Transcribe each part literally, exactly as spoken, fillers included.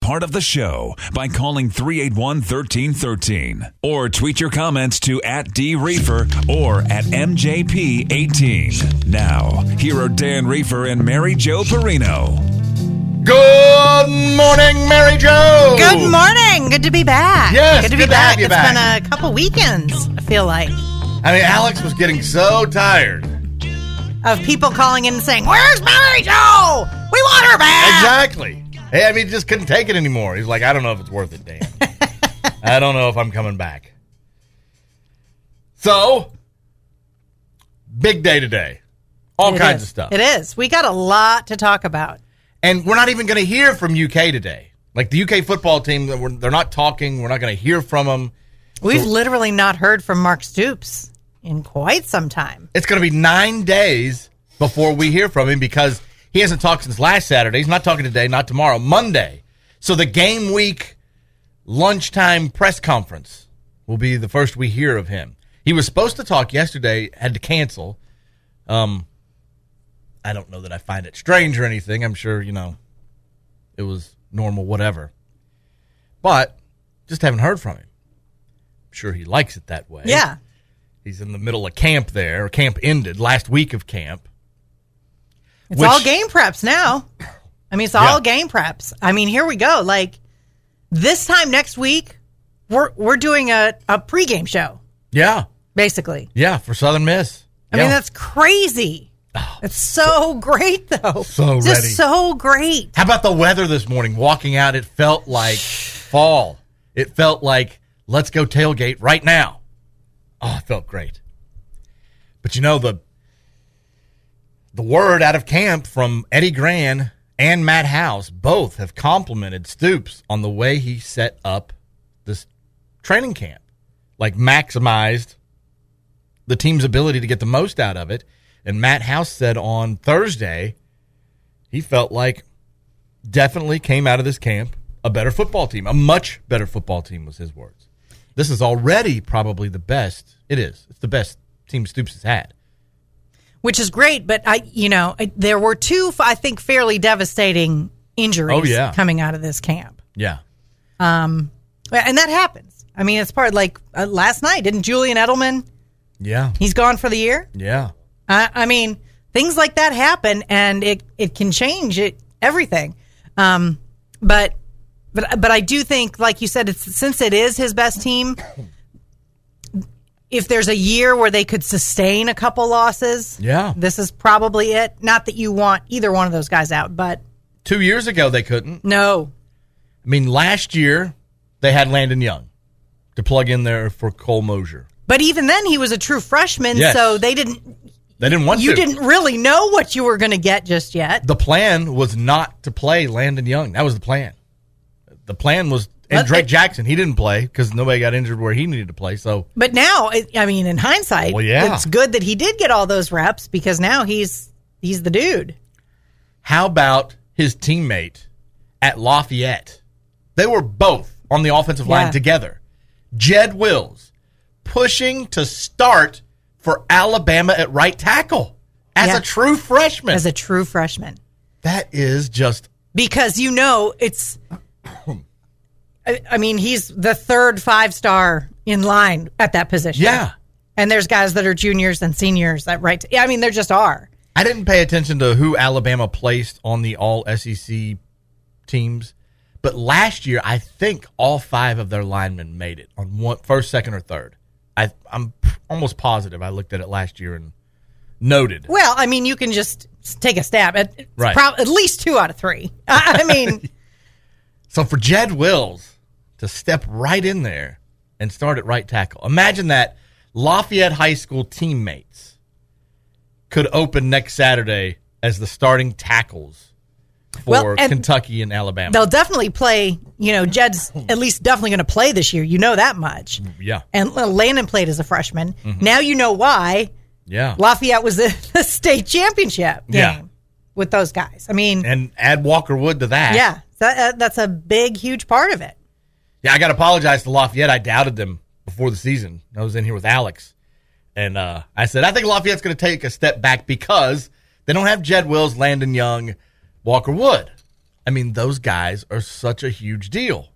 part of the show by calling three eight one, one three one three or tweet your comments to at D Reefer or at M J P eighteen. Now, here are Dan Reefer and Mary Jo Perino. Good morning, Mary Jo. Good morning. Good to be back. Yes, good to good be to back. have you It's back. been a couple weekends, I feel like, I mean, Alex was getting so tired. of people calling in and saying, "Where's Mary Jo? We want her back." Exactly. Hey, I mean, he just couldn't take it anymore. He's like, I don't know if it's worth it, Dan. I don't know if I'm coming back. So, big day today. All It kinds is. of stuff. It is. We got a lot to talk about. And we're not even going to hear from U K today. Like the U K football team, they're not talking. We're not going to hear from them. We've So- literally not heard from Mark Stoops in quite some time. It's going to be nine days before we hear from him because he hasn't talked since last Saturday. He's not talking today, not tomorrow, Monday. So the game week lunchtime press conference will be the first we hear of him. He was supposed to talk yesterday, had to cancel. Um, I don't know that I find it strange or anything. I'm sure, you know, it was normal, whatever. But just haven't heard from him. I'm sure he likes it that way. Yeah. He's in the middle of camp there. Or camp ended last week of camp. It's Which- all game preps now. I mean, it's all Yeah. game preps. I mean, here we go. Like, this time next week, we're we're doing a, a pregame show, Yeah. basically. Yeah, for Southern Miss. I Yeah. mean, that's crazy. It's so great, though. So Just ready. so great. How about the weather this morning? Walking out, it felt like fall. It felt like, let's go tailgate right now. Oh, it felt great. But you know, the the word out of camp from Eddie Gran and Matt House both have complimented Stoops on the way he set up this training camp. Like, maximized the team's ability to get the most out of it. And Matt House said on Thursday he felt like definitely came out of this camp a better football team, a much better football team was his words. This is already probably the best. It is. It's the best team Stoops has had. Which is great, but I, you know, I- there were two, I think, fairly devastating injuries Oh, yeah. coming out of this camp. Yeah. Um, and that happens. I mean, it's part like uh, last night, didn't Julian Edelman? Yeah. He's gone for the year. Yeah. I, I mean, things like that happen, and it, it can change it everything. Um, but but but I do think, like you said, it's, since it is his best team, if there's a year where they could sustain a couple losses, Yeah. this is probably it. Not that you want either one of those guys out, but Two years ago they couldn't. no. I mean, last year they had Landon Young to plug in there for Cole Mosier. But even then, he was a true freshman, Yes. so they didn't. They didn't want You to. didn't really know what you were going to get just yet. The plan was not to play Landon Young. That was the plan. The plan was, and But Drake it- Jackson, he didn't play because nobody got injured where he needed to play. So But now, it- I mean, in hindsight, Well, yeah. it's good that he did get all those reps because now he's he's the dude. how about his teammate at Lafayette? They were both on the offensive line Yeah. together. Jed Wills pushing to start for Alabama at right tackle as Yeah. a true freshman. As a true freshman. that is just Because, you know, it's, I, I mean, he's the third five star in line at that position. yeah. And there's guys that are juniors and seniors that right. I mean, there just are. I didn't pay attention to who Alabama placed on the all S E C teams, but last year I think all five of their linemen made it on one, first, second, or third. I, I'm almost positive. I looked at it last year and noted. Well, I mean, you can just take a stab at it's Right. prob- at least two out of three. I I mean, So for Jed Wills to step right in there and start at right tackle, imagine that Lafayette High School teammates could open next Saturday as the starting tackles for Well, and Kentucky and Alabama. they'll definitely play, you know, Jed's at least definitely going to play this year. You know that much. Yeah. And Landon played as a freshman. Now you know why Yeah. Lafayette was the, the state championship game Yeah. with those guys. I mean, And add Walker Wood to that. yeah, that, uh, that's a big, huge part of it. Yeah, I got to apologize to Lafayette. I doubted them before the season. I was in here with Alex. And uh, I said, I think Lafayette's going to take a step back because they don't have Jed Wills, Landon Young, Walker Wood. I mean, those guys are such a huge deal.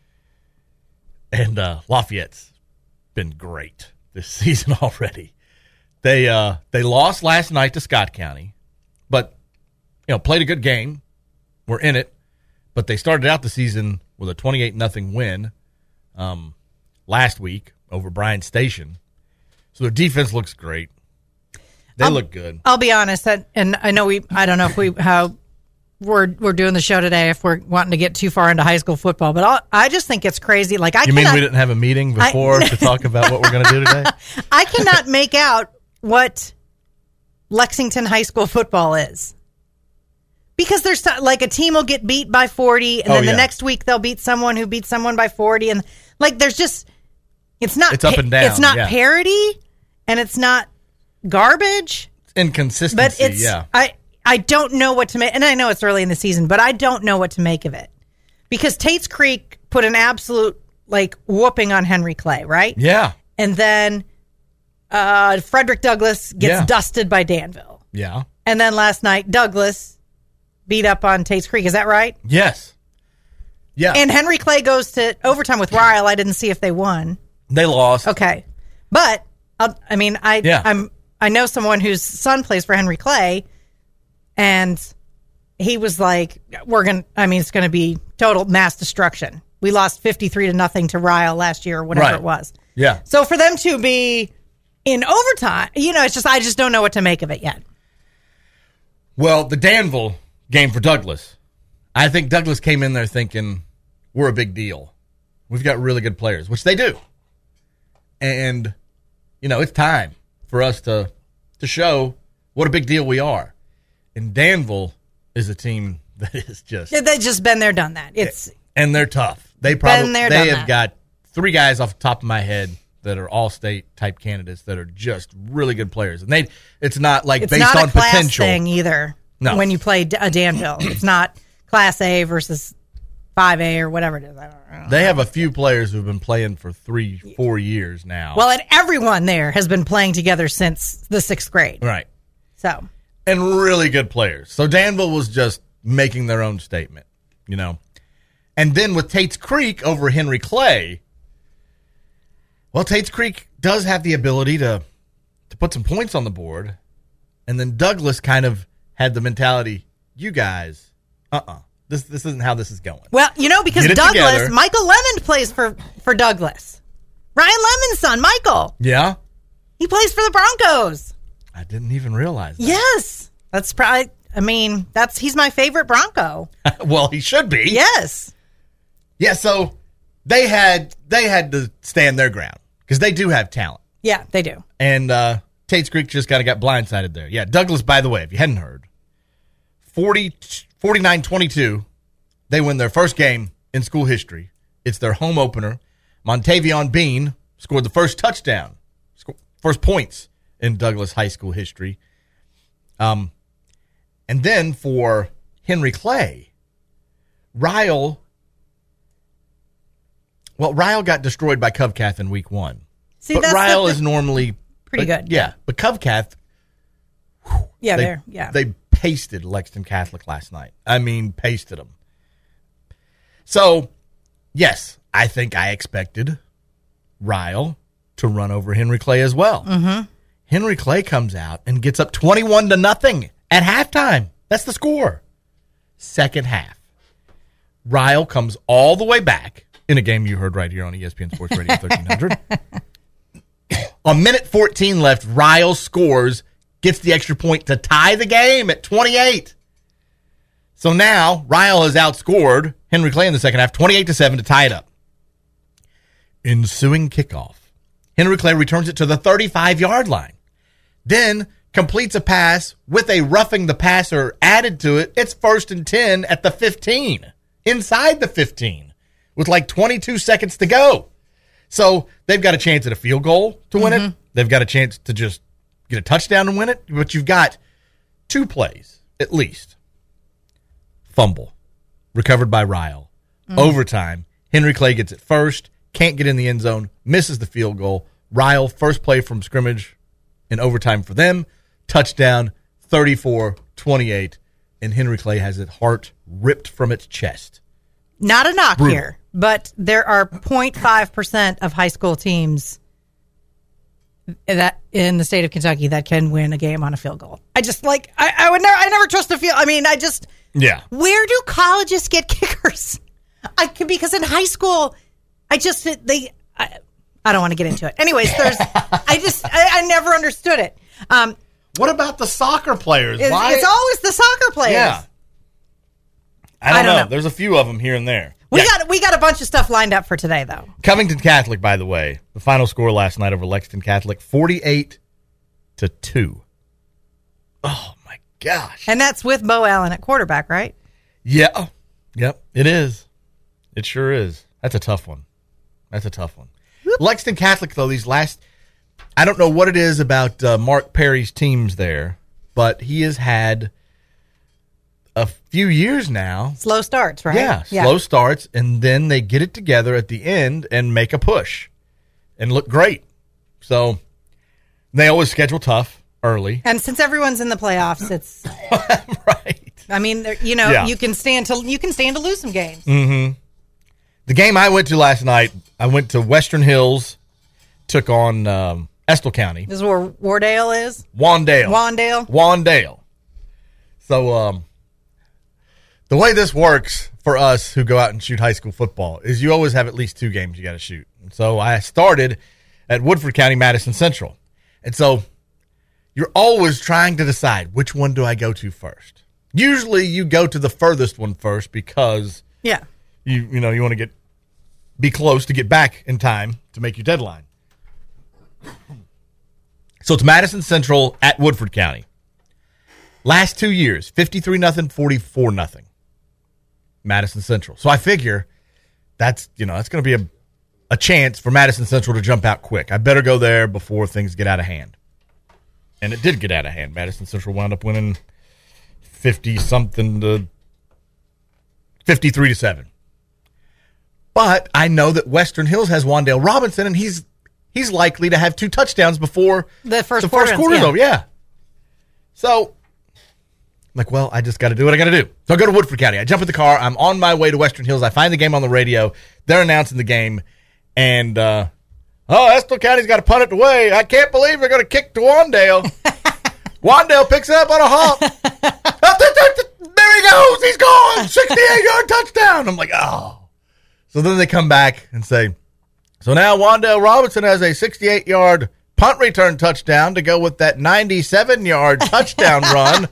And uh, Lafayette's been great this season already. They uh, they lost last night to Scott County, but you know played a good game. We're in it, but they started out the season with a twenty-eight nothing win um, last week over Bryan Station. So their defense looks great. They I'll, look good. I'll be honest, that, and I know we. I don't know if we how we're we're doing the show today. If we're wanting to get too far into high school football, but I'll, I just think it's crazy. Like I you cannot, mean we didn't have a meeting before I, to talk about what we're going to do today? I cannot make out what Lexington high school football is. Because there's so- like a team will get beat by forty, and Oh, then yeah. the next week they'll beat someone who beats someone by forty, and like there's just it's not It's up and down, It's not yeah. parity, and it's not garbage, Inconsistency, but it's yeah. I I don't know what to make, and I know it's early in the season, but I don't know what to make of it because Tate's Creek put an absolute like whooping on Henry Clay, right? Yeah, And then uh, Frederick Douglass gets Yeah. dusted by Danville, yeah, and then last night Douglas beat up on Tate's Creek. Is that right? yes, yeah. And Henry Clay goes to overtime with Ryle. I didn't see if they won. They lost. Okay, but I'll, I mean, I Yeah. I'm I know someone whose son plays for Henry Clay, and he was like, "We're gonna. I mean, it's going to be total mass destruction. We lost fifty-three to nothing to Ryle last year, or whatever Right. it was. Yeah, So for them to be in overtime, you know, it's just I just don't know what to make of it yet. well, the Danville game for Douglas. I think Douglas came in there thinking, we're a big deal. We've got really good players, which they do. And, you know, it's time for us to to show what a big deal we are. And Danville is a team that is just... They've just been there, done that. It's And they're tough. They probably Been there, they done have that. got three guys off the top of my head that are all-state type candidates that are just really good players. And they it's not like it's based not on a class potential. thing either. No. When you play D- a Danville, it's not Class A versus five A or whatever it is. I don't, I don't They know. have a few players who've been playing for three, four years now. Well, and everyone there has been playing together since the sixth grade. right. So And really good players. So Danville was just making their own statement, you know. And then with Tate's Creek over Henry Clay, well, Tate's Creek does have the ability to to put some points on the board. And then Douglas kind of had the mentality, you guys, uh-uh. This this isn't how this is going. well, you know, because Get it Douglas, together. Michael Lemon plays for for Douglas. Ryan Lemon's son, Michael, Yeah? he plays for the Broncos. I didn't even realize that. Yes, that's probably. I mean, that's he's my favorite Bronco. Well, he should be. Yes. Yeah, so they had they had to stand their ground because they do have talent. Yeah, they do. And uh, Tate's Creek just kind of got blindsided there. Yeah, Douglas, by the way, if you hadn't heard, forty, forty-nine twenty-two, they win their first game in school history. It's their home opener. Montavion Bean scored the first touchdown, sco- first points in Douglas high school history. Um, and then for Henry Clay, Ryle, well, Ryle got destroyed by Covcath in week one. See, but that's Ryle the, is normally pretty but- good. Yeah, but Covcath, Yeah, they, there. Yeah. they pasted Lexington Catholic last night. I mean, pasted them. So, yes, I think I expected Ryle to run over Henry Clay as well. Mm-hmm. Henry Clay comes out and gets up twenty-one to nothing at halftime. That's the score. Second half, Ryle comes all the way back in a game you heard right here on E S P N Sports Radio thirteen hundred. A minute fourteen left. Ryle scores, gets the extra point to tie the game at twenty-eight. So now Ryle has outscored Henry Clay in the second half, twenty-eight to seven to tie it up. Ensuing kickoff. Henry Clay returns it to the thirty-five-yard line. Then completes a pass with a roughing the passer added to it. It's first and ten at the fifteen. Inside the fifteen. With like twenty-two seconds to go. So they've got a chance at a field goal to win Mm-hmm. it. They've got a chance to just get a touchdown and win it. But you've got two plays, at least. Fumble. Recovered by Ryle. Mm. Overtime. Henry Clay gets it first. Can't get in the end zone. Misses the field goal. Ryle, first play from scrimmage in overtime for them. Touchdown, thirty-four twenty-eight. and Henry Clay has its heart ripped from its chest. Not a knock Brutal. here, but there are zero point five percent of high school teams that in the state of Kentucky that can win a game on a field goal. I just like I, I would never I never trust a field. I mean, I just Yeah. Where do colleges get kickers? I can because in high school, I just they I, I don't want to get into it. Anyways, there's I just I, I never understood it. Um, What about the soccer players? it's, Why? it's always the soccer players. Yeah. I don't, I don't know. know. There's a few of them here and there. We Yeah. got we got a bunch of stuff lined up for today though. Covington Catholic, by the way, the final score last night over Lexington Catholic, forty-eight to two. Oh my gosh! And that's with Bo Allen at quarterback, right? Yeah, yep, it is. It sure is. That's a tough one. That's a tough one. Whoop. Lexington Catholic, though, these last, I don't know what it is about uh, Mark Perry's teams there, but he has had a few years now. Slow starts, right? Yeah, slow starts, and then they get it together at the end and make a push and look great. So they always schedule tough early. And since everyone's in the playoffs, it's Right. I mean, there- you know, Yeah. you can stand to you can stand to lose some games. Mm-hmm. The game I went to last night, I went to Western Hills, took on um, Estill County. This is where Wardale is. Wandale. Wandale. Wandale. So um, the way this works for us who go out and shoot high school football is you always have at least two games you got to shoot. And so I started at Woodford County, Madison Central. And so you're always trying to decide which one do I go to first. Usually you go to the furthest one first because Yeah. you you know you want to get be close to get back in time to make your deadline. So it's Madison Central at Woodford County. Last two years, fifty-three nothing, forty-four nothing. Madison Central. So I figure that's, you know, that's going to be a, a chance for Madison Central to jump out quick. I better go there before things get out of hand. And it did get out of hand. Madison Central wound up winning fifty-something to fifty-three to seven. But I know that Western Hills has Wandale Robinson, and he's he's likely to have two touchdowns before The first the quarter first ends, quarter's yeah. over. Yeah. So, I'm like, well, I just got to do what I got to do. So I go to Woodford County. I jump in the car. I'm on my way to Western Hills. I find the game on the radio. They're announcing the game. And, uh, oh, Estill County's got to punt it away. I can't believe they're going to kick to Wandale. Wandale picks it up on a hop. There he goes. He's gone. sixty-eight-yard touchdown. I'm like, oh. So then they come back and say, so now Wandale Robinson has a sixty-eight-yard punt return touchdown to go with that ninety-seven-yard touchdown run.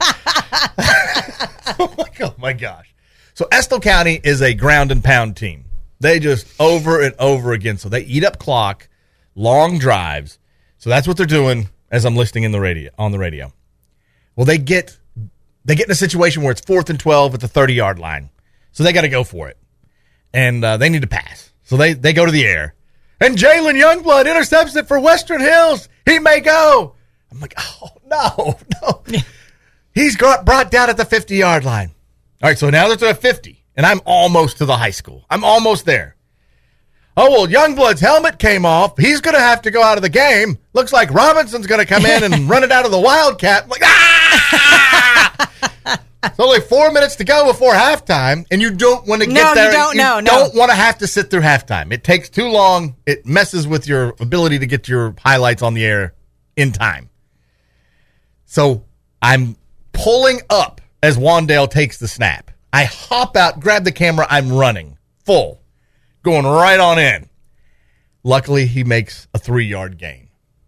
I'm like, oh, my gosh. So Estill County is a ground and pound team. They just over and over again. So they eat up clock, long drives. So that's what they're doing as I'm listening in the radio on the radio. Well, they get they get in a situation where it's fourth and twelve at the thirty-yard line. So they got to go for it. And uh, they need to pass. So they, they go to the air. And Jalen Youngblood intercepts it for Western Hills. He may go. I'm like, oh, no, no. He's got brought down at the fifty-yard line. All right, so now they're at fifty, and I'm almost to the high school. I'm almost there. Oh, well, Youngblood's helmet came off. He's going to have to go out of the game. Looks like Robinson's going to come in and run it out of the Wildcat. I'm like, ah! It's only four minutes to go before halftime, and you don't want to get No, there. you don't, no, no. don't want to have to sit through halftime. It takes too long. It messes with your ability to get your highlights on the air in time. So I'm pulling up as Wandale takes the snap. I hop out, grab the camera. I'm running full, going right on in. Luckily, he makes a three-yard gain.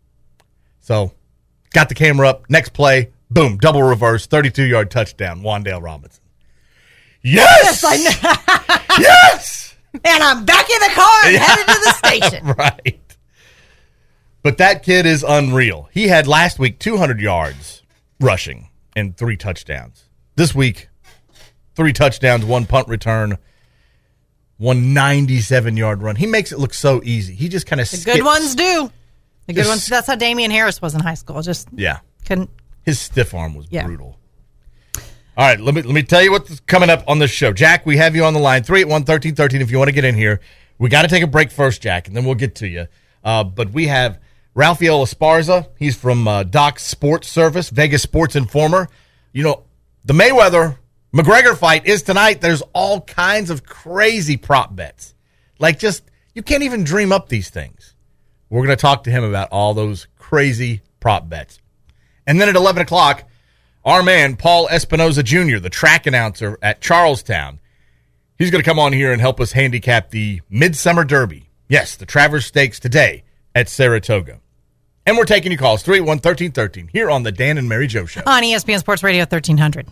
So got the camera up. Next play. Boom, double reverse, thirty-two-yard touchdown, Wandale Robinson. Yes! Yes, I know. Yes! And I'm back in the car and headed to the station. Right. But that kid is unreal. He had last week two hundred yards rushing and three touchdowns. This week, three touchdowns, one punt return, one ninety-seven-yard run. He makes it look so easy. He just kind of The skips. good ones do. The good Just- ones. That's how Damian Harris was in high school. Just Yeah. couldn't. His stiff arm was Yeah. brutal. All right, let me let me tell you what's coming up on this show. Jack, we have you on the line, three eight one, one three one three if you want to get in here. We got to take a break first, Jack, and then we'll get to you. Uh, but we have Ralphio Esparza. He's from uh, Doc Sports Service, Vegas Sports Informer. You know, the Mayweather McGregor fight is tonight. There's all kinds of crazy prop bets. Like just, you can't even dream up these things. We're going to talk to him about all those crazy prop bets. And then at eleven o'clock, our man, Paul Espinoza Junior, the track announcer at Charlestown, he's going to come on here and help us handicap the Midsummer Derby. Yes, the Travers Stakes today at Saratoga. And we're taking your calls, three eight one, one three one three here on the Dan and Mary Jo Show. On E S P N Sports Radio thirteen hundred.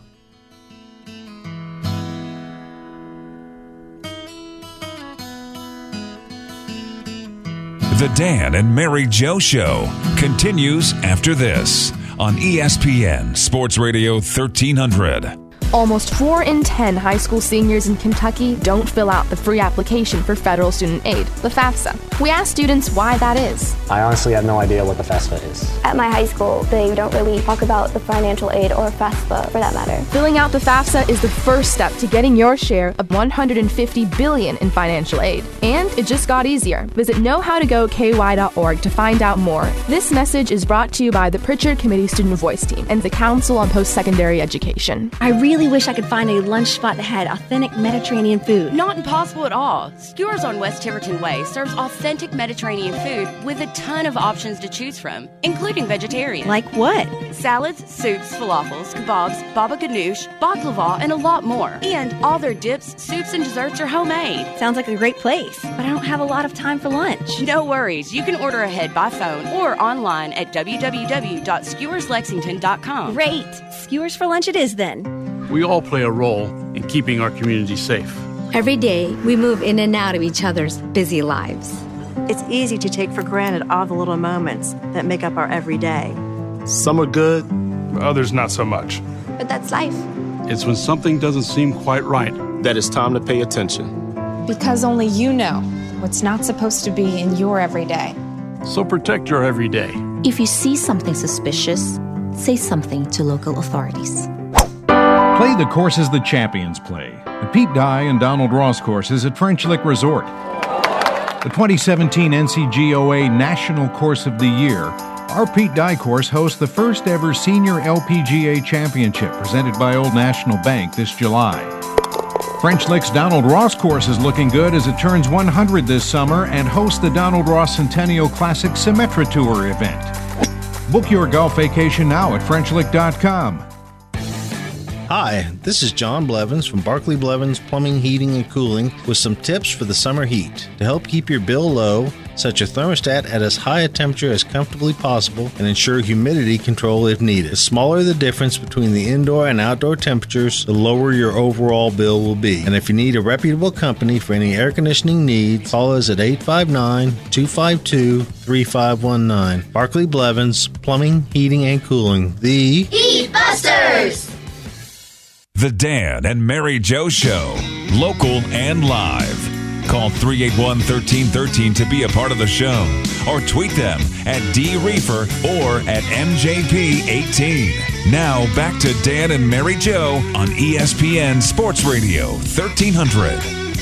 The Dan and Mary Jo Show continues after this on E S P N Sports Radio thirteen hundred. Almost four in ten high school seniors in Kentucky don't fill out the free application for federal student aid, the FAFSA. We asked students why that is. I honestly have no idea what the FAFSA is. At my high school, they don't really talk about the financial aid or FAFSA for that matter. Filling out the FAFSA is the first step to getting your share of one hundred fifty billion dollars in financial aid. And it just got easier. Visit know how to go k y dot org to find out more. This message is brought to you by the Pritchard Committee Student Voice Team and the Council on Post-Secondary Education. I really wish I could find a lunch spot that had authentic Mediterranean food. Not impossible at all. Skewers on West Tiverton Way serves authentic Mediterranean food with a ton of options to choose from, including vegetarian. Like what? Salads, soups, falafels, kebabs, baba ganoush, baklava, and a lot more. And all their dips, soups, and desserts are homemade. Sounds like a great place, but I don't have a lot of time for lunch. No worries. You can order ahead by phone or online at w w w dot skewers lexington dot com. Great. Skewers for lunch it is then. We all play a role in keeping our community safe. Every day, we move in and out of each other's busy lives. It's easy to take for granted all the little moments that make up our everyday. Some are good, others not so much. But that's life. It's when something doesn't seem quite right that it's time to pay attention. Because only you know what's not supposed to be in your everyday. So protect your everyday. If you see something suspicious, say something to local authorities. Play the courses the champions play. The Pete Dye and Donald Ross courses at French Lick Resort. The twenty seventeen N C G O A National Course of the Year. Our Pete Dye course hosts the first ever Senior L P G A Championship presented by Old National Bank this July. French Lick's Donald Ross course is looking good as it turns one hundred this summer and hosts the Donald Ross Centennial Classic Symetra Tour event. Book your golf vacation now at french lick dot com. Hi, this is John Blevins from Barkley Blevins Plumbing, Heating, and Cooling with some tips for the summer heat. To help keep your bill low, set your thermostat at as high a temperature as comfortably possible and ensure humidity control if needed. The smaller the difference between the indoor and outdoor temperatures, the lower your overall bill will be. And if you need a reputable company for any air conditioning needs, call us at eight five nine, two five two, three five one nine. Barkley Blevins Plumbing, Heating, and Cooling. The Heat Busters! The Dan and Mary Jo Show, local and live. Call three eight one, one three one three to be a part of the show or tweet them at D Reefer or at M J P eighteen. Now back to Dan and Mary Jo on E S P N Sports Radio thirteen hundred.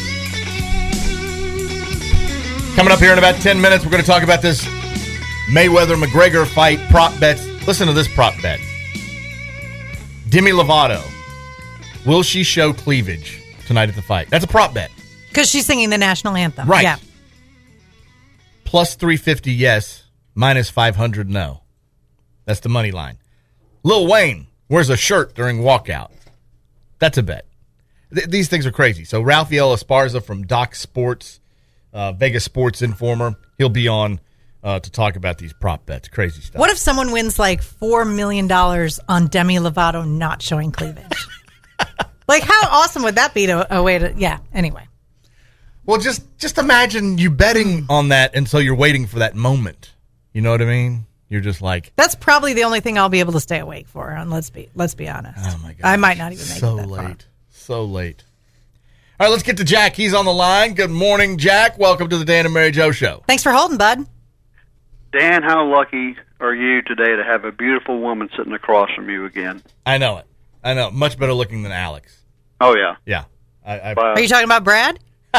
Coming up here in about ten minutes, we're going to talk about this Mayweather-McGregor fight prop bets. Listen to this prop bet. Demi Lovato. Will she show cleavage tonight at the fight? That's a prop bet. Because she's singing the national anthem. Right. Yeah. Plus three fifty yes, minus five hundred no. That's the money line. Lil Wayne wears a shirt during walkout. That's a bet. Th- these things are crazy. So Rafael Esparza from Doc Sports, uh, Vegas Sports Informer, he'll be on uh, to talk about these prop bets. Crazy stuff. What if someone wins like four million dollars on Demi Lovato not showing cleavage? Like, how awesome would that be to a way to, yeah, anyway. Well, just just imagine you betting on that, and so you're waiting for that moment. You know what I mean? You're just like... That's probably the only thing I'll be able to stay awake for, and let's be let's be honest. Oh, my God. I might not even make so it that late. far. So late. All right, let's get to Jack. He's on the line. Good morning, Jack. Welcome to the Dan and Mary Jo Show. Thanks for holding, bud. Dan, how lucky are you today to have a beautiful woman sitting across from you again? I know it. I know. Much better looking than Alex. Oh, yeah. Yeah. I, I, Are you talking about Brad?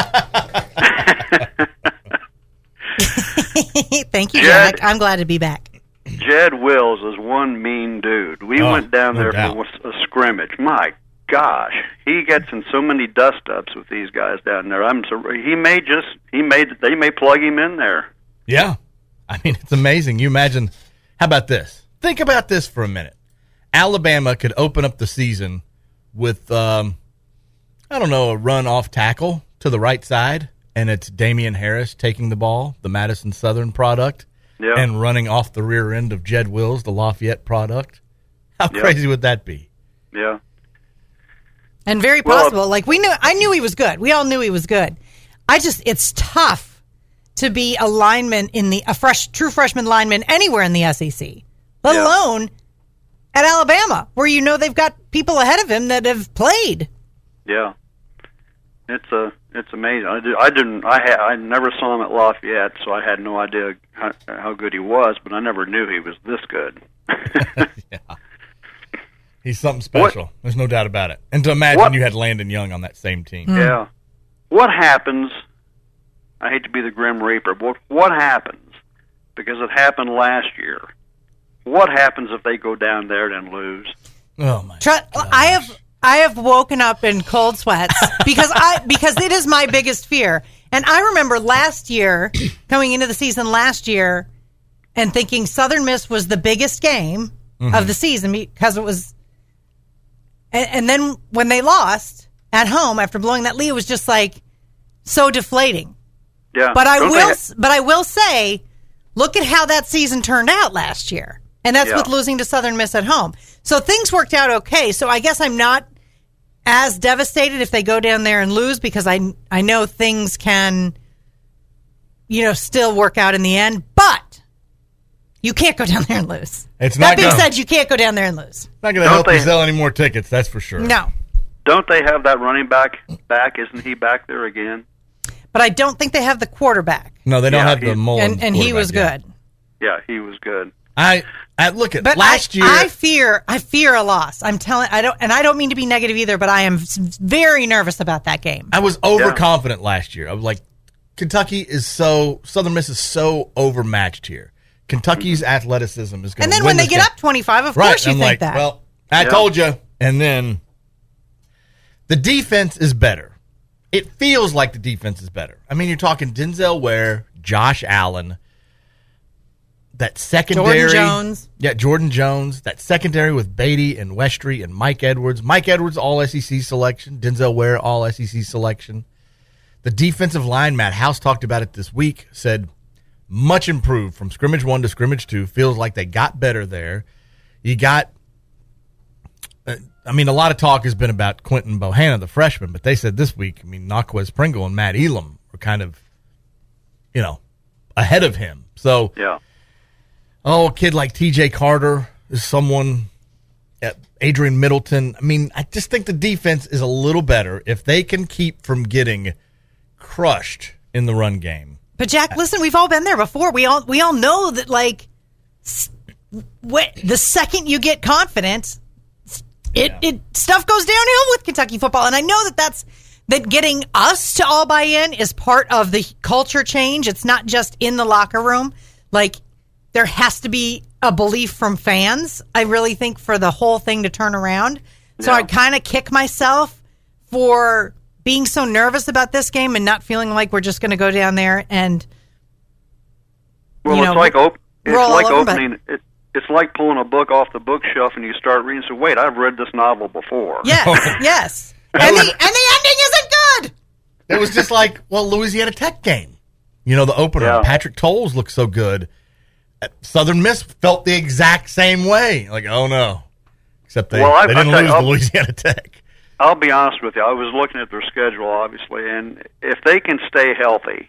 Thank you, Jed, Jack. I'm glad to be back. Jed Wills is one mean dude. We oh, went down no there doubt. for a scrimmage. My gosh, he gets in so many dust ups with these guys down there. I'm so he may just he may they may plug him in there. Yeah, I mean it's amazing. You imagine. How about this? Think about this for a minute. Alabama could open up the season with um, I don't know a run off tackle to the right side, and it's Damian Harris taking the ball, the Madison Southern product, yeah. and running off the rear end of Jed Wills, the Lafayette product. How yeah. crazy would that be? Yeah. And very possible. Well, like we knew, I knew he was good. We all knew he was good. I just, it's tough to be a lineman in the a fresh, true freshman lineman anywhere in the S E C, let yeah. alone at Alabama, where you know they've got people ahead of him that have played. Yeah, it's a, it's amazing. I, did, I didn't, I had, I never saw him at Lafayette, so I had no idea how, how good he was. But I never knew he was this good. yeah. He's something special. What, There's no doubt about it. And to imagine what, you had Landon Young on that same team. Yeah. What happens, I hate to be the Grim Reaper, but what happens, because it happened last year, what happens if they go down there and lose? Oh, my Try, gosh. I have I have woken up in cold sweats because I because it is my biggest fear. And I remember last year, coming into the season last year, and thinking Southern Miss was the biggest game mm-hmm. of the season because it was... And, and then when they lost at home after blowing that lead, it was just like so deflating. Yeah. But I Don't will, ha- but I will say, look at how that season turned out last year, and that's yeah. with losing to Southern Miss at home. So things worked out okay. So I guess I'm not as devastated if they go down there and lose because I I know things can, you know, still work out in the end, but. You can't go down there and lose. It's that not being gonna, said, you can't go down there and lose. Not going to help you sell any more tickets, that's for sure. No. Don't they have that running back back? Isn't he back there again? But I don't think they have the quarterback. No, they don't yeah, have the Mullen And, and he was yet. good. Yeah, he was good. I, I look at but last I, year. I fear, I fear a loss. I'm telling, I don't, and I don't mean to be negative either, but I am very nervous about that game. I was overconfident yeah. last year. I was like, Kentucky is so Southern Miss is so overmatched here. Kentucky's athleticism is going to And then win when they this get game. up twenty-five, of right. course you I'm think like, that. Well, I yeah. told you. And then the defense is better. It feels like the defense is better. I mean, you're talking Denzel Ware, Josh Allen, that secondary. Jordan Jones. Yeah, Jordan Jones. That secondary with Beatty and Westry and Mike Edwards. Mike Edwards, all S E C selection. Denzel Ware, all S E C selection. The defensive line, Matt House talked about it this week, said much improved from scrimmage one to scrimmage two. Feels like they got better there. You got, uh, I mean, a lot of talk has been about Quentin Bohanna, the freshman, but they said this week, I mean, Naquez Pringle and Matt Elam were kind of, you know, ahead of him. So, yeah. oh, a kid like T J Carter is someone, uh, Adrian Middleton. I mean, I just think the defense is a little better if they can keep from getting crushed in the run game. But Jack, listen, we've all been there before. We all we all know that, like, wh- the second you get confident, it, yeah. it stuff goes downhill with Kentucky football. And I know that that's that getting us to all buy in is part of the culture change. It's not just in the locker room. Like, there has to be a belief from fans, I really think, for the whole thing to turn around. So yeah. I kind of kick myself for being so nervous about this game and not feeling like we're just going to go down there and well, you it's know, like op- it's roll like all over, opening it, it's like pulling a book off the bookshelf and you start reading. So wait, I've read this novel before. Yes, yes, and the and the ending isn't good. It was just like well, Louisiana Tech game. You know, the opener. Yeah. Patrick Tolles looked so good. Southern Miss felt the exact same way. Like, oh no, except they, well, I, they didn't I lose you, to Louisiana Tech. I'll be honest with you. I was looking at their schedule, obviously, and if they can stay healthy,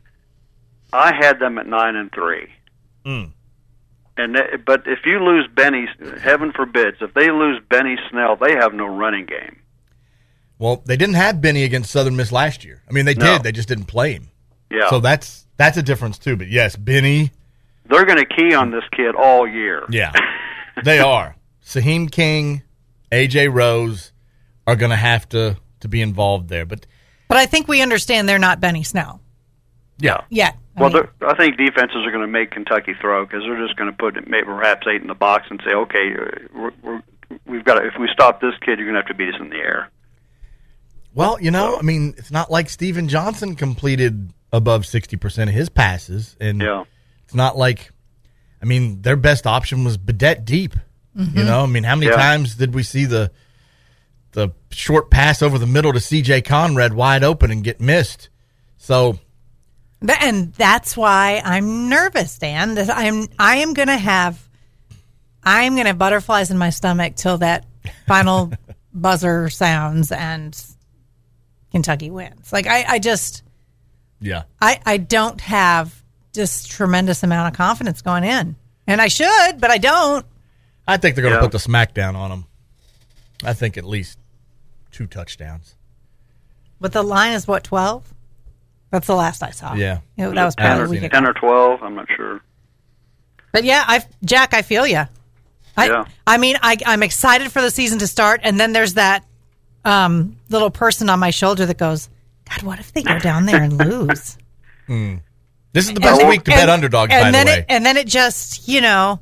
I had them at nine and three. Mm. And they, but if you lose Benny, heaven forbids, if they lose Benny Snell, they have no running game. Well, they didn't have Benny against Southern Miss last year. I mean, they No. did. They just didn't play him. Yeah. So that's that's a difference too. But yes, Benny. They're going to key on this kid all year. Yeah, they are. Saheem King, A J Rose are going to have to to be involved there. But but I think we understand they're not Benny Snell. Yeah. Yeah. I Well, mean, I think defenses are going to make Kentucky throw because they're just going to put maybe perhaps eight in the box and say, okay, we're, we're we've got to, if we stop this kid, you're going to have to beat us in the air. Well, you know, I mean, it's not like Steven Johnson completed above sixty percent of his passes. And yeah. it's not like, I mean, their best option was Badette deep. Mm-hmm. You know, I mean, how many Yeah. times did we see the the short pass over the middle to C J Conrad wide open and get missed? So, Th- And that's why I'm nervous, Dan. That I'm I am going to have I'm going to have butterflies in my stomach till that final buzzer sounds and Kentucky wins. Like I, I just yeah. I, I don't have this tremendous amount of confidence going in. And I should, but I don't. I think they're going to Yeah. put the smackdown on them. I think at least two touchdowns. But the line is what, twelve? That's the last I saw. Yeah. You know, that was ten probably or, a week ago. ten or twelve, I'm not sure. But yeah, I Jack, I feel you. I, Yeah. I mean, I, I'm excited for the season to start, and then there's that um, little person on my shoulder that goes, God, what if they go down there and lose? Mm. This is the best And- week to bet and- underdogs, and by then the way. It, and then it just, you know,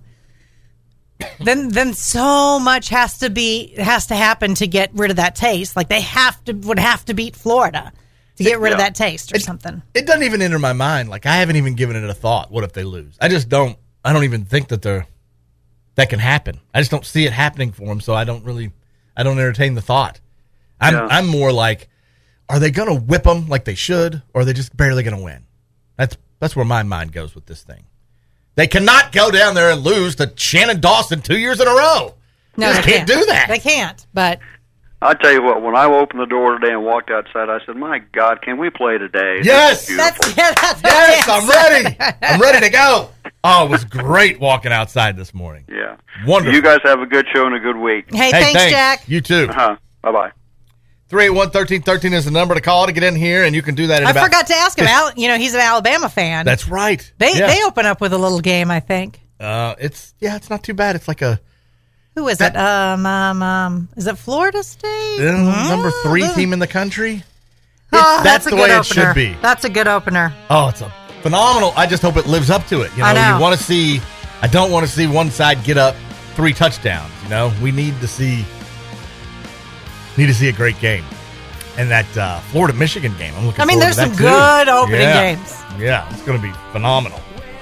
then then so much has to be has to happen to get rid of that taste. Like they have to would have to beat Florida to get rid of Yeah. that taste or something. It doesn't even enter my mind. Like, I haven't even given it a thought. What if they lose? I just don't. I don't even think that they're that can happen. I just don't see it happening for them. So I don't really. I don't entertain the thought. I'm. Yeah. I'm more like, are they going to whip them like they should, or are they just barely going to win? That's that's where my mind goes with this thing. They cannot go down there and lose to Shannon Dawson two years in a row. No, they they just can't do that. They can't. But I tell you what, when I opened the door today and walked outside, I said, "My God, can we play today?" Yes! This is beautiful. that's yeah, that's Yes, I'm ready. I'm ready to go. Oh, it was great walking outside this morning. Yeah. Wonderful. You guys have a good show and a good week. Hey, thanks, Jack. You too. Uh-huh. Bye-bye. three eight one, one three one three is the number to call to get in here, and you can do that in I about... forgot to ask him. Al, you know, he's an Alabama fan. That's right. They Yeah. they open up with a little game, I think. Uh, it's, yeah, it's not too bad. It's like a... Who is it? Um, um, um, is it Florida State? uh, number three team in the country. Oh, It- that's that's a the good way it opener. should be. That's a good opener. Oh, it's a phenomenal. I just hope it lives up to it. You know, I know. you want to see... I don't want to see one side get up three touchdowns. You know, we need to see... Need to see a great game. And that uh, Florida-Michigan game, I'm looking I mean, forward there's to that some too. good opening Yeah. games. Yeah, it's going to be phenomenal.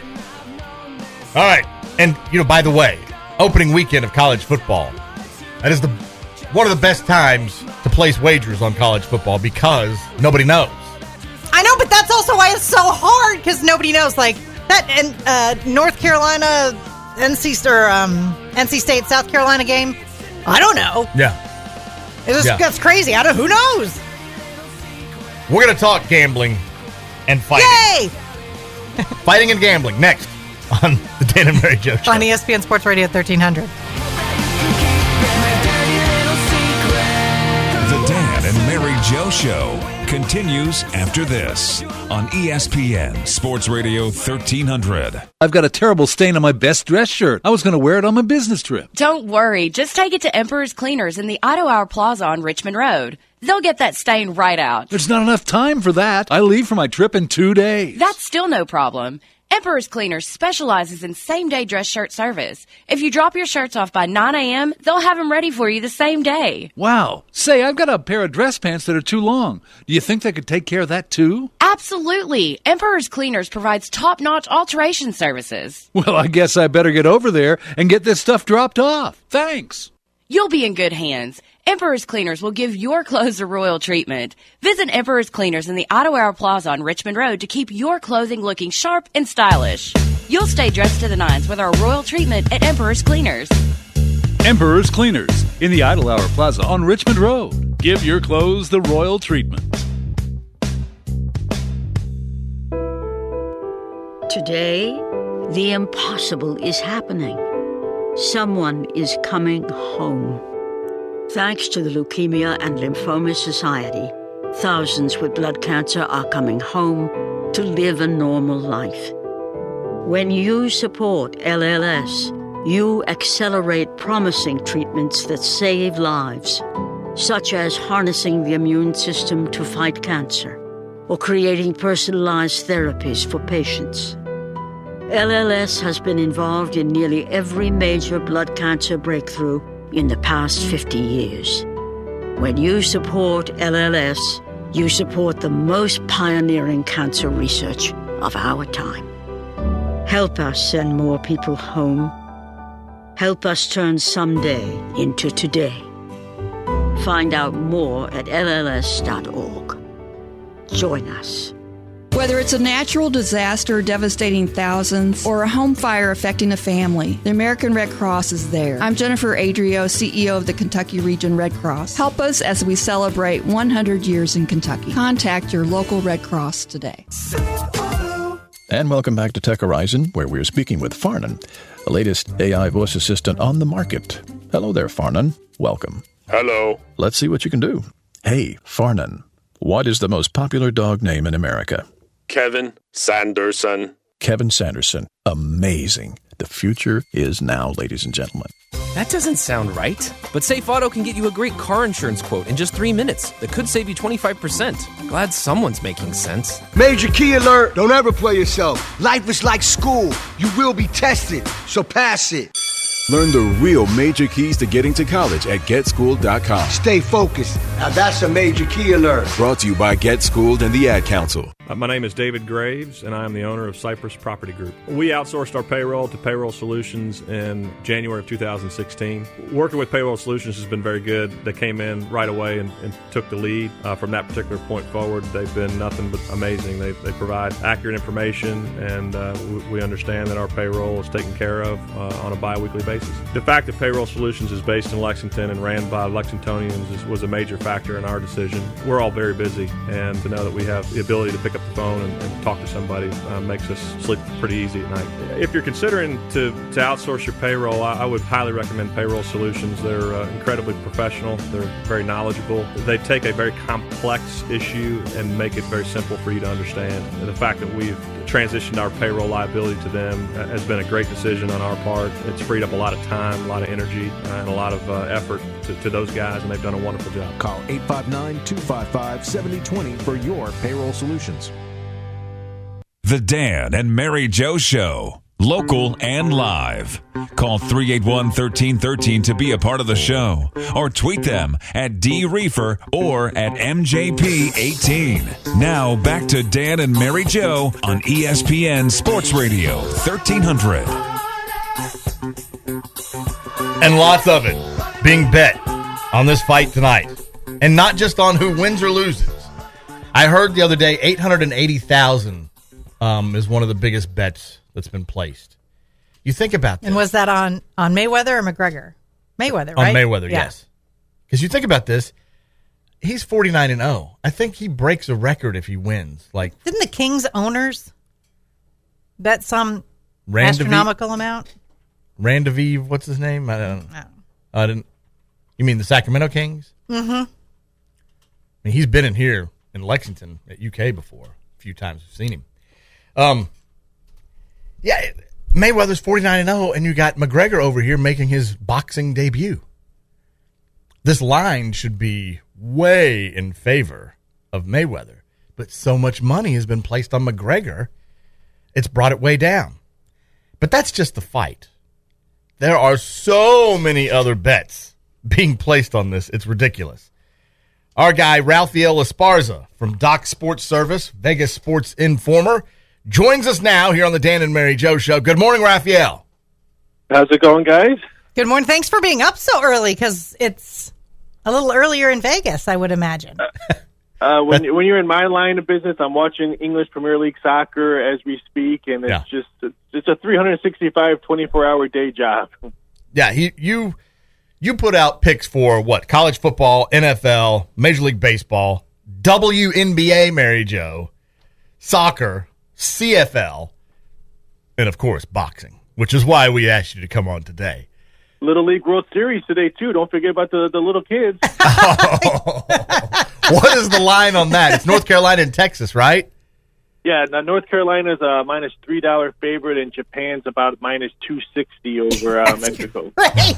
All right. And, you know, by the way, opening weekend of college football, that is the one of the best times to place wagers on college football because nobody knows. I know, but that's also why it's so hard because nobody knows. Like that and uh, North Carolina, N C or um, N C State, South Carolina game. I don't know. Yeah. It's just, Yeah. That's crazy. I don't. Who knows? We're going to talk gambling and fighting. Yay! Fighting and gambling next on the Dan and Mary Jo Show. On E S P N Sports Radio thirteen hundred. The Dan and Mary Jo Show continues after this on E S P N Sports Radio thirteen hundred. I've got a terrible stain on my best dress shirt. I was going to wear it on my business trip. Don't worry. Just take it to Emperor's Cleaners in the Auto Hour Plaza on Richmond Road. They'll get that stain right out. There's not enough time for that. I leave for my trip in two days. That's still no problem. Emperor's Cleaners specializes in same-day dress shirt service. If you drop your shirts off by nine a.m., they'll have them ready for you the same day. Wow. Say, I've got a pair of dress pants that are too long. Do you think they could take care of that too? Absolutely. Emperor's Cleaners provides top-notch alteration services. Well, I guess I better get over there and get this stuff dropped off. Thanks. You'll be in good hands. Emperor's Cleaners will give your clothes a royal treatment. Visit Emperor's Cleaners in the Auto Hour Plaza on Richmond Road to keep your clothing looking sharp and stylish. You'll stay dressed to the nines with our royal treatment at Emperor's Cleaners. Emperor's Cleaners in the Idle Hour Plaza on Richmond Road. Give your clothes the royal treatment. Today, the impossible is happening. Someone is coming home. Thanks to the Leukemia and Lymphoma Society, thousands with blood cancer are coming home to live a normal life. When you support L L S, you accelerate promising treatments that save lives, such as harnessing the immune system to fight cancer or creating personalized therapies for patients. L L S has been involved in nearly every major blood cancer breakthrough in the past fifty years. When you support L L S, you support the most pioneering cancer research of our time. Help us send more people home. Help us turn someday into today. Find out more at L L S dot org. Join us. Whether it's a natural disaster devastating thousands or a home fire affecting a family, the American Red Cross is there. I'm Jennifer Adrio, C E O of the Kentucky Region Red Cross. Help us as we celebrate one hundred years in Kentucky. Contact your local Red Cross today. And welcome back to Tech Horizon, where we're speaking with Farnan, the latest A I voice assistant on the market. Hello there, Farnan. Welcome. Hello. Let's see what you can do. Hey, Farnan, what is the most popular dog name in America? Kevin Sanderson. Kevin Sanderson. Amazing. The future is now, ladies and gentlemen. That doesn't sound right. But Safe Auto can get you a great car insurance quote in just three minutes that could save you twenty-five percent. Glad someone's making sense. Major key alert. Don't ever play yourself. Life is like school. You will be tested, so pass it. Learn the real major keys to getting to college at get schooled dot com. Stay focused. Now that's a major key alert. Brought to you by Get Schooled and the Ad Council. Uh, my name is David Graves, and I am the owner of Cypress Property Group. We outsourced our payroll to Payroll Solutions in January of two thousand sixteen. Working with Payroll Solutions has been very good. They came in right away and, and took the lead. Uh, from that particular point forward, they've been nothing but amazing. They, they provide accurate information, and uh, we, we understand that our payroll is taken care of uh, on a bi-weekly basis. The fact that Payroll Solutions is based in Lexington and ran by Lexingtonians is, was a major factor in our decision. We're all very busy, and to know that we have the ability to pick up the phone and, and talk to somebody uh, makes us sleep pretty easy at night. If you're considering to, to outsource your payroll, I, I would highly recommend Payroll Solutions. They're uh, incredibly professional. They're very knowledgeable. They take a very complex issue and make it very simple for you to understand. And the fact that we've transitioned our payroll liability to them has been a great decision on our part. It's freed up a lot of time, a lot of energy, uh, and a lot of uh, effort to, to those guys, and they've done a wonderful job. Call eight five nine, two five five, seven zero two zero for your payroll solutions. The Dan and Mary Jo Show, local and live. Call three eight one, one three one three to be a part of the show, or tweet them at D Reefer or at M J P eighteen. Now back to Dan and Mary Jo on E S P N Sports Radio thirteen hundred. And lots of it being bet on this fight tonight, and not just on who wins or loses. I heard the other day eight hundred eighty thousand um, is one of the biggest bets that's been placed. You think about that. And was that on, on Mayweather or McGregor? Mayweather, right? On Mayweather, yeah. Yes. Because you think about this, he's forty-nine and oh. I think he breaks a record if he wins. Like, didn't the Kings owners bet some Randavi- astronomical amount? Randaviv, what's his name? I don't know. I didn't. You mean the Sacramento Kings? Mm-hmm. I mean, he's been in here in Lexington at U K before. A few times we've seen him. Um, yeah, Mayweather's forty-nine and oh, and you got McGregor over here making his boxing debut. This line should be way in favor of Mayweather, but so much money has been placed on McGregor, it's brought it way down. But that's just the fight. There are so many other bets being placed on this. It's ridiculous. Our guy, Rafael Esparza from Doc Sports Service, Vegas Sports Informer, joins us now here on the Dan and Mary Jo Show. Good morning, Rafael. How's it going, guys? Good morning. Thanks for being up so early, because it's a little earlier in Vegas, I would imagine. Uh, when when you're in my line of business, I'm watching English Premier League soccer as we speak, and it's Yeah. just it's, it's a three sixty-five, twenty-four hour day job. Yeah, he, you you put out picks for what? College football, N F L, Major League Baseball, W N B A, Mary Jo, soccer, C F L, and, of course, boxing, which is why we asked you to come on today. Little League World Series today, too. Don't forget about the, the little kids. What is the line on that? It's North Carolina and Texas, right? Yeah, now North Carolina's a minus three dollar favorite, and Japan's about minus two sixty over uh, Mexico.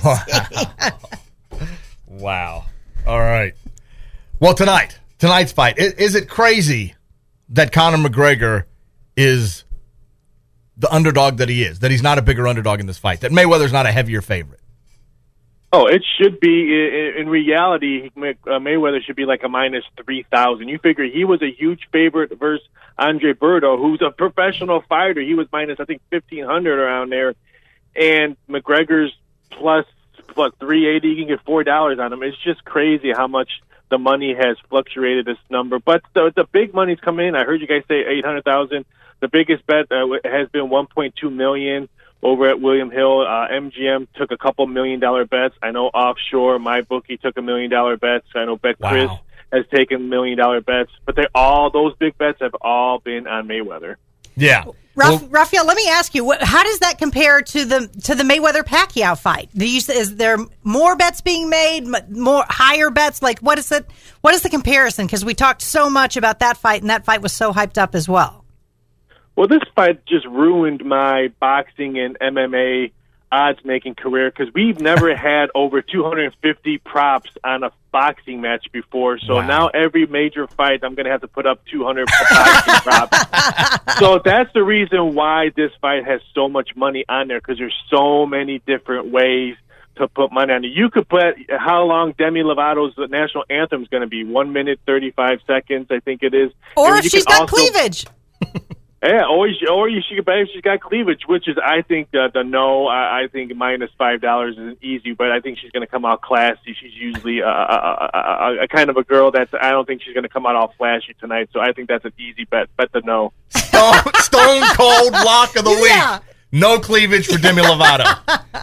Wow. All right. Well, tonight, tonight's fight, is, is it crazy that Conor McGregor is the underdog that he is, that he's not a bigger underdog in this fight, that Mayweather's not a heavier favorite? Oh, it should be. In, in reality, uh, Mayweather should be like a minus three thousand. You figure he was a huge favorite versus Andre Berto, who's a professional fighter. He was minus, I think, fifteen hundred around there. And McGregor's plus, plus three eighty. You can get four dollars on him. It's just crazy how much the money has fluctuated this number. But the, the big money's coming in. I heard you guys say eight hundred thousand. The biggest bet uh, has been one point two million dollars over at William Hill. uh, M G M took a couple million dollar bets. I know Offshore, my bookie, took a million dollar bets. I know Bet Chris Wow. has taken million dollar bets. But they all those big bets have all been on Mayweather. Yeah. Raf- Rafael, let me ask you, what, how does that compare to the to the Mayweather Pacquiao fight? Do you, is there more bets being made, m- more higher bets? Like, what is it? What is the comparison? Because we talked so much about that fight, and that fight was so hyped up as well. Well, this fight just ruined my boxing and M M A odds-making career because we've never had over two hundred fifty props on a boxing match before. So Wow. now every major fight, I'm going to have to put up two hundred boxing props. So that's the reason why this fight has so much money on there, because there's so many different ways to put money on it. You could put how long Demi Lovato's national anthem is going to be, one minute, thirty-five seconds, I think it is. Or And if you she's can got also- cleavage. Yeah, or you, or you should bet if she's got cleavage, which is, I think, the, the no. I, I think minus five dollars is easy, but I think she's going to come out classy. She's usually a, a, a, a kind of a girl that's. I don't think she's going to come out all flashy tonight, so I think that's an easy bet. Bet the no. Stone, stone cold lock of the Yeah. week. No cleavage for Demi Lovato.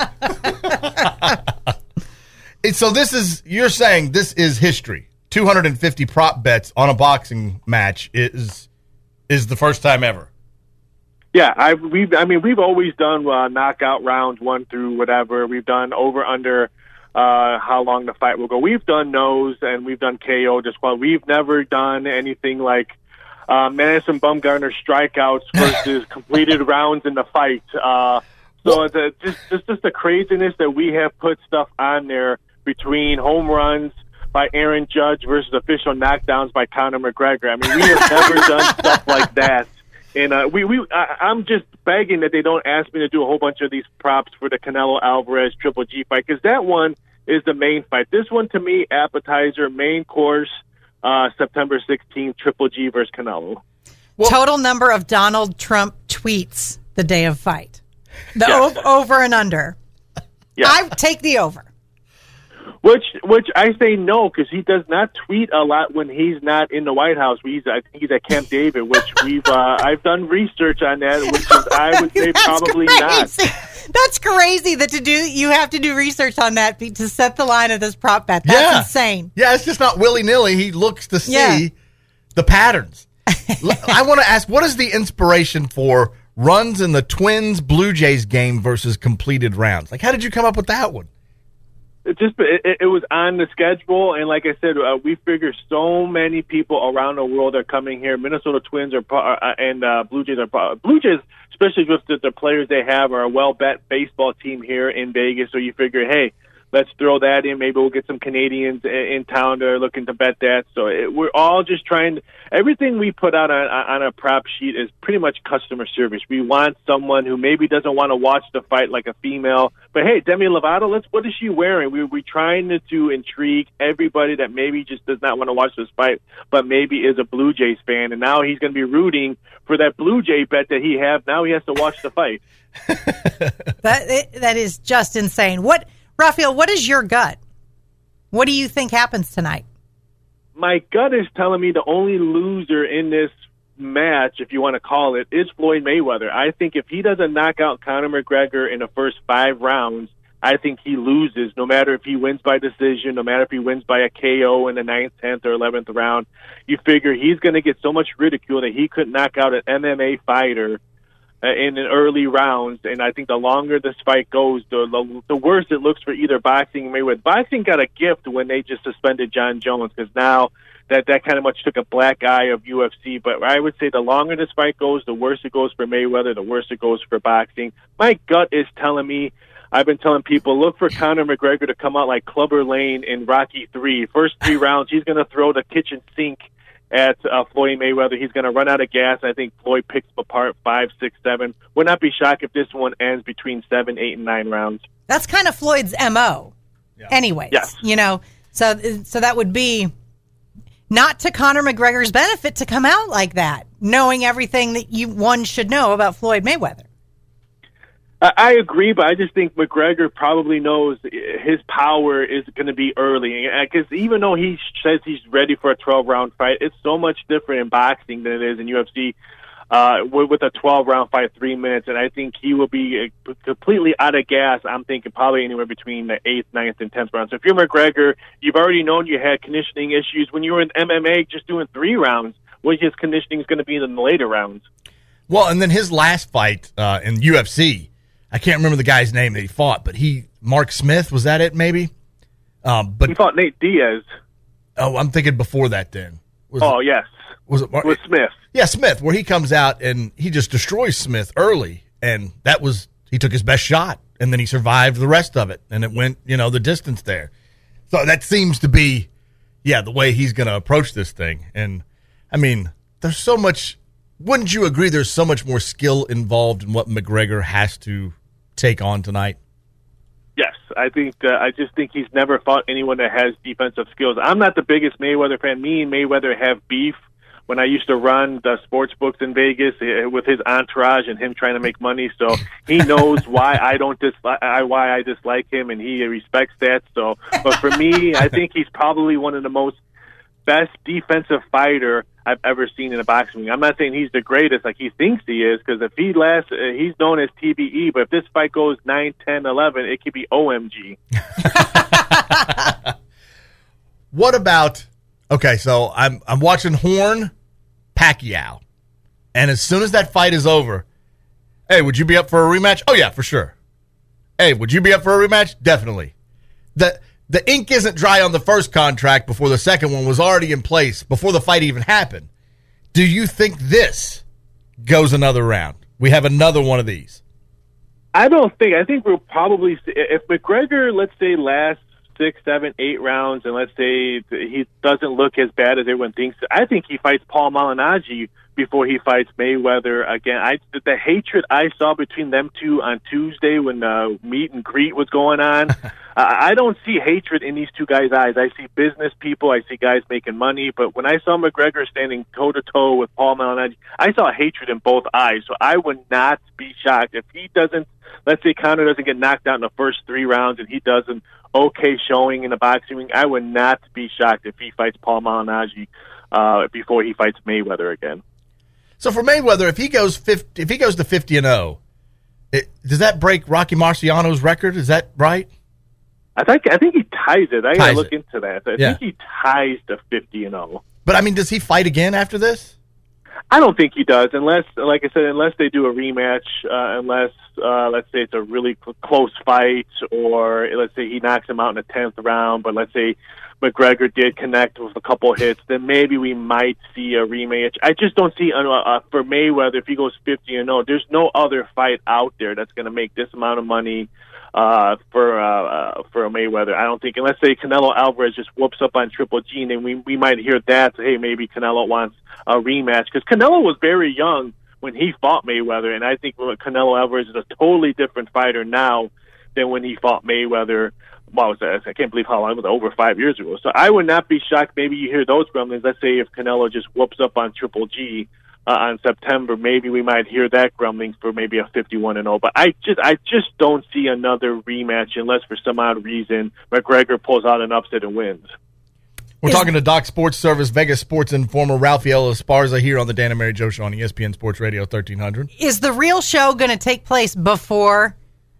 And so this is, you're saying this is history. two hundred fifty prop bets on a boxing match is is the first time ever. Yeah, I we've I mean we've always done uh, knockout rounds one through whatever. We've done over under uh, how long the fight will go. We've done no's and we've done K O just well. We've never done anything like uh, Madison Bumgarner strikeouts versus completed rounds in the fight. Uh, so the, just, just just the craziness that we have put stuff on there between home runs by Aaron Judge versus official knockdowns by Conor McGregor. I mean, we have never done stuff like that. And uh, we, we, I, I'm just begging that they don't ask me to do a whole bunch of these props for the Canelo Alvarez Triple G fight, because that one is the main fight. This one, to me, appetizer, main course, uh, September sixteenth, Triple G versus Canelo. Total number of Donald Trump tweets the day of fight. The Yes. ov- over and under. Yes. I take the over. Which, which I say no, because he does not tweet a lot when he's not in the White House. He's, I think he's at Camp David, which we've, uh, I've done research on that, which is, I would say That's probably crazy. not. That's crazy that to do. You have to do research on that be- to set the line of this prop bet. That's Yeah. insane. Yeah, it's just not willy-nilly. He looks to see Yeah. the patterns. L- I want to ask, what is the inspiration for runs in the Twins Blue Jays game versus completed rounds? Like, how did you come up with that one? It just it, it was on the schedule, and like I said, uh, we figure so many people around the world are coming here. Minnesota Twins are uh, and uh, Blue Jays are Blue Jays, especially with the, the players they have, are a well bet baseball team here in Vegas. So you figure, hey, let's throw that in. Maybe we'll get some Canadians in, in town that are looking to bet that. So it, we're all just trying to, everything we put out on, on a prop sheet is pretty much customer service. We want someone who maybe doesn't want to watch the fight, like a female, but hey, Demi Lovato, let's, what is she wearing? We, we're trying to, to intrigue everybody that maybe just does not want to watch this fight, but maybe is a Blue Jays fan. And now he's going to be rooting for that Blue Jay bet that he have. Now he has to watch the fight. That it, that is just insane. What, Rafael? What is your gut? What do you think happens tonight? My gut is telling me the only loser in this match, if you want to call it, is Floyd Mayweather. I think if he doesn't knock out Conor McGregor in the first five rounds, I think he loses, no matter if he wins by decision, no matter if he wins by a K O in the ninth, tenth, or eleventh round. You figure he's going to get so much ridicule that he could knock out an M M A fighter uh, in the early rounds, and I think the longer this fight goes, the, the, the worse it looks for either boxing and Mayweather. Boxing got a gift when they just suspended John Jones, because now that that kind of much took a black eye of U F C. But I would say the longer this fight goes, the worse it goes for Mayweather, the worse it goes for boxing. My gut is telling me, I've been telling people, look for Conor McGregor to come out like Clubber Lang in Rocky three. First three rounds, he's going to throw the kitchen sink at uh, Floyd Mayweather. He's going to run out of gas. I think Floyd picks him apart five, six, seven. Would not be shocked if this one ends between seven, eight, and nine rounds. That's kind of Floyd's M O. anyways. Yes. You know, so so that would be not to Conor McGregor's benefit to come out like that, knowing everything that you one should know about Floyd Mayweather. I I agree, but I just think McGregor probably knows his power is going to be early. Because even though he says he's ready for a twelve-round fight, it's so much different in boxing than it is in U F C. Uh, with a twelve-round fight, three minutes, and I think he will be completely out of gas. I'm thinking probably anywhere between the eighth, ninth, and tenth round. So if you're McGregor, you've already known you had conditioning issues when you were in M M A, just doing three rounds. What his conditioning is going to be in the later rounds. Well, and then his last fight uh, in U F C, I can't remember the guy's name that he fought, but he Mark Smith, was that it? Maybe. Um, but he fought Nate Diaz. Oh, I'm thinking before that. Then. Was oh it, yes. Was it Mark, with Smith? Yeah, Smith, where he comes out and he just destroys Smith early, and that was he took his best shot, and then he survived the rest of it, and it went you know the distance there. So that seems to be, yeah, the way he's going to approach this thing. And I mean, there's so much. Wouldn't you agree? There's so much more skill involved in what McGregor has to take on tonight. Yes, I think uh, I just think he's never fought anyone that has defensive skills. I'm not the biggest Mayweather fan. Me and Mayweather have beef. When I used to run the sports books in Vegas uh, with his entourage and him trying to make money, so he knows why I don't dislike I, why I dislike him, and he respects that. So, but for me, I think he's probably one of the most best defensive fighter I've ever seen in a boxing ring. I'm not saying he's the greatest like he thinks he is, because if he lasts, uh, he's known as T B E. But if this fight goes nine, ten, eleven, it could be O M G. What about? Okay, so I'm I'm watching Horn Pacquiao, and as soon as that fight is over, hey, would you be up for a rematch? Oh yeah, for sure. Hey, would you be up for a rematch? Definitely. The the ink isn't dry on the first contract before the second one was already in place before the fight even happened. Do you think this goes another round? We have another one of these. I don't think. I think we'll probably if McGregor, let's say, lasts six, seven, eight rounds, and let's say he doesn't look as bad as everyone thinks, I think he fights Paul Malignaggi before he fights Mayweather again. I the hatred I saw between them two on Tuesday when the meet and greet was going on, uh, I don't see hatred in these two guys' eyes. I see business people. I see guys making money. But when I saw McGregor standing toe-to-toe with Paul Malignaggi, I saw hatred in both eyes. So I would not be shocked if he doesn't, let's say Conor doesn't get knocked out in the first three rounds and he doesn't okay showing in the boxing ring, I would not be shocked if he fights Paul Malignaggi uh, before he fights Mayweather again. So for Mayweather, if he goes fifty, if he goes to fifty and zero, does that break Rocky Marciano's record? Is that right? I think I think he ties it. I got to look it. into that. I Yeah. think he ties to fifty and zero. But I mean, does he fight again after this? I don't think he does, unless, like I said, unless they do a rematch, uh, unless, uh, let's say it's a really cl- close fight, or let's say he knocks him out in the tenth round, but let's say McGregor did connect with a couple hits, then maybe we might see a rematch. I just don't see, uh, uh, for Mayweather, if he goes fifty and oh, there's no other fight out there that's going to make this amount of money uh, for uh, uh, for a Mayweather. I don't think, unless say Canelo Alvarez just whoops up on Triple G, and then we, we might hear that, hey, maybe Canelo wants a rematch, because Canelo was very young when he fought Mayweather, and I think Canelo Alvarez is a totally different fighter now than when he fought Mayweather. Well, was that? I can't believe how long it was, over five years ago. So I would not be shocked. Maybe you hear those grumblings. Let's say if Canelo just whoops up on Triple G uh, on September, maybe we might hear that grumbling for maybe a fifty-one and oh. But I just, I just don't see another rematch unless for some odd reason McGregor pulls out an upset and wins. We're talking to Doc Sports Service, Vegas sports informer Rafael Esparza here on the Dan and Mary Jo Show on E S P N Sports Radio thirteen hundred. Is the real show going to take place before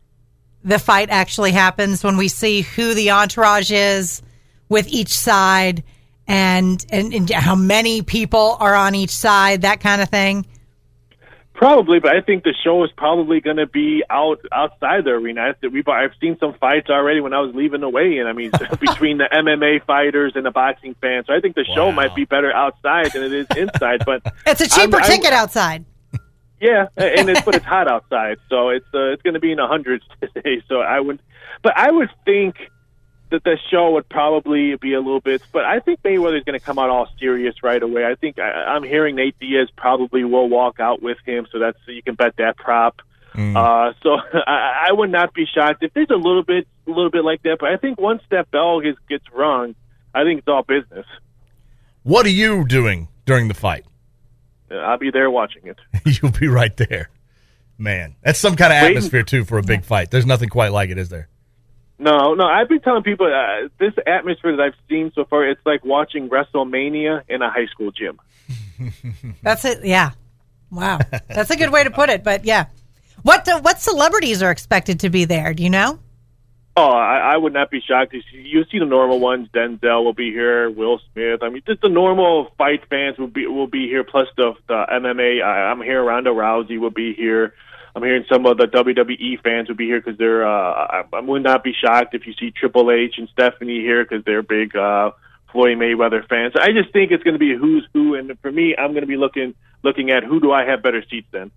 the fight actually happens, when we see who the entourage is with each side and, and, and how many people are on each side, that kind of thing? Probably, but I think the show is probably going to be out outside the arena. We've, I've seen some fights already when I was leaving the weigh-in. I mean, between the M M A fighters and the boxing fans. So I think the show Wow. might be better outside than it is inside. But It's a cheaper I'm- I- ticket outside. Yeah, and it's but it's hot outside, so it's uh, it's going to be in the hundreds today. So I would, but I would think that the show would probably be a little bit. But I think Mayweather's going to come out all serious right away. I think I, I'm hearing Nate Diaz probably will walk out with him, so that's you can bet that prop. Mm. Uh, so I, I would not be shocked if there's a little bit, a little bit like that. But I think once that bell gets, gets rung, I think it's all business. What are you doing during the fight? Uh, I'll be there watching it. You'll be right there. Man, that's some kind of Waiting. atmosphere, too, for a big fight. There's nothing quite like it, is there? No, no. I've been telling people uh, this atmosphere that I've seen so far, it's like watching WrestleMania in a high school gym. That's it. Yeah. Wow. That's a good way to put it. But yeah. What uh, what celebrities are expected to be there? Do you know? Oh, I, I would not be shocked. You see the normal ones. Denzel will be here. Will Smith. I mean, just the normal fight fans will be will be here. Plus the, the M M A. I, I'm here. Ronda Rousey will be here. I'm hearing some of the W W E fans will be here because they're. Uh, I, I would not be shocked if you see Triple H and Stephanie here because they're big uh, Floyd Mayweather fans. I just think it's going to be a who's who, and for me, I'm going to be looking looking at who do I have better seats than.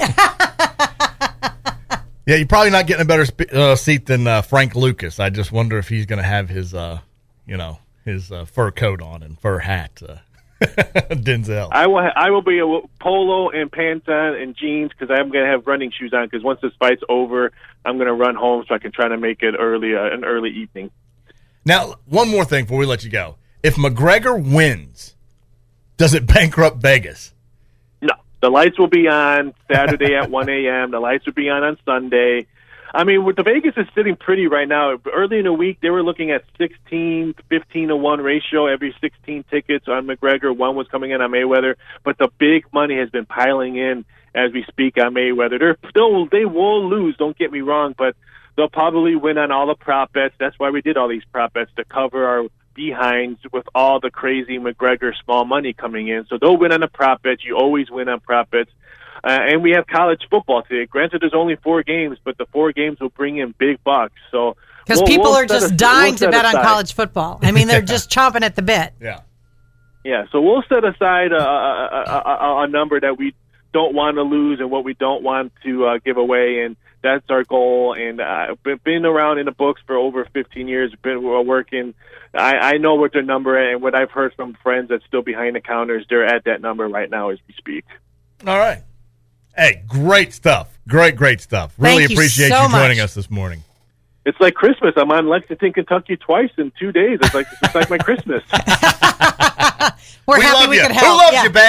Yeah, you're probably not getting a better sp- uh, seat than uh, Frank Lucas. I just wonder if he's going to have his, uh, you know, his uh, fur coat on and fur hat. Uh, Denzel. I will. Ha- I will be a polo and pants on and jeans because I'm going to have running shoes on because once this fight's over, I'm going to run home so I can try to make it early, uh, an early evening. Now, one more thing before we let you go. If McGregor wins, does it bankrupt Vegas? No. The lights will be on Saturday at one a.m. The lights will be on on Sunday. I mean, with the Vegas is sitting pretty right now. Early in the week, they were looking at sixteen, fifteen to one ratio. Every sixteen tickets on McGregor, one was coming in on Mayweather. But the big money has been piling in as we speak on Mayweather. They're still, they will lose, don't get me wrong, but they'll probably win on all the prop bets. That's why we did all these prop bets, to cover our behinds with all the crazy McGregor small money coming in. So they'll win on the prop bets. You always win on prop bets. Uh, and we have college football today. Granted, there's only four games, but the four games will bring in big bucks. So because we'll, people we'll are just a, dying we'll to bet aside. on college football. I mean, they're just chomping at the bit. Yeah. Yeah, so we'll set aside a, a, a, a number that we don't want to lose and what we don't want to uh, give away, and that's our goal. And I've uh, been around in the books for over fifteen years, been working. I, I know what their number is, and what I've heard from friends that's still behind the counters, they're at that number right now as we speak. All right. Hey, great stuff. Great, great stuff. Really Thank you appreciate so you joining much. us this morning. It's like Christmas. I'm on Lexington, Kentucky twice in two days. It's like it's like my Christmas. We're we happy love we you. could Who help. loves Yeah. you,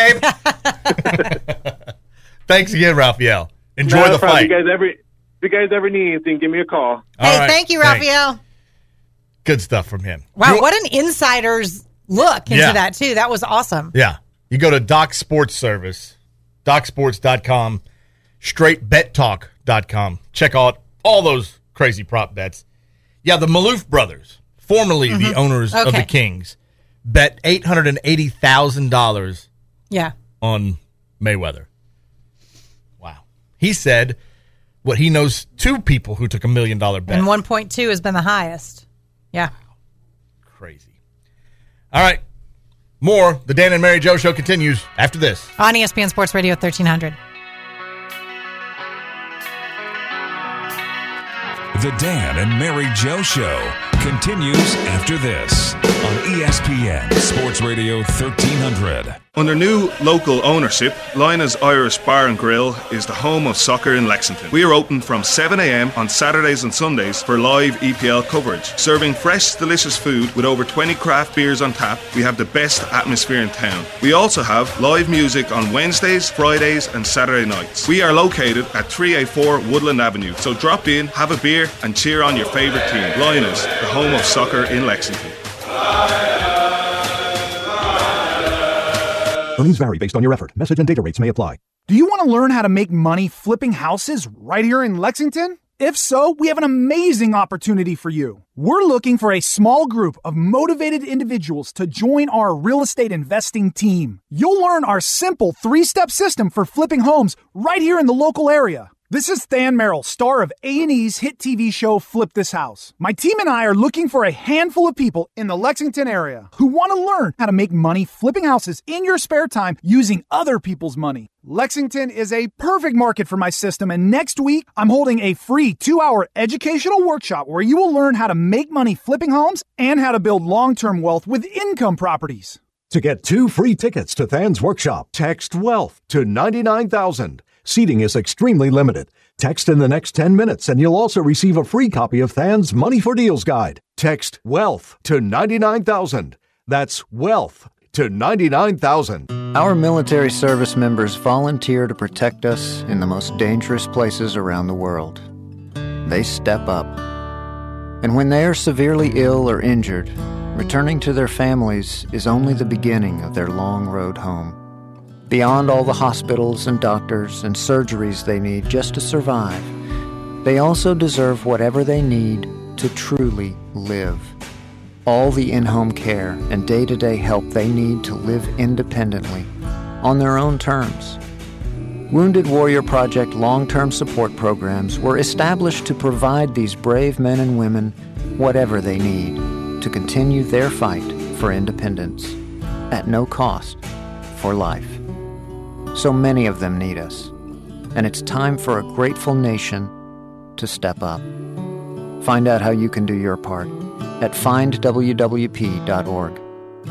babe? Thanks again, Raphael. Enjoy Not a the problem. fight. If you guys ever, if you guys ever need anything, give me a call. Hey, All right. thank you, Thanks. Raphael. Good stuff from him. Wow, You- what an insider's look into Yeah. that, too. That was awesome. Yeah. You go to Doc Sports Service, doc sports dot com, straight bet talk dot com. Check out all those crazy prop bets. Yeah, the Maloof brothers, formerly the Mhm. owners of the Okay. Kings, bet eight hundred eighty thousand dollars Yeah. on Mayweather. Wow. He said what he knows two people who took a million dollar bet. And one point two has been the highest. Yeah. Crazy. All right. More. The Dan and Mary Joe Show continues after this. On E S P N Sports Radio thirteen hundred. The Dan and Mary Joe Show continues after this on E S P N Sports Radio thirteen hundred. Under new local ownership, Lina's Irish Bar and Grill is the home of soccer in Lexington. We are open from seven a.m. on Saturdays and Sundays for live E P L coverage. Serving fresh, delicious food with over twenty craft beers on tap, we have the best atmosphere in town. We also have live music on Wednesdays, Fridays and Saturday nights. We are located at three eighty-four Woodland Avenue, so drop in, have a beer and cheer on your favourite team. Lina's, the home of soccer in Lexington. Earnings vary based on your effort. Message and data rates may apply. Do you want to learn how to make money flipping houses right here in Lexington? If so, we have an amazing opportunity for you. We're looking for a small group of motivated individuals to join our real estate investing team. You'll learn our simple three-step system for flipping homes right here in the local area. This is Than Merrill, star of A and E's hit T V show Flip This House. My team and I are looking for a handful of people in the Lexington area who want to learn how to make money flipping houses in your spare time using other people's money. Lexington is a perfect market for my system, and next week I'm holding a free two-hour educational workshop where you will learn how to make money flipping homes and how to build long-term wealth with income properties. To get two free tickets to Than's workshop, text WEALTH to ninety-nine thousand. Seating is extremely limited. Text in the next ten minutes and you'll also receive a free copy of Than's Money for Deals Guide. Text WEALTH to ninety-nine thousand. That's WEALTH to ninety-nine thousand. Our military service members volunteer to protect us in the most dangerous places around the world. They step up. And when they are severely ill or injured, returning to their families is only the beginning of their long road home. Beyond all the hospitals and doctors and surgeries they need just to survive, they also deserve whatever they need to truly live. All the in-home care and day-to-day help they need to live independently, on their own terms. Wounded Warrior Project long-term support programs were established to provide these brave men and women whatever they need to continue their fight for independence, at no cost, for life. So many of them need us, and it's time for a grateful nation to step up. Find out how you can do your part at find w w p dot org.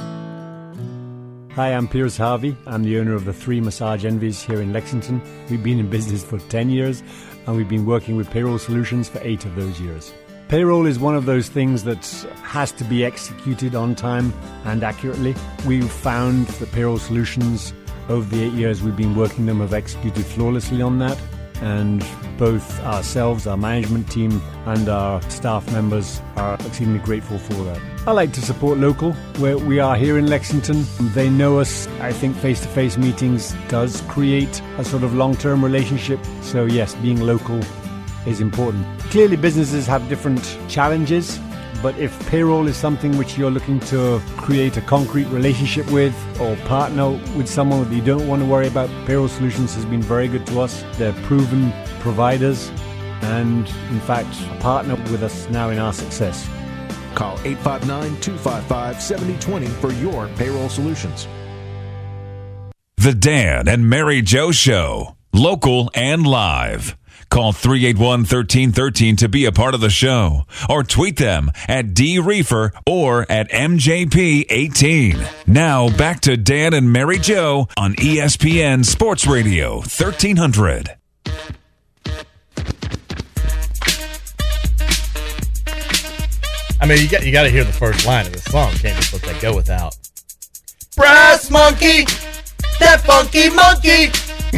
Hi, I'm Piers Harvey. I'm the owner of the Three Massage Envies here in Lexington. We've been in business for ten years, and we've been working with payroll solutions for eight of those years. Payroll is one of those things that has to be executed on time and accurately. We've found that payroll solutions, over the eight years we've been working them, have executed flawlessly on that. And both ourselves, our management team, and our staff members are extremely grateful for that. I like to support local, where we are here in Lexington. They know us. I think face-to-face meetings does create a sort of long-term relationship. So yes, being local is important. Clearly businesses have different challenges, but if payroll is something which you're looking to create a concrete relationship with or partner with someone that you don't want to worry about, Payroll Solutions has been very good to us. They're proven providers and, in fact, partner with us now in our success. Call eight five nine, two five five, seven zero two zero for your payroll solutions. The Dan and Mary Jo Show, local and live. Call three eight one, one three one three to be a part of the show, or tweet them at D Reefer or at M J P eighteen. Now back to Dan and Mary Jo on E S P N Sports Radio thirteen hundred. I mean, you got you got to hear the first line of the song. Can't just let that go without. Brass monkey, that funky monkey.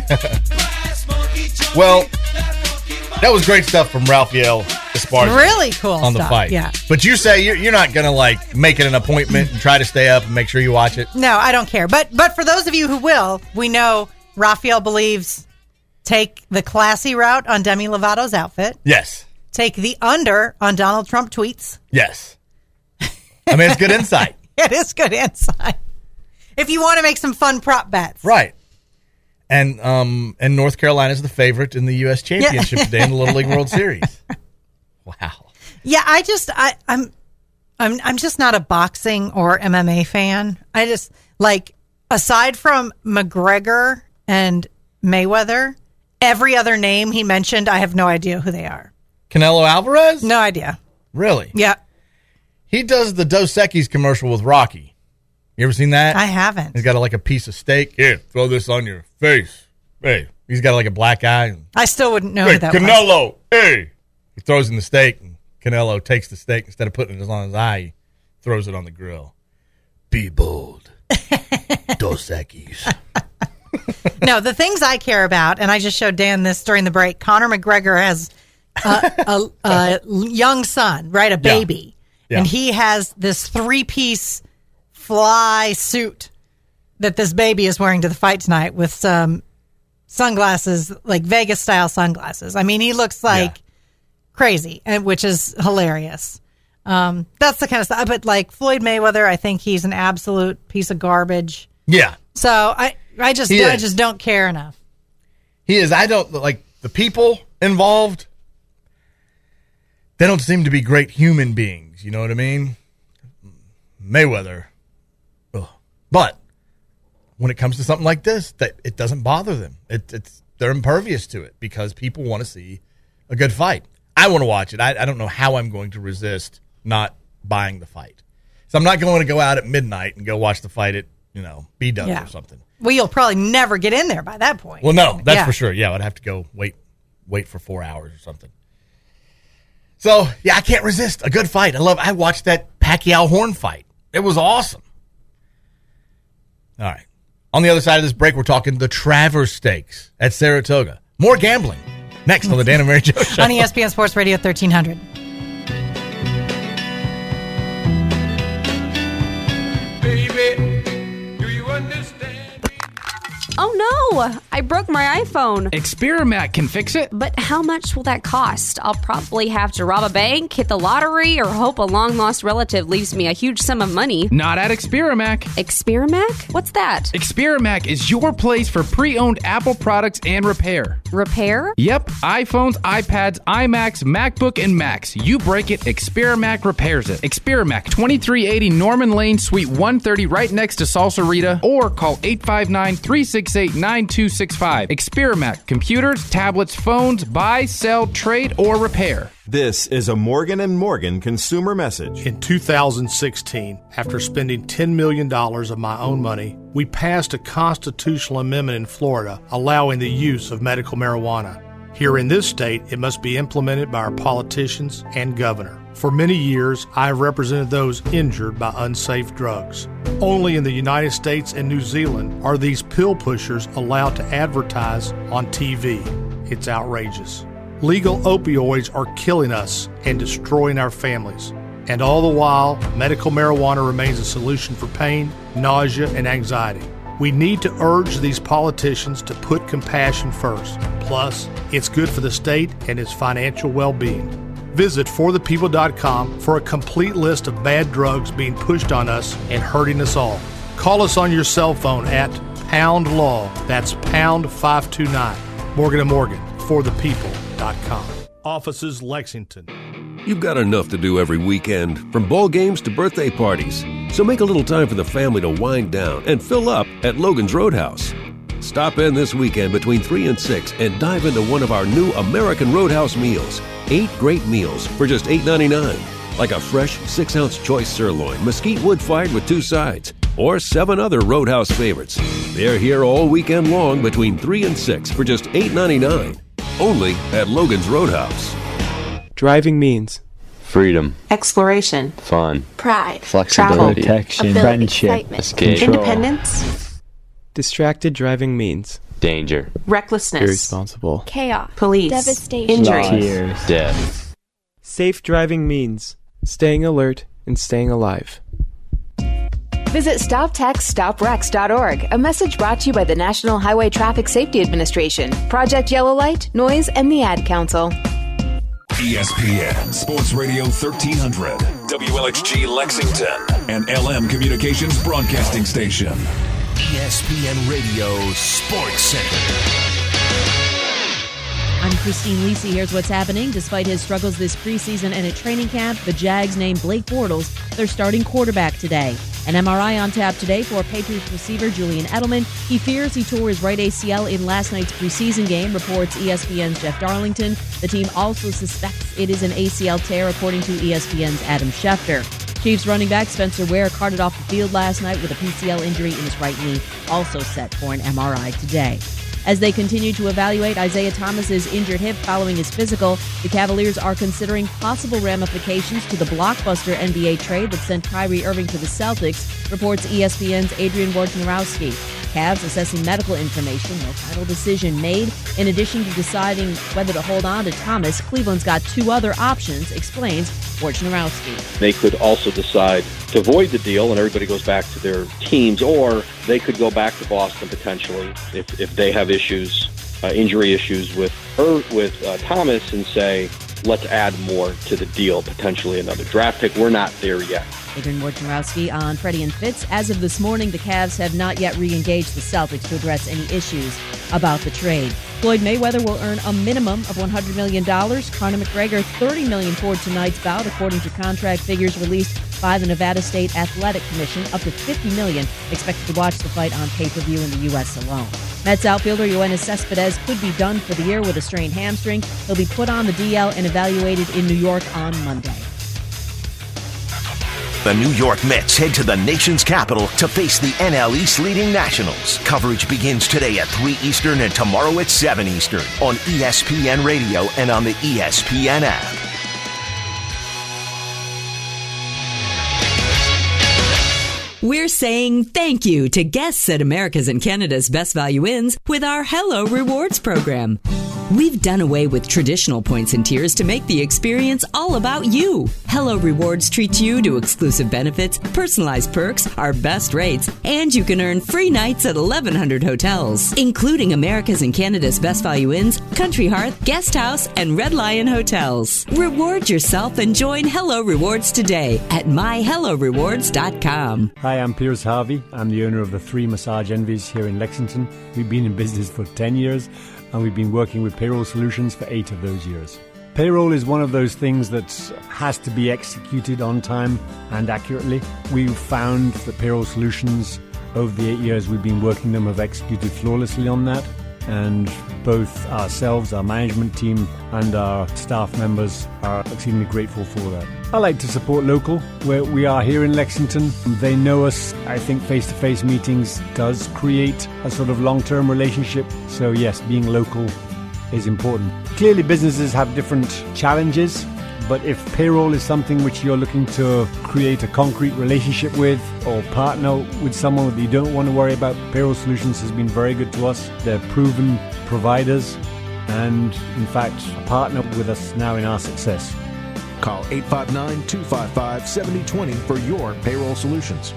Well, that was great stuff from Rafael Esparza. Really cool on the stuff, fight. yeah. But you say you're, you're not going to like make it an appointment and try to stay up and make sure you watch it. No, I don't care. But but for those of you who will, we know Rafael believes take the classy route on Demi Lovato's outfit. Yes. Take the under on Donald Trump tweets. Yes. I mean, it's good insight. It is good insight. If you want to make some fun prop bets. Right. And um and North Carolina's the favorite in the U S Championship yeah. today in the Little League World Series. Wow. Yeah, I just I, I'm I'm I'm just not a boxing or M M A fan. I just like aside from McGregor and Mayweather, every other name he mentioned, I have no idea who they are. Canelo Alvarez? No idea. Really? Yeah. He does the Dos Equis commercial with Rocky. You ever seen that? I haven't. He's got a, like a piece of steak. Here, throw this on your face. Hey, he's got like a black eye. I still wouldn't know hey, who that Canelo, was. hey. He throws in the steak, and Canelo takes the steak. Instead of putting it on his eye, he throws it on the grill. Be bold. Dos Equis. No, the things I care about, and I just showed Dan this during the break, Conor McGregor has a, a, a young son, right, a baby. Yeah. Yeah. And he has this three-piece fly suit that this baby is wearing to the fight tonight with some sunglasses, like Vegas-style sunglasses. I mean, he looks like yeah. crazy, and which is hilarious. Um, that's the kind of stuff. But like Floyd Mayweather, I think he's an absolute piece of garbage. Yeah. So I, I just, I just don't care enough. He is. I don't like the people involved. They don't seem to be great human beings. You know what I mean? Mayweather. Ugh. But when it comes to something like this, that it doesn't bother them. It, it's they're impervious to it because people want to see a good fight. I want to watch it. I, I don't know how I'm going to resist not buying the fight. So I'm not going to go out at midnight and go watch the fight at you know, B-dubs Yeah. or something. Well, you'll probably never get in there by that point. Well, no, that's Yeah. for sure. Yeah, I'd have to go wait, wait for four hours or something. So yeah, I can't resist a good fight. I love. I watched that Pacquiao Horn fight. It was awesome. All right. On the other side of this break, we're talking the Travers Stakes at Saratoga. More gambling next on the Dan and Mary Jo Show. On E S P N Sports Radio thirteen hundred. Oh no! I broke my iPhone. Experiment can fix it. But how much will that cost? I'll probably have to rob a bank, hit the lottery, or hope a long-lost relative leaves me a huge sum of money. Not at Experiment. Experiment? What's that? Experiment is your place for pre-owned Apple products and repair. Repair? Yep. iPhones, iPads, iMacs, MacBook, and Macs. You break it, Experiment repairs it. Experiment, twenty-three eighty Norman Lane, Suite one thirty, right next to Salsarita, or call eight five nine, three six eight, nine two six five. Experiment. Computers, tablets, phones, buy, sell, trade, or repair. This is a Morgan and Morgan consumer message. In two thousand sixteen, after spending ten million dollars of my own money, we passed a constitutional amendment in Florida allowing the use of medical marijuana. Here in this state, it must be implemented by our politicians and governor. For many years, I have represented those injured by unsafe drugs. Only in the United States and New Zealand are these pill pushers allowed to advertise on T V. It's outrageous. Legal opioids are killing us and destroying our families. And all the while, medical marijuana remains a solution for pain, nausea, and anxiety. We need to urge these politicians to put compassion first. Plus, it's good for the state and its financial well-being. Visit for the people dot com for a complete list of bad drugs being pushed on us and hurting us all. Call us on your cell phone at Pound Law. That's Pound five two nine. Morgan and Morgan, for the people dot com. Offices Lexington. You've got enough to do every weekend, from ball games to birthday parties. So make a little time for the family to wind down and fill up at Logan's Roadhouse. Stop in this weekend between three and six and dive into one of our new American Roadhouse meals. Eight great meals for just eight ninety-nine. Like a fresh six-ounce choice sirloin, mesquite wood-fired with two sides, or seven other Roadhouse favorites. They're here all weekend long between three and six for just eight ninety-nine. Only at Logan's Roadhouse. Driving means freedom, exploration, fun, pride, flexibility, travel, protection, ability, friendship, excitement, escape, independence. Distracted driving means danger, recklessness, irresponsible, chaos, police, devastation, injury, tears, death. Safe driving means staying alert and staying alive. Visit stop text stop wrecks dot org, a message brought to you by the National Highway Traffic Safety Administration, Project Yellow Light, Noise, and the Ad Council. E S P N Sports Radio thirteen hundred, W L X G Lexington, and L M Communications Broadcasting Station. E S P N Radio Sports Center. I'm Christine Lisi. Here's what's happening. Despite his struggles this preseason and at training camp, the Jags named Blake Bortles their starting quarterback today. An M R I on tap today for Patriots receiver Julian Edelman. He fears he tore his right A C L in last night's preseason game, reports E S P N's Jeff Darlington. The team also suspects it is an A C L tear, according to E S P N's Adam Schefter. Chiefs running back Spencer Ware carted off the field last night with a P C L injury in his right knee, also set for an M R I today. As they continue to evaluate Isaiah Thomas's injured hip following his physical, the Cavaliers are considering possible ramifications to the blockbuster N B A trade that sent Kyrie Irving to the Celtics, reports E S P N's Adrian Wojnarowski. Cavs assessing medical information, no final decision made. In addition to deciding whether to hold on to Thomas, Cleveland's got two other options, explains Wojnarowski. They could also decide to void the deal and everybody goes back to their teams, or they could go back to Boston potentially if, if they have issues, uh, injury issues with her, with uh, Thomas, and say, let's add more to the deal, potentially another draft pick. We're not there yet. Adrian Wojnarowski on Freddie and Fitz. As of this morning, the Cavs have not yet re-engaged the Celtics to address any issues about the trade. Floyd Mayweather will earn a minimum of one hundred million dollars. Conor McGregor, thirty million dollars for tonight's bout, according to contract figures released by the Nevada State Athletic Commission. Up to fifty million dollars expected to watch the fight on pay-per-view in the U S alone. Mets outfielder Yoenis Cespedes could be done for the year with a strained hamstring. He'll be put on the D L and evaluated in New York on Monday. The New York Mets head to the nation's capital to face the N L East leading Nationals. Coverage begins today at three Eastern and tomorrow at seven Eastern on E S P N Radio and on the E S P N app. We're saying thank you to guests at America's and Canada's Best Value Inns with our Hello Rewards program. We've done away with traditional points and tiers to make the experience all about you. Hello Rewards treats you to exclusive benefits, personalized perks, our best rates, and you can earn free nights at eleven hundred hotels, including America's and Canada's Best Value Inns, Country Hearth, Guest House, and Red Lion Hotels. Reward yourself and join Hello Rewards today at my hello rewards dot com. Hi, I'm Piers Harvey. I'm the owner of the Three Massage Envies here in Lexington. We've been in business for ten years, and we've been working with payroll solutions for eight of those years. Payroll is one of those things that has to be executed on time and accurately. We've found that payroll solutions, over the eight years we've been working them, have executed flawlessly on that. And both ourselves, our management team, and our staff members are extremely grateful for that. I like to support local, where we are here in Lexington. They know us. I think face-to-face meetings does create a sort of long-term relationship. So yes, being local is important. Clearly businesses have different challenges, but if payroll is something which you're looking to create a concrete relationship with or partner with someone that you don't want to worry about, Payroll Solutions has been very good to us. They're proven providers and, in fact, a partner with us now in our success. Call eight five nine, two five five, seven zero two zero for your payroll solutions.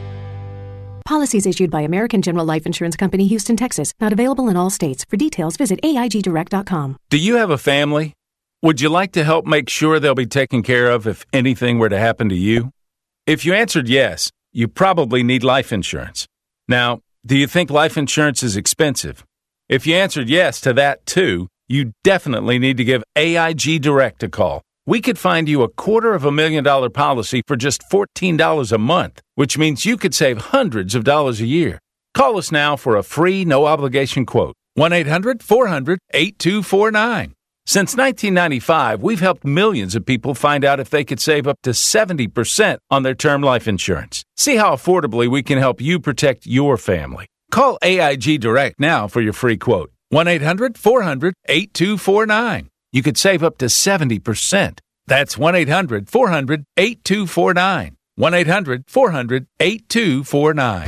Policies issued by American General Life Insurance Company, Houston, Texas. Not available in all states. For details, visit A I G direct dot com. Do you have a family? Would you like to help make sure they'll be taken care of if anything were to happen to you? If you answered yes, you probably need life insurance. Now, do you think life insurance is expensive? If you answered yes to that too, you definitely need to give A I G Direct a call. We could find you a quarter of a million dollar policy for just fourteen dollars a month, which means you could save hundreds of dollars a year. Call us now for a free, no-obligation quote. one eight hundred, four hundred, eight two four nine. Since nineteen ninety-five, we've helped millions of people find out if they could save up to seventy percent on their term life insurance. See how affordably we can help you protect your family. Call A I G Direct now for your free quote. one eight hundred, four hundred, eight two four nine. You could save up to seventy percent. That's one eight hundred, four hundred, eight two four nine. one eight hundred, four hundred, eight two four nine.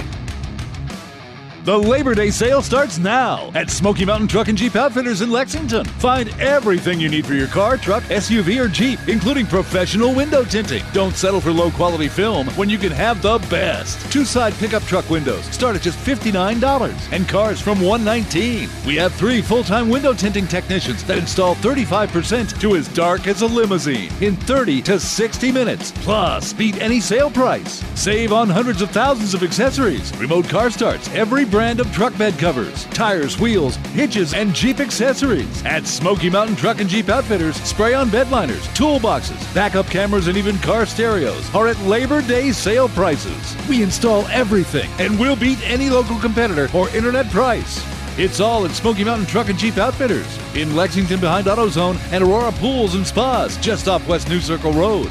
The Labor Day sale starts now at Smoky Mountain Truck and Jeep Outfitters in Lexington. Find everything you need for your car, truck, S U V, or Jeep, including professional window tinting. Don't settle for low-quality film when you can have the best. Two-side pickup truck windows start at just fifty-nine dollars and cars from one hundred nineteen dollars. We have three full-time window tinting technicians that install thirty-five percent to as dark as a limousine in thirty to sixty minutes. Plus, beat any sale price. Save on hundreds of thousands of accessories, remote car starts, every brand of truck bed covers, tires, wheels, hitches, and Jeep accessories. At Smoky Mountain Truck and Jeep Outfitters, spray-on bed liners, toolboxes, backup cameras, and even car stereos are at Labor Day sale prices. We install everything, and we'll beat any local competitor or internet price. It's all at Smoky Mountain Truck and Jeep Outfitters in Lexington behind AutoZone and Aurora Pools and Spas just off West New Circle Road.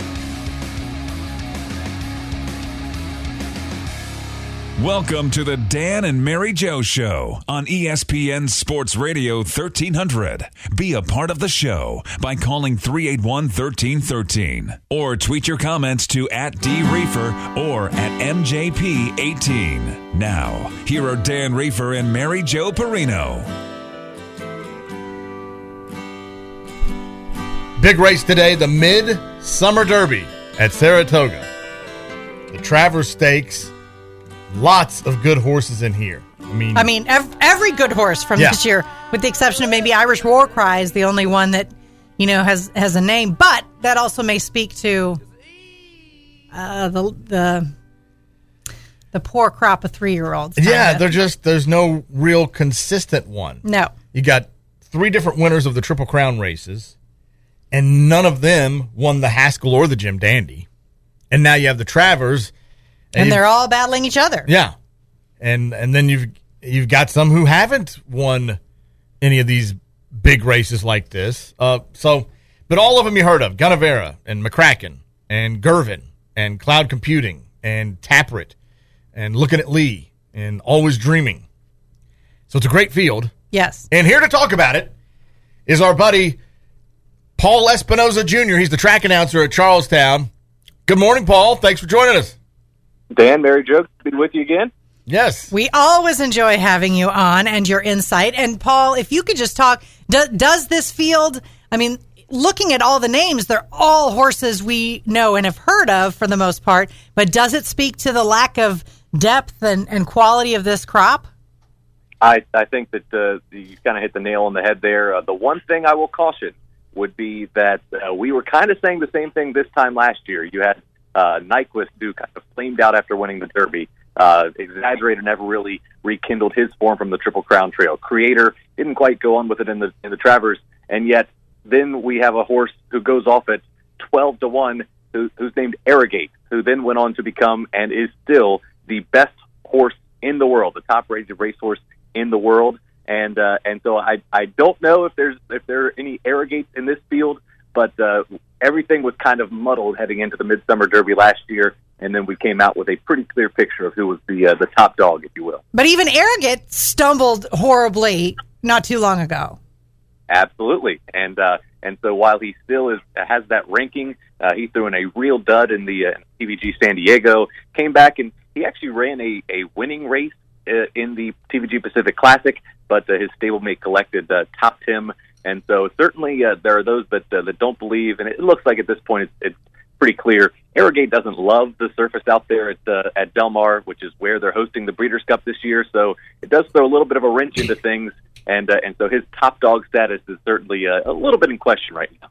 Welcome to the Dan and Mary Jo Show on E S P N Sports Radio thirteen hundred. Be a part of the show by calling three eight one, one three one three or tweet your comments to at D Reefer or at M J P eighteen. Now, here are Dan Reefer and Mary Jo Perino. Big race today, the Mid-Summer Derby at Saratoga. The Travers Stakes. Lots of good horses in here. I mean, I mean, every, every good horse from yeah. this year, with the exception of maybe Irish War Cry, is the only one that, you know, has has a name. But that also may speak to uh, the the the poor crop of three year olds. Yeah, they're just there's no real consistent one. No, you got three different winners of the Triple Crown races, and none of them won the Haskell or the Jim Dandy. And now you have the Travers. And, and they're all battling each other. Yeah. And and then you've you've got some who haven't won any of these big races like this. Uh, so, but all of them you heard of. Gunnevera and McCracken and Gervin and cloud computing and Taprit and Looking at Lee and Always Dreaming. So it's a great field. Yes. And here to talk about it is our buddy Paul Espinoza Junior He's the track announcer at Charlestown. Good morning, Paul. Thanks for joining us. Dan, Mary Jo, good to be with you again. Yes. We always enjoy having you on and your insight. And, Paul, if you could just talk, do, does this field, I mean, looking at all the names, they're all horses we know and have heard of for the most part, but does it speak to the lack of depth and, and quality of this crop? I, I think that uh, you kind of hit the nail on the head there. Uh, the one thing I will caution would be that uh, we were kind of saying the same thing this time last year. You had uh, Nyquist, who kind of flamed out after winning the Derby. Uh, Exaggerator never really rekindled his form from the Triple Crown Trail. Creator didn't quite go on with it in the in the Travers, and yet then we have a horse who goes off at twelve to one, who, who's named Arrogate, who then went on to become and is still the best horse in the world, the top-rated racehorse in the world. And uh, and so I I don't know if there's if there are any Arrogates in this field, but uh, everything was kind of muddled heading into the Midsummer Derby last year. And then we came out with a pretty clear picture of who was the uh, the top dog, if you will. But even Arrogate stumbled horribly not too long ago. Absolutely, and uh, and so while he still is has that ranking, uh, he threw in a real dud in the uh, T V G San Diego. Came back and he actually ran a, a winning race uh, in the T V G Pacific Classic, but uh, his stablemate Collected uh, topped him. And so certainly uh, there are those that uh, that don't believe, and it looks like at this point it's, it's pretty clear. Arrogate doesn't love the surface out there at uh, at Del Mar, which is where they're hosting the Breeders' Cup this year. So it does throw a little bit of a wrench into things, and uh, and so his top dog status is certainly uh, a little bit in question right now.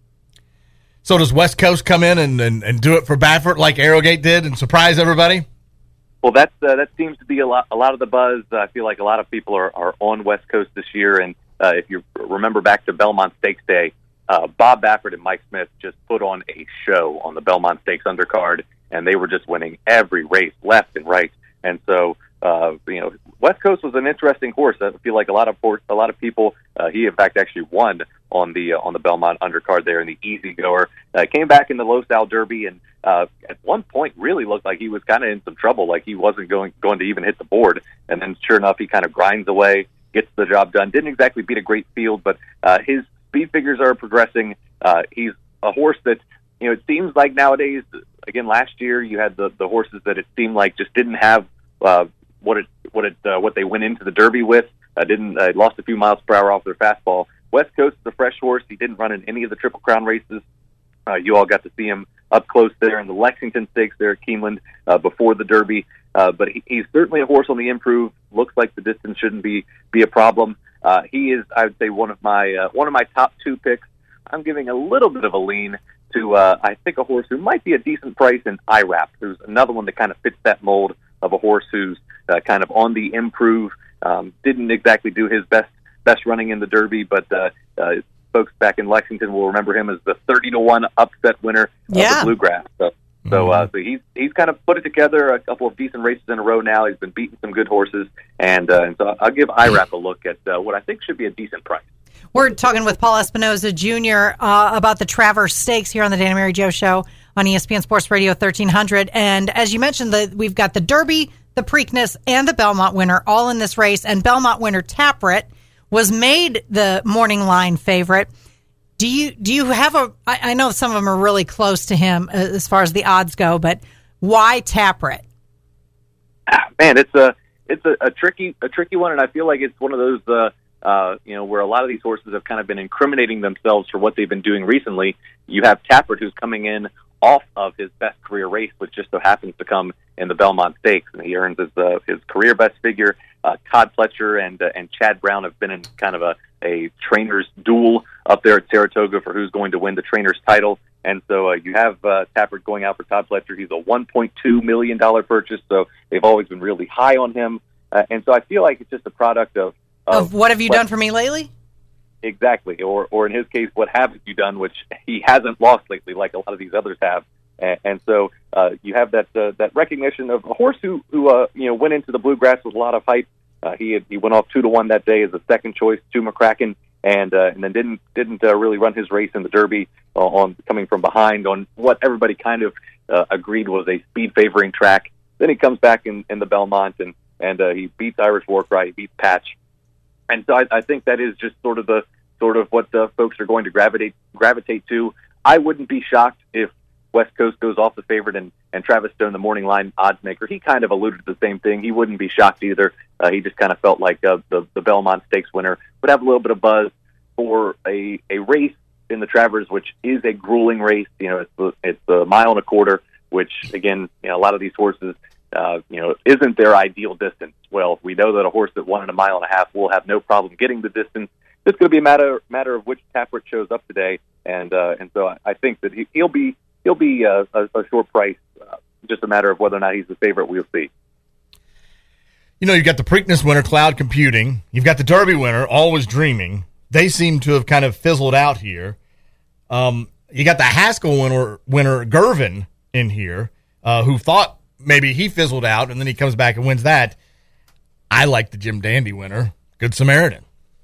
So does West Coast come in and, and, and do it for Baffert like Arrogate did and surprise everybody? Well, that's uh, that seems to be a lot a lot of the buzz. Uh, I feel like a lot of people are, are on West Coast this year, and uh, if you remember back to Belmont Stakes Day, Uh, Bob Baffert and Mike Smith just put on a show on the Belmont Stakes undercard, and they were just winning every race left and right. And so, uh, you know, West Coast was an interesting horse. I feel like a lot of a lot of people. Uh, he in fact actually won on the uh, on the Belmont undercard there in the Easy Goer. Uh, came back in the Los Al Derby, and uh, at one point really looked like he was kind of in some trouble, like he wasn't going going to even hit the board. And then, sure enough, he kind of grinds away, gets the job done. Didn't exactly beat a great field, but uh, his speed figures are progressing. Uh, he's a horse that, you know, it seems like nowadays, again, last year you had the, the horses that it seemed like just didn't have uh, what it what it uh, what they went into the Derby with. Uh, didn't uh, lost a few miles per hour off their fastball. West Coast is a fresh horse. He didn't run in any of the Triple Crown races. Uh, you all got to see him up close there in the Lexington Stakes there at Keeneland uh, before the Derby. Uh, but he, he's certainly a horse on the improve. Looks like the distance shouldn't be be a problem. Uh, he is, I would say, one of my uh, one of my top two picks. I'm giving a little bit of a lean to, uh, I think, a horse who might be a decent price in I RAP, who's another one that kind of fits that mold of a horse who's uh, kind of on the improve. Um, didn't exactly do his best best running in the Derby, but uh, uh, folks back in Lexington will remember him as the thirty to one upset winner of yeah. the Bluegrass. So, so, uh, so he's he's kind of put it together a couple of decent races in a row now. He's been beating some good horses, and uh, and so I'll give I RAP a look at uh, what I think should be a decent price. We're talking with Paul Espinoza Junior Uh, about the Travers Stakes here on the Dan and Mary Jo Show on E S P N Sports Radio thirteen hundred. And as you mentioned, the, we've got the Derby, the Preakness, and the Belmont winner all in this race. And Belmont winner Taprit was made the morning line favorite. Do you do you have a? I, I know some of them are really close to him as far as the odds go, but why Taprit? Ah, man, it's a it's a, a tricky a tricky one, and I feel like it's one of those uh, uh, you know where a lot of these horses have kind of been incriminating themselves for what they've been doing recently. You have Taprit, who's coming in off of his best career race, which just so happens to come in the Belmont Stakes, and he earns his uh, his career best figure. Uh, Todd Pletcher and uh, and Chad Brown have been in kind of a, a trainer's duel up there at Saratoga for who's going to win the trainer's title. And so uh, you have uh, Tapert going out for Todd Pletcher. He's a one point two million dollars purchase, so they've always been really high on him. Uh, and so I feel like it's just a product of... Of, of what have you what, done for me lately? Exactly. Or, or in his case, what haven't you done, which he hasn't lost lately like a lot of these others have. And, and so uh, you have that uh, that recognition of a horse who, who uh, you know, went into the Bluegrass with a lot of hype. Uh, he had, he went off two to one that day as a second choice to McCracken, and uh, and then didn't didn't uh, really run his race in the Derby uh, on coming from behind on what everybody kind of uh, agreed was a speed favoring track. Then he comes back in, in the Belmont and and uh, he beats Irish Warcry, he beats Patch, and so I, I think that is just sort of the sort of what the folks are going to gravitate gravitate to. I wouldn't be shocked if West Coast goes off the favorite and, and Travis Stone, the morning line odds maker, he kind of alluded to the same thing. He wouldn't be shocked either. Uh, he just kind of felt like uh, the, the Belmont Stakes winner would have a little bit of buzz for a, a race in the Travers, which is a grueling race. You know, it's, it's a mile and a quarter, which, again, you know, a lot of these horses, uh, you know, isn't their ideal distance. Well, we know that a horse that won in a mile and a half will have no problem getting the distance. It's going to be a matter matter of which Tapwrit shows up today, and uh, and so I, I think that he, he'll be he'll be uh, a, a short price. Uh, just a matter of whether or not he's the favorite. We'll see. You know, you've got the Preakness winner, Cloud Computing. You've got the Derby winner, Always Dreaming. They seem to have kind of fizzled out here. Um, you got the Haskell winner, winner Gervin, in here, uh, who thought maybe he fizzled out, and then he comes back and wins that. I like the Jim Dandy winner, Good Samaritan.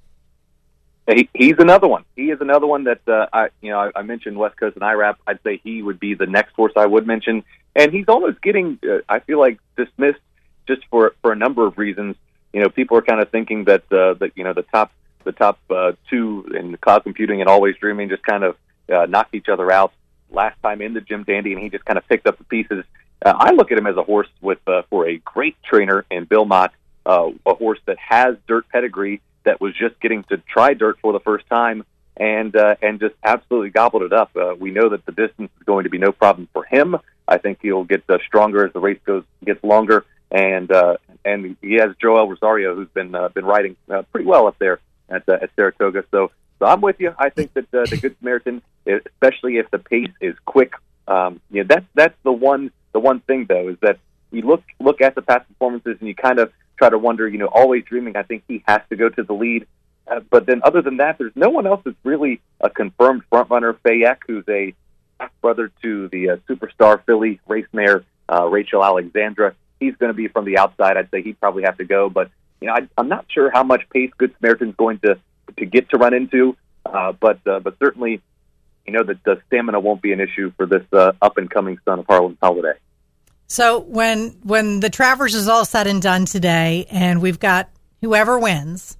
He, he's another one. He is another one that uh, I, you know, I, I mentioned West Coast and I R A P. I'd say he would be the next horse I would mention, and he's almost getting, uh, I feel like, dismissed just for for a number of reasons. You know, people are kind of thinking that uh, that you know the top the top uh, two in Cloud Computing and Always Dreaming just kind of uh, knocked each other out last time in the Jim Dandy, and he just kind of picked up the pieces. Uh, I look at him as a horse with uh, for a great trainer in Bill Mott, uh, a horse that has dirt pedigree, that was just getting to try dirt for the first time and uh, and just absolutely gobbled it up. Uh, we know that the distance is going to be no problem for him. I think he'll get uh, stronger as the race goes gets longer, and uh, and he has Joel Rosario, who's been uh, been riding uh, pretty well up there at uh, at Saratoga. So so I'm with you. I think that uh, the Good Samaritan, especially if the pace is quick, um, you know, that's that's the one the one thing though is that you look look at the past performances and you kind of try to wonder, you know, Always Dreaming, I think he has to go to the lead. Uh, but then other than that, there's no one else that's really a confirmed front-runner. Fayek, who's a brother to the uh, superstar filly race mare, uh, Rachel Alexandra. He's going to be from the outside. I'd say he'd probably have to go. But, you know, I, I'm not sure how much pace Good Samaritan's going to, to get to run into. Uh, but uh, but certainly, you know, that the stamina won't be an issue for this uh, up-and-coming son of Harlan Holiday. So when when the Travers is all said and done today, and we've got whoever wins,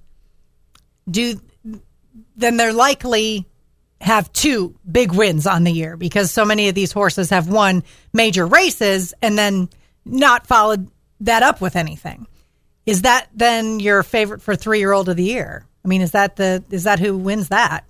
do then they're likely have two big wins on the year because so many of these horses have won major races and then not followed that up with anything. Is that then your favorite for three-year-old of the year? I mean, is that the is that who wins that?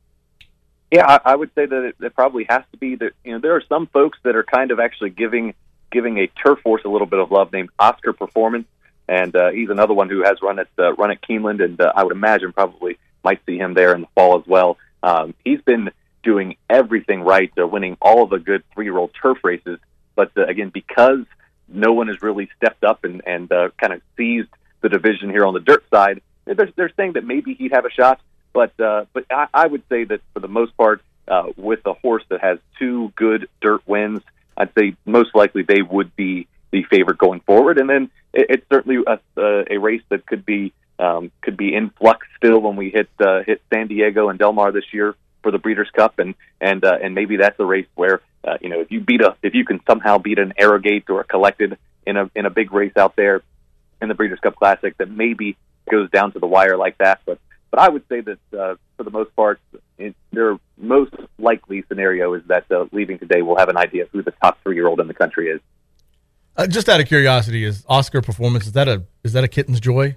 Yeah, I, I would say that it, it probably has to be that. You know, there are some folks that are kind of actually giving. giving a turf horse a little bit of love named Oscar Performance, and uh, he's another one who has run at uh, run at Keeneland, and uh, I would imagine probably might see him there in the fall as well. Um, he's been doing everything right, uh, winning all of the good three-year-old turf races, but uh, again, because no one has really stepped up and, and uh, kind of seized the division here on the dirt side, they're, they're saying that maybe he'd have a shot, but uh, but I, I would say that for the most part, uh, with a horse that has two good dirt wins, I'd say most likely they would be the favorite going forward, and then it, it's certainly a, uh, a race that could be um, could be in flux still when we hit uh, hit San Diego and Del Mar this year for the Breeders' Cup, and and uh, and maybe that's a race where uh, you know if you beat a if you can somehow beat an Arrogate or a Collected in a in a big race out there in the Breeders' Cup Classic, that maybe goes down to the wire like that, but. But I would say that uh, for the most part, it, their most likely scenario is that uh, leaving today we'll have an idea of who the top three-year-old in the country is. Uh, just out of curiosity, is Oscar Performance, is that a is that a Kitten's Joy?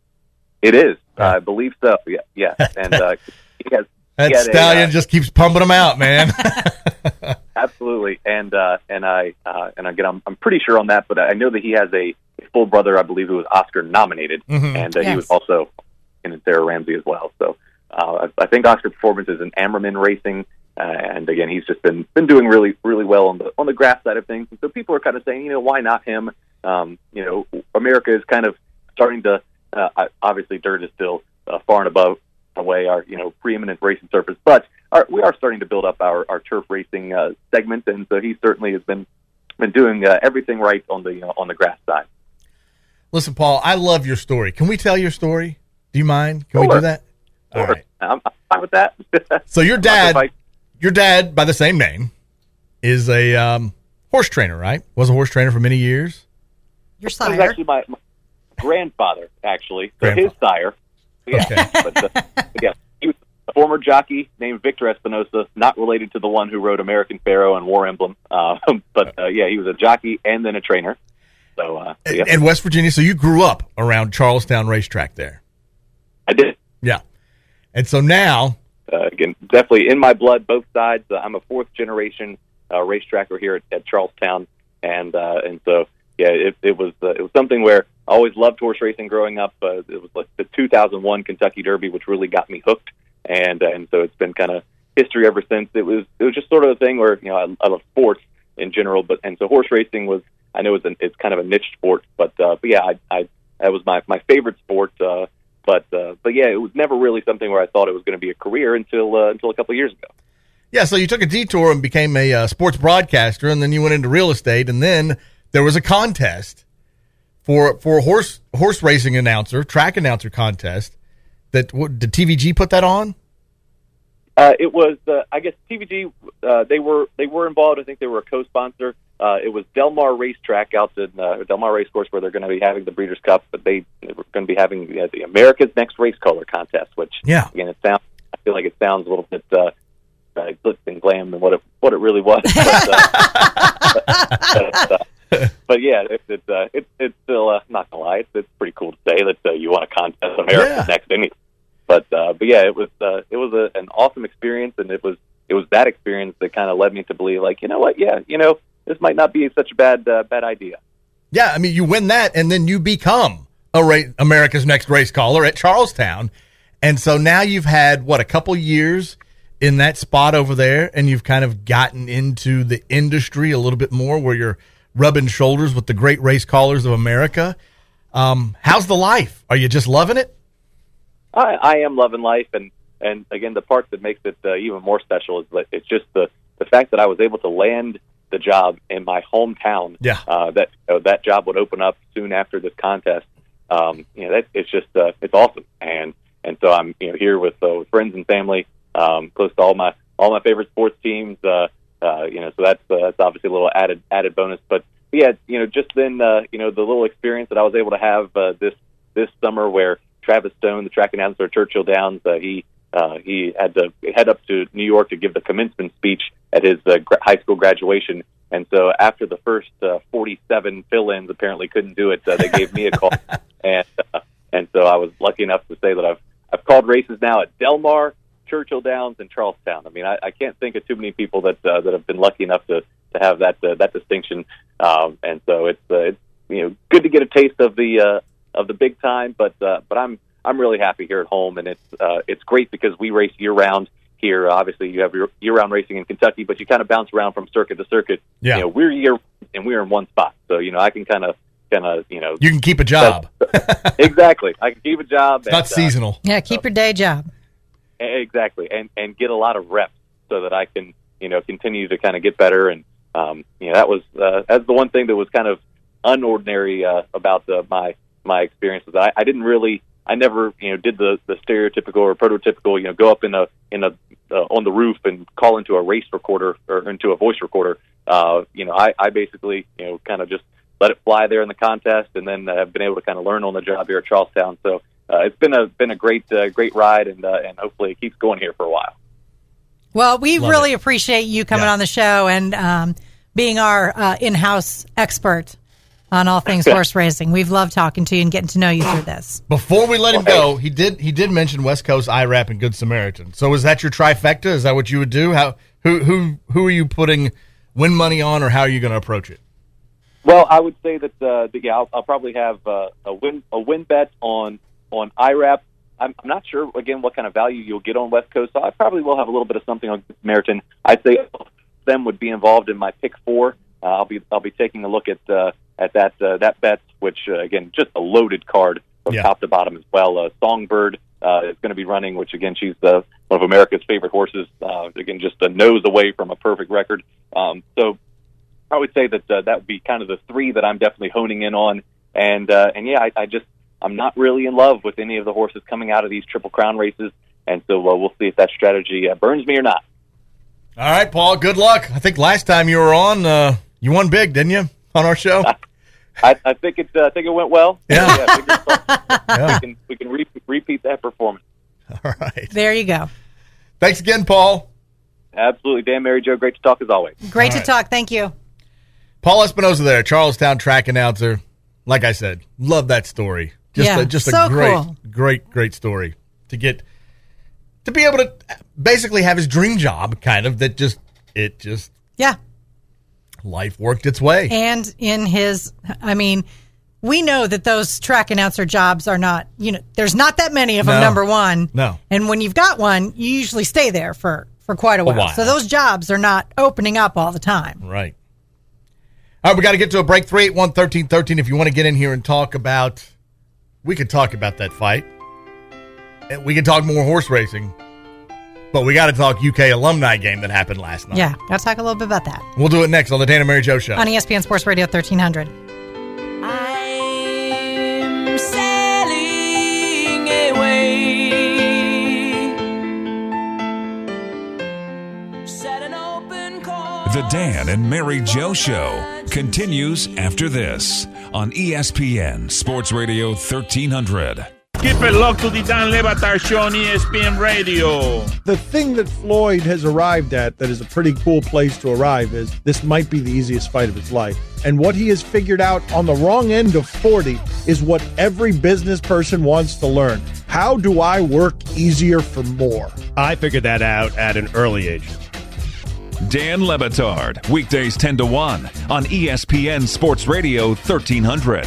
It is. Uh, I believe so, yeah. yeah. And uh, he has, that he stallion a, uh, just keeps pumping them out, man. Absolutely. And uh, and I uh, and again, I'm, I'm pretty sure on that, but I know that he has a, a full brother, I believe, who was Oscar-nominated, mm-hmm. and uh, yes. he was also in Sarah Ramsey as well. So uh, I think Oscar Performance is in Ammerman Racing, uh, and again, he's just been been doing really really well on the on the grass side of things. And so people are kind of saying, you know, why not him? Um, you know, America is kind of starting to. Uh, obviously, dirt is still uh, far and above away our you know preeminent racing surface, but our, we are starting to build up our, our turf racing uh, segment, and so he certainly has been been doing uh, everything right on the uh, on the grass side. Listen, Paul, I love your story. Can we tell your story? Do you mind? Can sure. we do that? All right. I'm, I'm fine with that. So your dad, your dad by the same name, is a um, horse trainer, right? Was a horse trainer for many years. Your He sire. was actually my, my grandfather, actually. So his sire. Yeah. Okay. But, uh, yeah. He was a former jockey named Victor Espinosa, not related to the one who rode American Pharoah and War Emblem. Uh, but, uh, yeah, he was a jockey and then a trainer. So, uh, yeah. And West Virginia, so you grew up around Charlestown Racetrack there. I did. Yeah. And so now... Uh, again, definitely in my blood, both sides. Uh, I'm a fourth-generation uh, racetracker here at, at Charlestown. And uh, and so, yeah, it, it was uh, it was something where I always loved horse racing growing up. Uh, it was like the two thousand one Kentucky Derby, which really got me hooked. And uh, and so it's been kind of history ever since. It was it was just sort of a thing where, you know, I, I love sports in general, but and so horse racing was, I know it's an, it's kind of a niche sport, but uh, but yeah, I, I that was my, my favorite sport. Uh, but uh, but yeah, it was never really something where I thought it was going to be a career until uh, until a couple of years ago. Yeah, so you took a detour and became a uh, sports broadcaster, and then you went into real estate, and then there was a contest for for a horse horse racing announcer, track announcer contest. That what, did T V G put that on? Uh, it was, uh, I guess, T V G. Uh, they were they were involved. I think they were a co-sponsor. Uh, it was Del Mar Racetrack out in uh, Del Mar Racecourse, where they're going to be having the Breeders' Cup, but they, they were going to be having uh, the America's Next Race Color contest. Which, yeah, again, it sounds. I feel like it sounds a little bit uh, uh, glitz and glam than what it what it really was. But, uh, but, uh, but yeah, it, it, uh, it, it's still uh, not gonna lie. It's, it's pretty cool to say that uh, you want to contest America's Yeah. Next anything. But uh, but yeah, it was uh, it was a, an awesome experience, and it was it was that experience that kind of led me to believe, like, you know what, yeah, you know, this might not be such a bad uh, bad idea. Yeah, I mean, you win that, and then you become a ra- America's Next Race Caller at Charlestown, and so now you've had what a couple years in that spot over there, and you've kind of gotten into the industry a little bit more, where you're rubbing shoulders with the great race callers of America. Um, how's the life? Are you just loving it? I, I am loving life, and, and again, the part that makes it uh, even more special is that it's just the, the fact that I was able to land the job in my hometown. Yeah. Uh, that you know, that job would open up soon after this contest. Um, you know, that, it's just uh, it's awesome, and and so I'm you know here with, uh, with friends and family, um, close to all my all my favorite sports teams. Uh, uh, you know, so that's uh, that's obviously a little added added bonus. But yeah, you know, just then uh, you know the little experience that I was able to have uh, this this summer where Travis Stone, the track announcer at Churchill Downs, uh, he uh, he had to head up to New York to give the commencement speech at his uh, gra- high school graduation. And so after the first uh, forty-seven fill-ins apparently couldn't do it, uh, they gave me a call. and uh, and so I was lucky enough to say that I've I've called races now at Del Mar, Churchill Downs, and Charlestown. I mean, I, I can't think of too many people that uh, that have been lucky enough to, to have that uh, that distinction. Um, and so it's uh, it's you know good to get a taste of the uh, of the big time, but uh, but I'm I'm really happy here at home, and it's uh, it's great because we race year round here. Obviously, you have your year round racing in Kentucky, but you kind of bounce around from circuit to circuit. Yeah, you know, we're year and we're in one spot, so you know I can kind of kind of you know you can keep a job. Exactly, I can keep a job. It's and, not seasonal. Uh, yeah, keep your day job. Exactly, and and get a lot of reps so that I can you know continue to kind of get better. And um, you know that was uh, that's the one thing that was kind of unordinary uh, about the, my my experiences. I, I didn't really, I never, you know, did the, the stereotypical or prototypical, you know, go up in a in a uh, on the roof and call into a race recorder or into a voice recorder. Uh, you know, I, I basically, you know, kind of just let it fly there in the contest, and then uh, have been able to kind of learn on the job here at Charlestown. So uh, it's been a been a great uh, great ride, and uh, and hopefully it keeps going here for a while. Well, we Love really it. appreciate you coming Yeah. on the show and um, being our uh, in-house expert on all things horse racing. We've loved talking to you and getting to know you through this. Before we let him go, he did he did mention West Coast I R A P and Good Samaritan. So is that your trifecta? Is that what you would do? How who who who are you putting win money on, or how are you going to approach it? Well, I would say that, uh, that yeah, I'll, I'll probably have uh, a win a win bet on on I R A P. I'm, I'm not sure again what kind of value you'll get on West Coast, so I probably will have a little bit of something on Good Samaritan. I'd say them would be involved in my pick four. Uh, I'll be I'll be taking a look at uh, at that uh, that bet, which uh, again just a loaded card from Yeah. top to bottom as well. Uh, Songbird uh, is going to be running, which again she's uh, one of America's favorite horses. Uh, again, just a nose away from a perfect record. Um, so I would say that uh, that would be kind of the three that I'm definitely honing in on. And uh, and yeah, I, I just I'm not really in love with any of the horses coming out of these Triple Crown races. and so uh, we'll see if that strategy uh, burns me or not. All right, Paul, good luck. I think last time you were on, uh, you won big, didn't you, on our show? I, I think it. Uh, I think it went well. Yeah, yeah, fingers crossed. Yeah. We can we can re- repeat that performance. All right. There you go. Thanks again, Paul. Absolutely, Dan, Mary Jo, great to talk as always. Great All to right. talk. Thank you. Paul Espinosa there, Charlestown track announcer. Like I said, love that story. Just Yeah, a, just so a great, cool. great, great story to get to be able to basically have his dream job, kind of that just it just Yeah. life worked its way. And in his, I mean, we know that those track announcer jobs are not, you know, there's not that many of them, No. number one. No. And when you've got one, you usually stay there for, for quite a while. while. So those jobs are not opening up all the time. Right. All right, we got to get to a break. three eight one, one three one three if you want to get in here and talk about, we could talk about that fight. And we could talk more horse racing. But we got to talk U K alumni game that happened last night. Yeah. Got to talk a little bit about that. We'll do it next on the Dan and Mary Jo Show. On E S P N Sports Radio thirteen hundred. I'm sailing away. Set an open call. The Dan and Mary Jo Show continues after this on E S P N Sports Radio thirteen hundred. Keep it locked to the Dan Le Batard Show on E S P N Radio. The thing that Floyd has arrived at that is a pretty cool place to arrive is this might be the easiest fight of his life. And what he has figured out on the wrong end of forty is what every business person wants to learn. How do I work easier for more? I figured that out at an early age. Dan Le Batard, weekdays ten to one on E S P N Sports Radio thirteen hundred.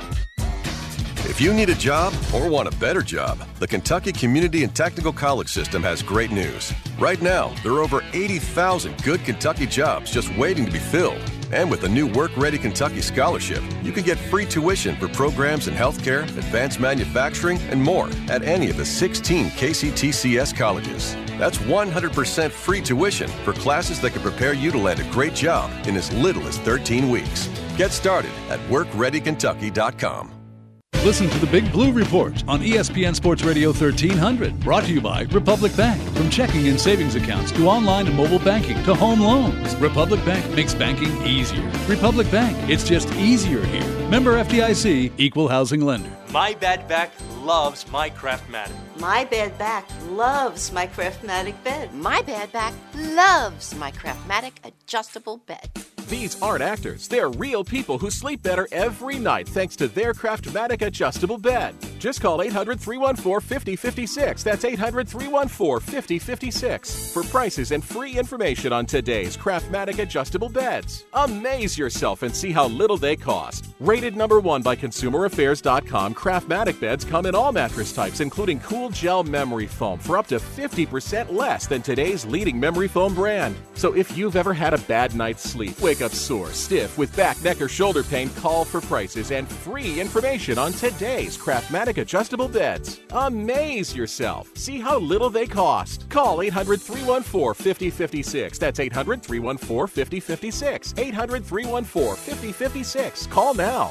If you need a job or want a better job, the Kentucky Community and Technical College System has great news. Right now, there are over eighty thousand good Kentucky jobs just waiting to be filled. And with the new Work Ready Kentucky Scholarship, you can get free tuition for programs in healthcare, advanced manufacturing, and more at any of the sixteen K C T C S colleges. That's one hundred percent free tuition for classes that can prepare you to land a great job in as little as thirteen weeks. Get started at work ready kentucky dot com. Listen to the Big Blue Report on E S P N Sports Radio thirteen hundred. Brought to you by Republic Bank. From checking and savings accounts to online and mobile banking to home loans, Republic Bank makes banking easier. Republic Bank, it's just easier here. Member F D I C, Equal Housing Lender. My bad back loves my Craftmatic. My bad back loves my Craftmatic bed. My bad back loves my Craftmatic adjustable bed. These aren't actors. They're real people who sleep better every night thanks to their Craftmatic adjustable bed. Just call eight hundred, three one four, five oh five six. That's eight hundred, three one four, five oh five six for prices and free information on today's Craftmatic adjustable beds. Amaze yourself and see how little they cost. Rated number one by Consumer Affairs dot com, Craftmatic beds come in all mattress types, including cool gel memory foam for up to fifty percent less than today's leading memory foam brand. So if you've ever had a bad night's sleep, wake up sore, stiff, with back, neck, or shoulder pain, call for prices and free information on today's Craftmatic adjustable beds. Amaze yourself. See how little they cost. Call eight hundred, three one four, five oh five six. That's eight hundred, three one four, five oh five six. eight hundred, three one four, five oh five six. Call now.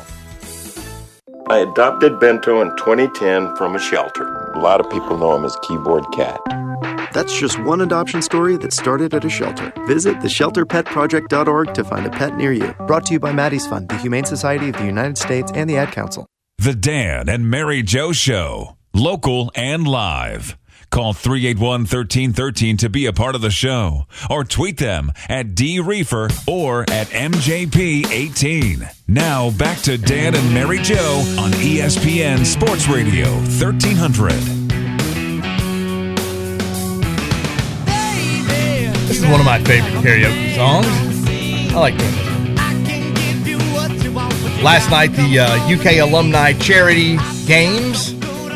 I adopted Bento in twenty ten from a shelter. A lot of people know him as Keyboard Cat. That's just one adoption story that started at a shelter. Visit the shelter pet project dot org to find a pet near you. Brought to you by Maddie's Fund, the Humane Society of the United States, and the Ad Council. The Dan and Mary Jo Show, local and live. Call three eight one, one three one three to be a part of the show, or tweet them at D Reefer or at M J P eighteen. Now back to Dan and Mary Jo on E S P N Sports Radio thirteen hundred. This is one of my favorite karaoke songs. I like doing this. Last night, the uh, U K Alumni Charity Games.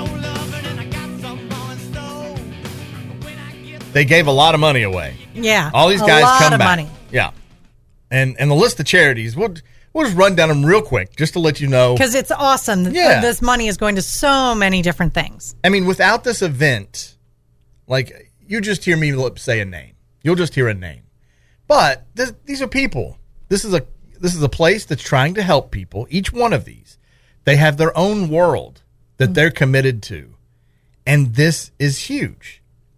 They gave a lot of money away. Yeah. All these a guys lot come of back. Money. Yeah. And and the list of charities, we'll, we'll just run down them real quick just to let you know. Because it's awesome. Yeah. This money is going to so many different things. I mean, without this event, like, you just hear me say a name. You'll just hear a name. But this, these are people. This is a this is a place that's trying to help people. Each one of these, they have their own world that they're committed to. And this is huge.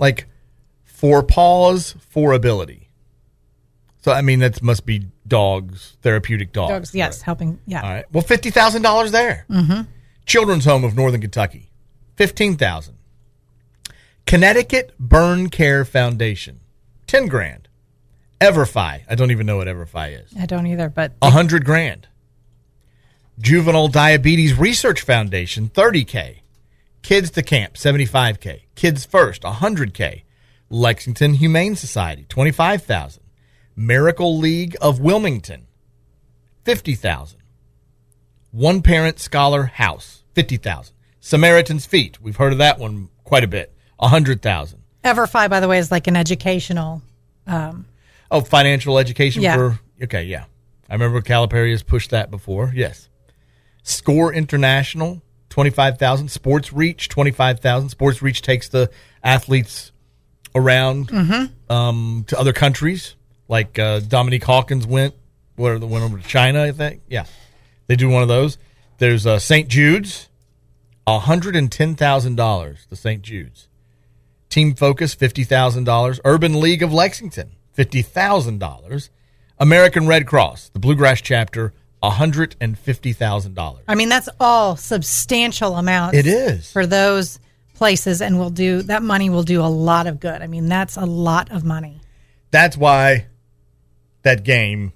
like four paws, four ability. So, I mean, that must be dogs, therapeutic dogs. Dogs, yes, right? helping, yeah. All right. Well, fifty thousand dollars there. Mm-hmm. Children's Home of Northern Kentucky, fifteen thousand dollars. Connecticut Burn Care Foundation, ten grand. Everfi, I don't even know what Everfi is. I don't either, but one hundred grand. Juvenile Diabetes Research Foundation, thirty K. Kids to Camp, seventy-five K. Kids First, one hundred K. Lexington Humane Society, twenty-five thousand dollars. Miracle League of Wilmington, fifty thousand dollars. One Parent Scholar House, fifty thousand dollars. Samaritan's Feet, we've heard of that one quite a bit, one hundred thousand dollars. Everfi, by the way, is like an educational. Um, oh, financial education yeah. for, okay, yeah. I remember Calipari has pushed that before, yes. Score International, twenty-five thousand dollars. Sports Reach, twenty-five thousand dollars. Sports Reach takes the athletes around mm-hmm. um, to other countries. Like uh, Dominique Hawkins went, where they went over to China, I think. Yeah, they do one of those. There's uh, Saint Jude's, one hundred ten thousand dollars. The Saint Jude's. Team Focus, fifty thousand dollars. Urban League of Lexington, fifty thousand dollars. American Red Cross, the Bluegrass chapter, one hundred fifty thousand dollars. I mean, that's all substantial amounts. It is for those places, and will do that money will do a lot of good. I mean, that's a lot of money. That's why that game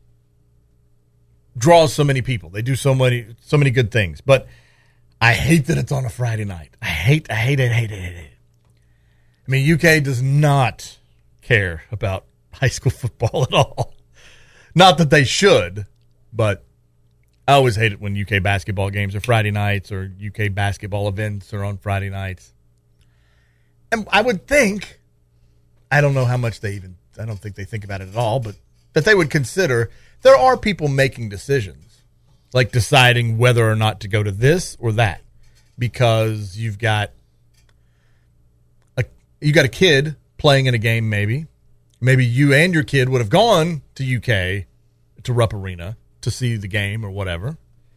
draws so many people. They do so many so many good things. But I hate that it's on a Friday night. I hate I hate it, hate it, hate it. I mean, U K does not care about high school football at all. Not that they should, but I always hate it when U K basketball games are Friday nights or U K basketball events are on Friday nights. And I would think, I don't know how much they even, I don't think they think about it at all, but that they would consider, there are people making decisions, like deciding whether or not to go to this or that, because you've got a, you got a kid playing in a game maybe. Maybe you and your kid would have gone to U K, to Rupp Arena, to see the game or whatever.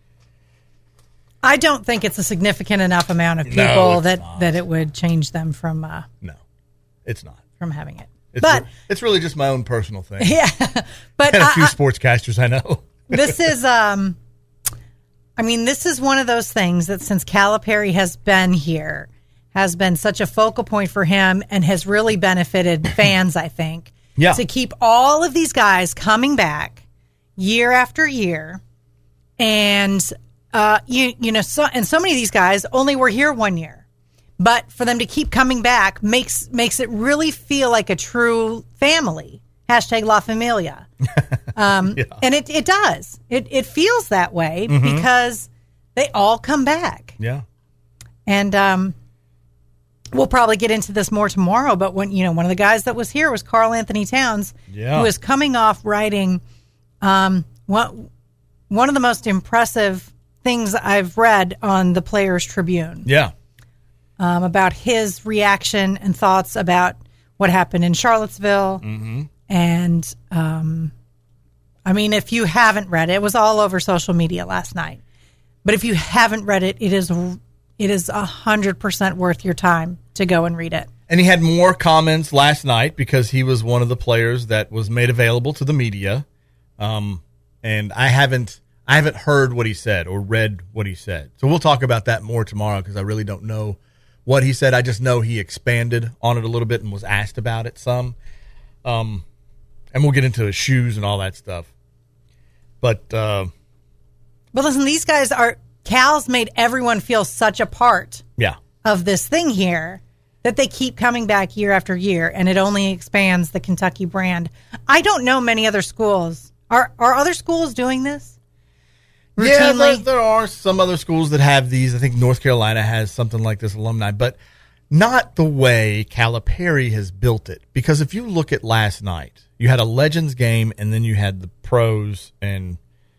I don't think it's a significant enough amount of people No, it's that, not. that it would change them from uh, No, it's not. from having it. It's but re- it's really just my own personal thing. Yeah, but and a I- few I- sportscasters I know. this is, um, I mean, this is one of those things that since Calipari has been here, has been such a focal point for him and has really benefited fans, I think. Yeah. To keep all of these guys coming back year after year. And, uh, you, you know, so, and so many of these guys only were here one year. But for them to keep coming back makes makes it really feel like a true family. Hashtag La Familia. Um, Yeah. And it, it does. It it feels that way Mhm. because they all come back. Yeah. And um, we'll probably get into this more tomorrow. But when you know, one of the guys that was here was Carl Anthony Towns, Yeah. who is coming off writing um, one one of the most impressive things I've read on the Players Tribune. Yeah. Um, about his reaction and thoughts about what happened in Charlottesville. Mm-hmm. And, um, I mean, if you haven't read it, it was all over social media last night. But if you haven't read it, it is it is one hundred percent worth your time to go and read it. And he had more comments last night because he was one of the players that was made available to the media. Um, and I haven't I haven't heard what he said or read what he said. So we'll talk about that more tomorrow because I really don't know what he said. I just know he expanded on it a little bit and was asked about it some. Um, and we'll get into his shoes and all that stuff. But uh, But listen, these guys are, Cal's made everyone feel such a part yeah, of this thing here that they keep coming back year after year, and it only expands the Kentucky brand. I don't know many other schools. Are are other schools doing this? Yeah, Routinely? there, there are some other schools that have these. I think North Carolina has something like this alumni, but not the way Calipari has built it. Because if you look at last night, you had a Legends game, and then you had the pros and,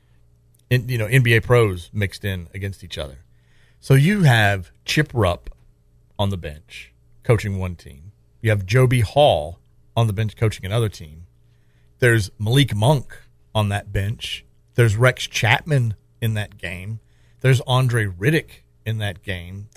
and you know N B A pros mixed in against each other. So you have Chip Rupp on the bench coaching one team. You have Joby Hall on the bench coaching another team. There's Malik Monk on that bench. There's Rex Chapman in that game. There's Andre Riddick in that game. There's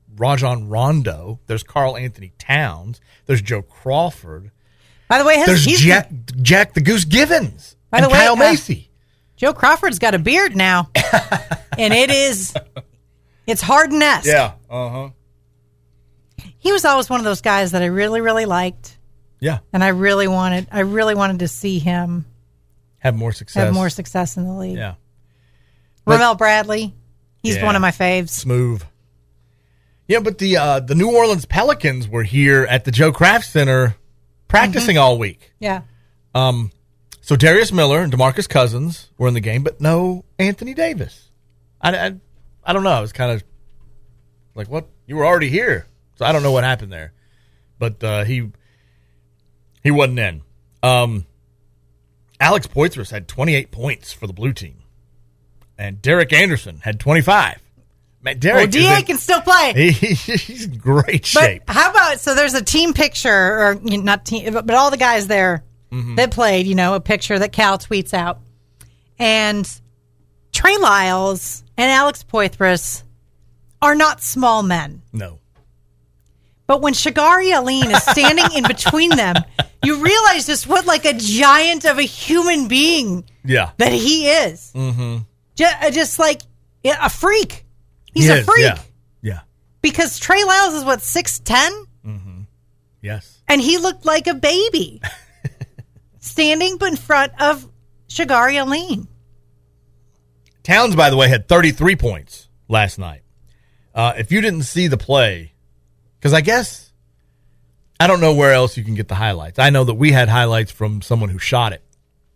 Rajon Rondo. There's Karl Anthony Towns. There's Joe Crawford. By the way, has, there's he's, Jack Jack the Goose Givens by and the way, Kyle uh, Macy. Joe Crawford's got a beard now, and it is it's Harden-esque. Yeah. Uh huh. He was always one of those guys that I really, really liked. Yeah. And I really wanted, I really wanted to see him have more success. Have more success in the league. Yeah. Ramel Bradley, he's yeah. one of my faves. Smooth. Yeah, but the uh, the New Orleans Pelicans were here at the Joe Kraft Center practicing mm-hmm. all week. Yeah. Um. So Darius Miller and DeMarcus Cousins were in the game, but no Anthony Davis. I, I, I don't know. I was kind of like, what? You were already here. So I don't know what happened there. But uh, he he wasn't in. Um, Alex Poitras had twenty-eight points for the blue team. And Derek Anderson had twenty-five. Man, Derek well, D A can still play. He, he's in great shape. But how about, so there's a team picture, or you know, not team, but, but all the guys there mm-hmm. that played, you know, a picture that Cal tweets out. And Trey Lyles and Alex Poitras are not small men. No. But when Shagari Aline is standing in between them, you realize just what like a giant of a human being yeah. that he is. Mm-hmm. Just, just like a freak. He's he a is, freak. Yeah. yeah. Because Trey Lyles is what, six ten? Mm-hmm. Yes. And he looked like a baby standing in front of Shagari Aline. Towns, by the way, had thirty-three points last night. Uh, if you didn't see the play, because I guess, I don't know where else you can get the highlights. I know that we had highlights from someone who shot it.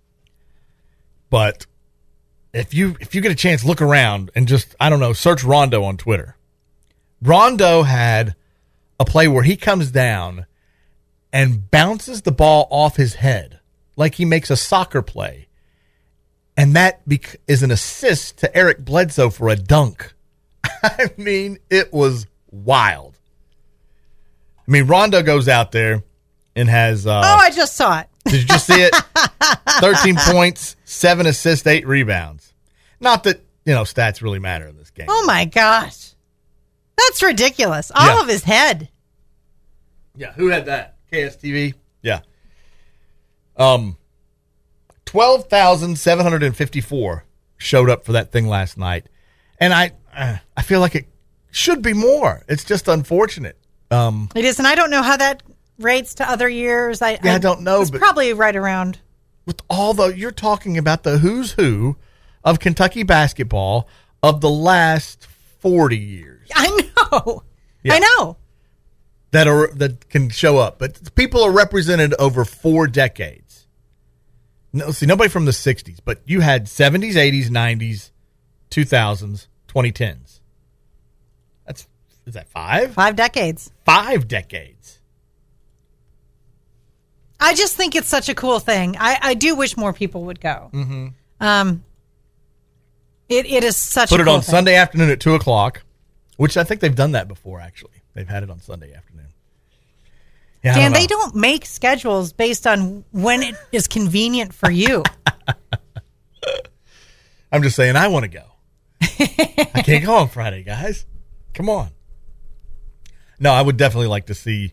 But if you if you get a chance, look around and just, I don't know, search Rondo on Twitter. Rondo had a play where he comes down and bounces the ball off his head like he makes a soccer play. And that bec- is an assist to Eric Bledsoe for a dunk. I mean, it was wild. I mean, Rondo goes out there and has... Uh, oh, I just saw it. Did you just see it? thirteen points, seven assists, eight rebounds. Not that, you know, stats really matter in this game. Oh, my gosh. That's ridiculous. All Yeah. of his head. Yeah, who had that? K S T V? Yeah. Um, twelve thousand seven hundred fifty-four showed up for that thing last night. And I uh, I feel like it should be more. It's just unfortunate. Um, It is, and I don't know how that rates to other years. I, Yeah, I don't know, It's but- probably right around. with all the, you're talking about the who's who of Kentucky basketball of the last forty years. I know. Yeah. I know. that are that can show up, but people are represented over four decades. No, see, nobody from the sixties, but you had seventies, eighties, nineties, two thousands, twenty tens. That's is that five? Five decades. Five decades. I just think it's such a cool thing. I, I do wish more people would go. Mm-hmm. Um, it it is such. Put a it cool on thing. Sunday afternoon at two o'clock, which I think they've done that before. Actually, they've had it on Sunday afternoon. Yeah, I Dan, don't know. they don't make schedules based on when it is convenient for you. I'm just saying, I want to go. I can't go on Friday, guys. Come on. No, I would definitely like to see.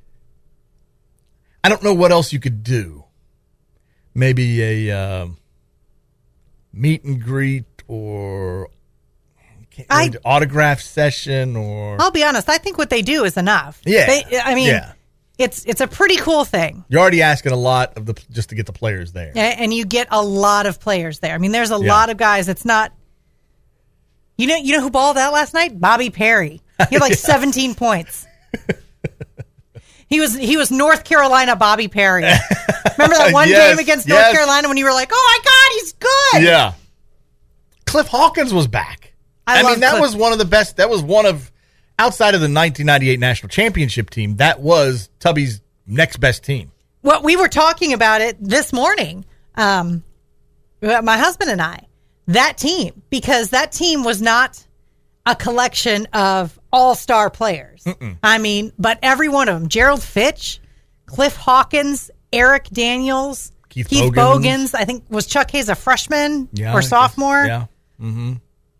I don't know what else you could do. Maybe a um, meet and greet or can't really I- do autograph session or. I'll be honest. I think what they do is enough. Yeah, They, I mean, yeah. it's it's a pretty cool thing. You're already asking a lot of the just to get the players there. A- And you get a lot of players there. I mean, there's a Yeah. lot of guys. It's not. You know, you know who balled out last night? Bobby Perry. He had like Yeah. seventeen points. He was he was North Carolina Bobby Perry. Remember that one Yes, game against yes. North Carolina when you were like, "Oh my God, he's good." Yeah. Cliff Hawkins was back. I I, love mean, that Cliff. was one of the best. That was one of, outside of the nineteen ninety-eight national championship team, that was Tubby's next best team. Well, we were talking about it this morning, um, my husband and I, that team, because that team was not a collection of all-star players. Mm-mm. I mean, but every one of them, Gerald Fitch, Cliff Hawkins, Eric Daniels, Keith Keith Bogans. Bogans, I think, was Chuck Hayes a freshman Yeah, I or guess- sophomore? Yeah. Mm-hmm.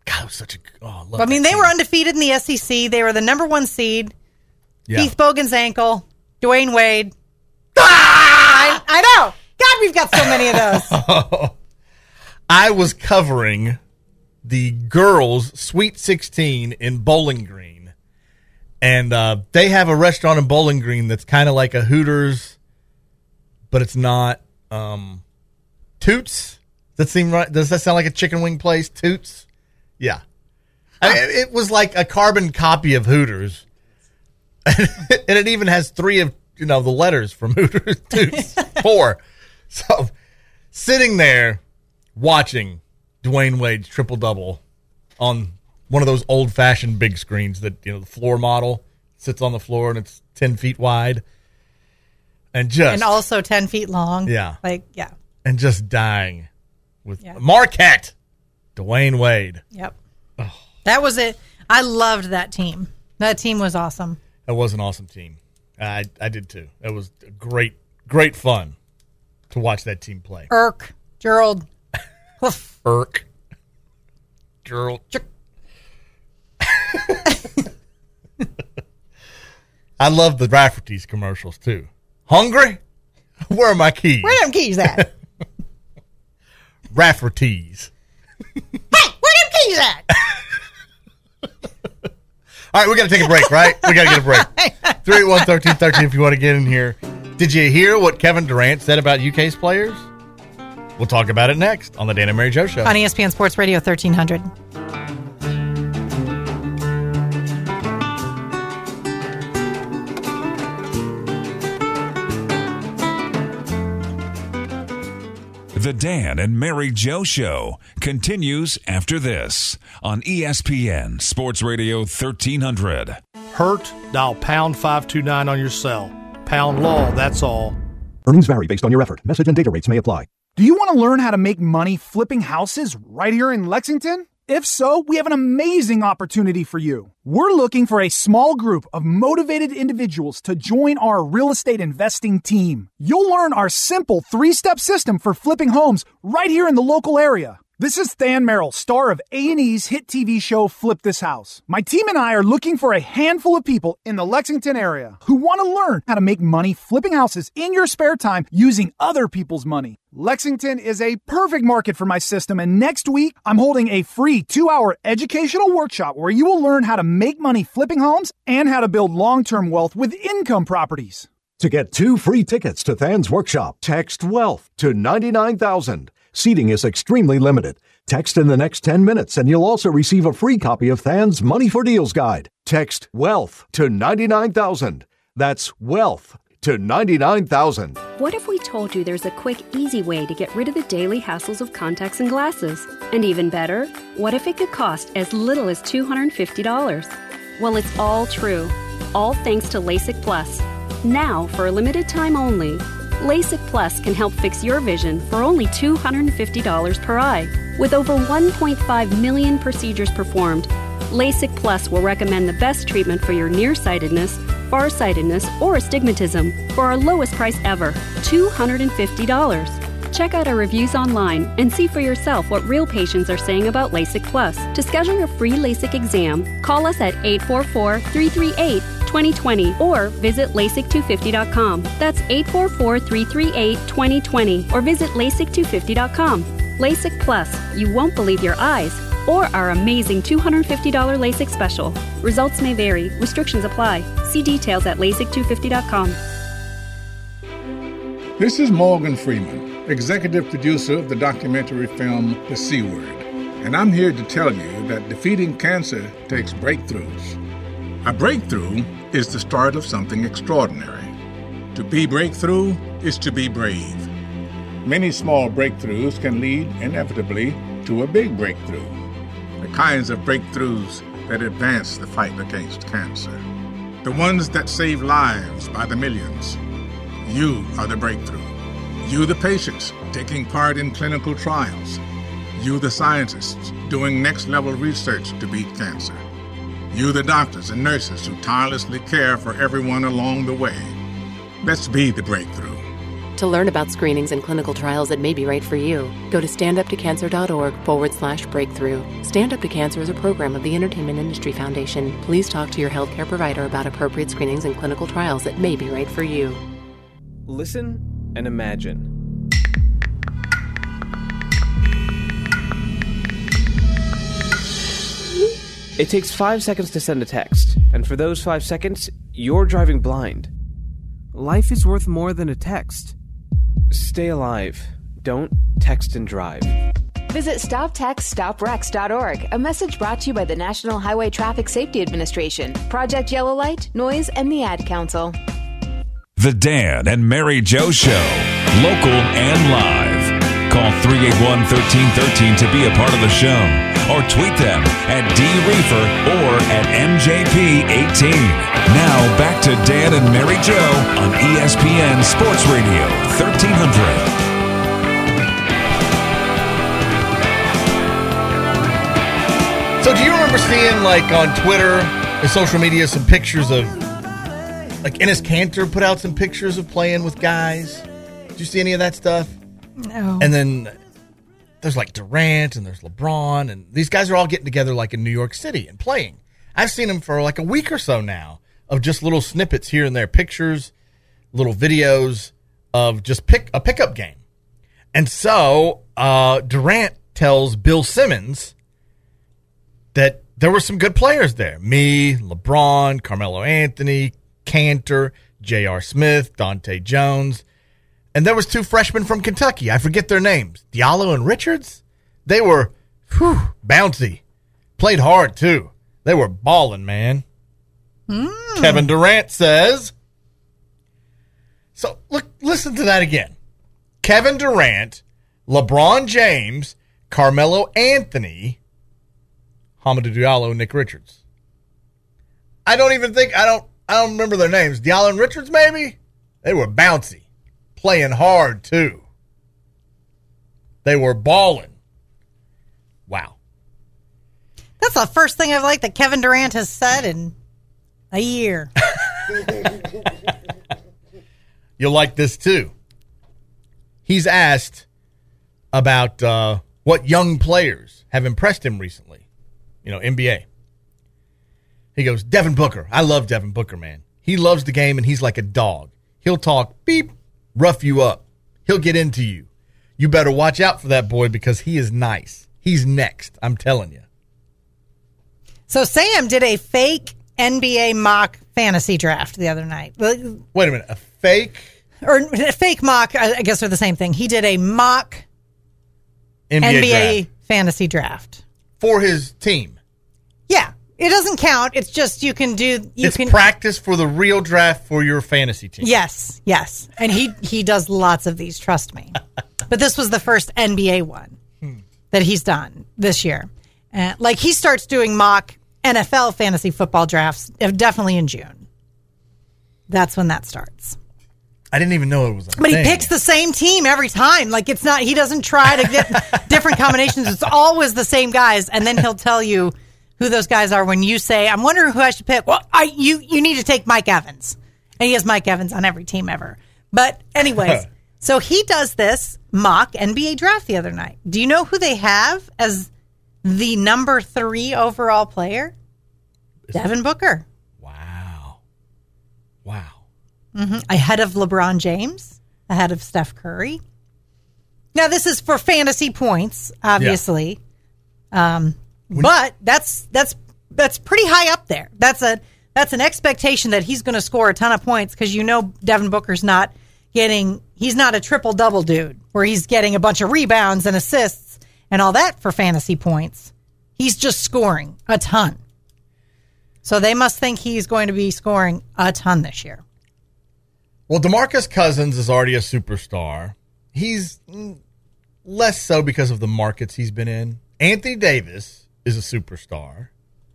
God, it was such a. Oh, I, love I mean, that they team. were undefeated in the S E C. They were the number one seed. Yeah. Keith Bogan's ankle, Dwayne Wade. Ah! I, I know. God, we've got so many of those. I was covering the girls' Sweet sixteen in Bowling Green, and uh, they have a restaurant in Bowling Green that's kind of like a Hooters, but it's not. Um, Toots? Does that seem right? Does that sound like a chicken wing place? Toots? Yeah. I mean, it was like a carbon copy of Hooters, and it even has three of you know the letters from Hooters. Toots, four. So, sitting there watching Dwayne Wade's triple double on one of those old fashioned big screens that you know the floor model sits on the floor and it's ten feet wide, and just and also ten feet long. Yeah, like yeah, and just dying with Yeah. Marquette, Dwayne Wade. Yep, oh. That was it. I loved that team. That team was awesome. That was an awesome team. I I did too. It was great, great fun to watch that team play. Irk, Gerald, Irk, Gerald. I love the Rafferty's commercials too. Hungry? Where are my keys? Where them keys at? Rafferty's. Hey, where them keys at? All right, we got to take a break, right? We got to get a break. three eight one, one three one three if you want to get in here. Did you hear what Kevin Durant said about U K's players? We'll talk about it next on the Dan and Mary Jo Show. On E S P N Sports Radio thirteen hundred. The Dan and Mary Jo Show continues after this on E S P N Sports Radio thirteen hundred. Hurt? Dial pound five two nine on your cell. Pound law, that's all. Earnings vary based on your effort. Message and data rates may apply. Do you want to learn how to make money flipping houses right here in Lexington? If so, we have an amazing opportunity for you. We're looking for a small group of motivated individuals to join our real estate investing team. You'll learn our simple three-step system for flipping homes right here in the local area. This is Than Merrill, star of A and E's hit T V show Flip This House. My team and I are looking for a handful of people in the Lexington area who want to learn how to make money flipping houses in your spare time using other people's money. Lexington is a perfect market for my system, and next week I'm holding a free two-hour educational workshop where you will learn how to make money flipping homes and how to build long-term wealth with income properties. To get two free tickets to Than's workshop, text WEALTH to ninety-nine thousand. Seating is extremely limited. Text in the next ten minutes and you'll also receive a free copy of Than's Money for Deals guide. Text WEALTH to ninety-nine thousand. That's WEALTH to ninety-nine thousand. What if we told you there's a quick, easy way to get rid of the daily hassles of contacts and glasses? And even better, what if it could cost as little as two hundred fifty dollars? Well, it's all true. All thanks to LASIK Plus. Now, for a limited time only, LASIK Plus can help fix your vision for only two hundred fifty dollars per eye. With over one point five million procedures performed, LASIK Plus will recommend the best treatment for your nearsightedness, farsightedness, or astigmatism for our lowest price ever, two hundred fifty dollars. Check out our reviews online and see for yourself what real patients are saying about LASIK Plus. To schedule your free LASIK exam, call us at eight four four, three three eight, two zero two zero or visit LASIK two fifty dot com. That's eight four four, three three eight, two zero two zero or visit LASIK two fifty dot com. LASIK Plus, you won't believe your eyes, or our amazing two hundred fifty dollars LASIK special. Results may vary. Restrictions apply. See details at LASIK two fifty dot com. This is Morgan Freeman, executive producer of the documentary film The C Word, and I'm here to tell you that defeating cancer takes breakthroughs. A breakthrough is the start of something extraordinary. To be breakthrough is to be brave. Many small breakthroughs can lead inevitably to a big breakthrough. The kinds of breakthroughs that advance the fight against cancer. The ones that save lives by the millions. You are the breakthrough. You the patients taking part in clinical trials. You the scientists doing next-level research to beat cancer. You the doctors and nurses who tirelessly care for everyone along the way. Let's be the breakthrough. To learn about screenings and clinical trials that may be right for you, go to standuptocancer.org forward slash breakthrough. Stand Up to Cancer is a program of the Entertainment Industry Foundation. Please talk to your healthcare provider about appropriate screenings and clinical trials that may be right for you. Listen and imagine. It takes five seconds to send a text, and for those five seconds, you're driving blind. Life is worth more than a text. Stay alive. Don't text and drive. Visit stop text stop wrecks dot org, a message brought to you by the National Highway Traffic Safety Administration, Project Yellow Light, Noise, and the Ad Council. The Dan and Mary Jo Show, local and live. Call three eight one, one three one three to be a part of the show, or tweet them at D Reefer or at M J P eighteen. Now back to Dan and Mary Jo on E S P N Sports Radio thirteen hundred. So do you remember seeing, like, on Twitter and social media some pictures of, like, Enes Kanter put out some pictures of playing with guys? Did you see any of that stuff? No. And then there's, like, Durant and there's LeBron, and these guys are all getting together, like, in New York City and playing. I've seen them for, like, a week or so now of just little snippets here and there, pictures, little videos of just pick a pickup game. And so uh, Durant tells Bill Simmons that there were some good players there. Me, LeBron, Carmelo Anthony, Kanter, J R. Smith, Dante Jones. And there was two freshmen from Kentucky. I forget their names. Diallo and Richards? They were whew, bouncy. Played hard, too. They were balling, man. Mm. Kevin Durant says. So, look, listen to that again. Kevin Durant, LeBron James, Carmelo Anthony, Hamidou Diallo, Nick Richards. I don't even think, I don't I don't remember their names. Diallo and Richards, maybe? They were bouncy. Playing hard, too. They were balling. Wow. That's the first thing I've liked that Kevin Durant has said in a year. You'll like this, too. He's asked about uh, what young players have impressed him recently. You know, N B A. He goes, Devin Booker. I love Devin Booker, man. He loves the game, and he's like a dog. He'll talk, beep, rough you up. He'll get into you. You better watch out for that boy because he is nice. He's next, I'm telling you. So Sam did a fake N B A mock fantasy draft the other night. Wait a minute, a fake? Or a fake mock, I guess they're the same thing. He did a mock N B A, N B A draft. fantasy draft. For his team? Yeah. It doesn't count. It's just you can do... You it's can practice for the real draft for your fantasy team. Yes, yes. And he, he does lots of these, trust me. But this was the first N B A one hmm. that he's done this year. Uh, like, he starts doing mock N F L fantasy football drafts definitely in June. That's when that starts. I didn't even know it was a But thing. he picks the same team every time. Like, it's not... He doesn't try to get different combinations. It's always the same guys. And then he'll tell you who those guys are when you say, I'm wondering who I should pick. Well, I you you need to take Mike Evans. And he has Mike Evans on every team ever. But anyways, so he does this mock N B A draft the other night. Do you know who they have as the number three overall player? Is Devin it? Booker. Wow. Wow. Mm-hmm. Ahead of LeBron James, ahead of Steph Curry. Now, this is for fantasy points, obviously. Yeah. Um But that's that's that's pretty high up there. That's a that's an expectation that he's going to score a ton of points because you know Devin Booker's not getting he's not a triple double dude where he's getting a bunch of rebounds and assists and all that for fantasy points. He's just scoring a ton. So they must think he's going to be scoring a ton this year. Well, DeMarcus Cousins is already a superstar. He's less so because of the markets he's been in. Anthony Davis is a superstar.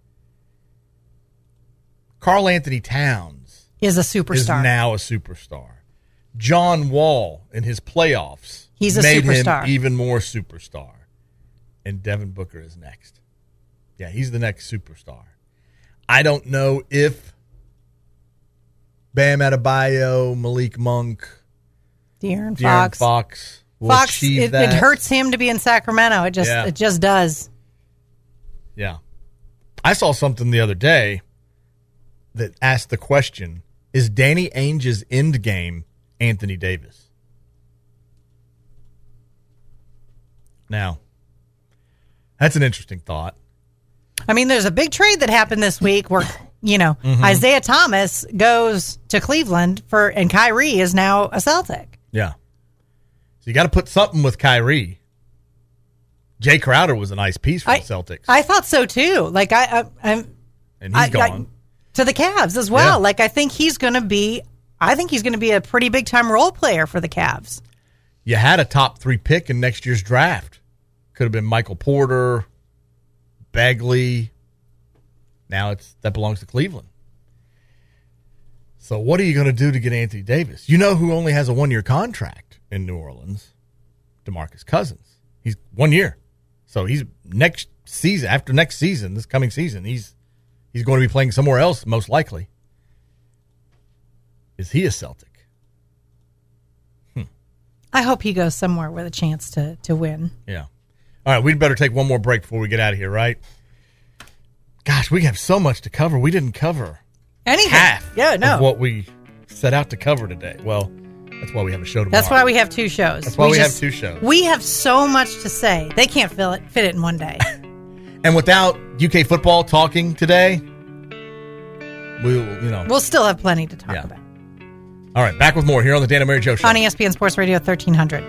Karl Anthony Towns is a superstar. Is now a superstar. John Wall in his playoffs He's a made superstar. him even more superstar. And Devin Booker is next. Yeah, he's the next superstar. I don't know if Bam Adebayo, Malik Monk, De'Aaron De'Aaron Fox. Fox. will Fox, achieve it, that. it hurts him to be in Sacramento. It just Yeah. it just does. Yeah. I saw something the other day that asked the question, is Danny Ainge's end game Anthony Davis? Now, that's an interesting thought. I mean, there's a big trade that happened this week where, you know, Mhm. Isaiah Thomas goes to Cleveland for, and Kyrie is now a Celtic. Yeah. So you got to put something with Kyrie. Jay Crowder was a nice piece for I, the Celtics. I thought so too. Like I, I I'm, and he's I- gone. I- to the Cavs as well. Yeah. Like I think he's going to be, I think he's going to be a pretty big time role player for the Cavs. You had a top three pick in next year's draft. Could have been Michael Porter, Bagley. Now it's that belongs to Cleveland. So what are you going to do to get Anthony Davis? You know who only has a one-year contract in New Orleans? DeMarcus Cousins. He's one year. So he's next season, after next season, this coming season, he's he's going to be playing somewhere else, most likely. Is he a Celtic? I hope he goes somewhere with a chance to to win. Yeah. All right, we'd better take one more break before we get out of here, right? Gosh, we have so much to cover. We didn't cover Anything. half Yeah, no. of what we set out to cover today. Well, that's why we have a show tomorrow. That's why we have two shows. That's why we have two shows. We have so much to say. They can't fill it, fit it in one day. And without U K football talking today, we'll, you know. We'll still have plenty to talk Yeah. about. All right, back with more here on the Dan and Mary Jo Show. On E S P N Sports Radio thirteen hundred.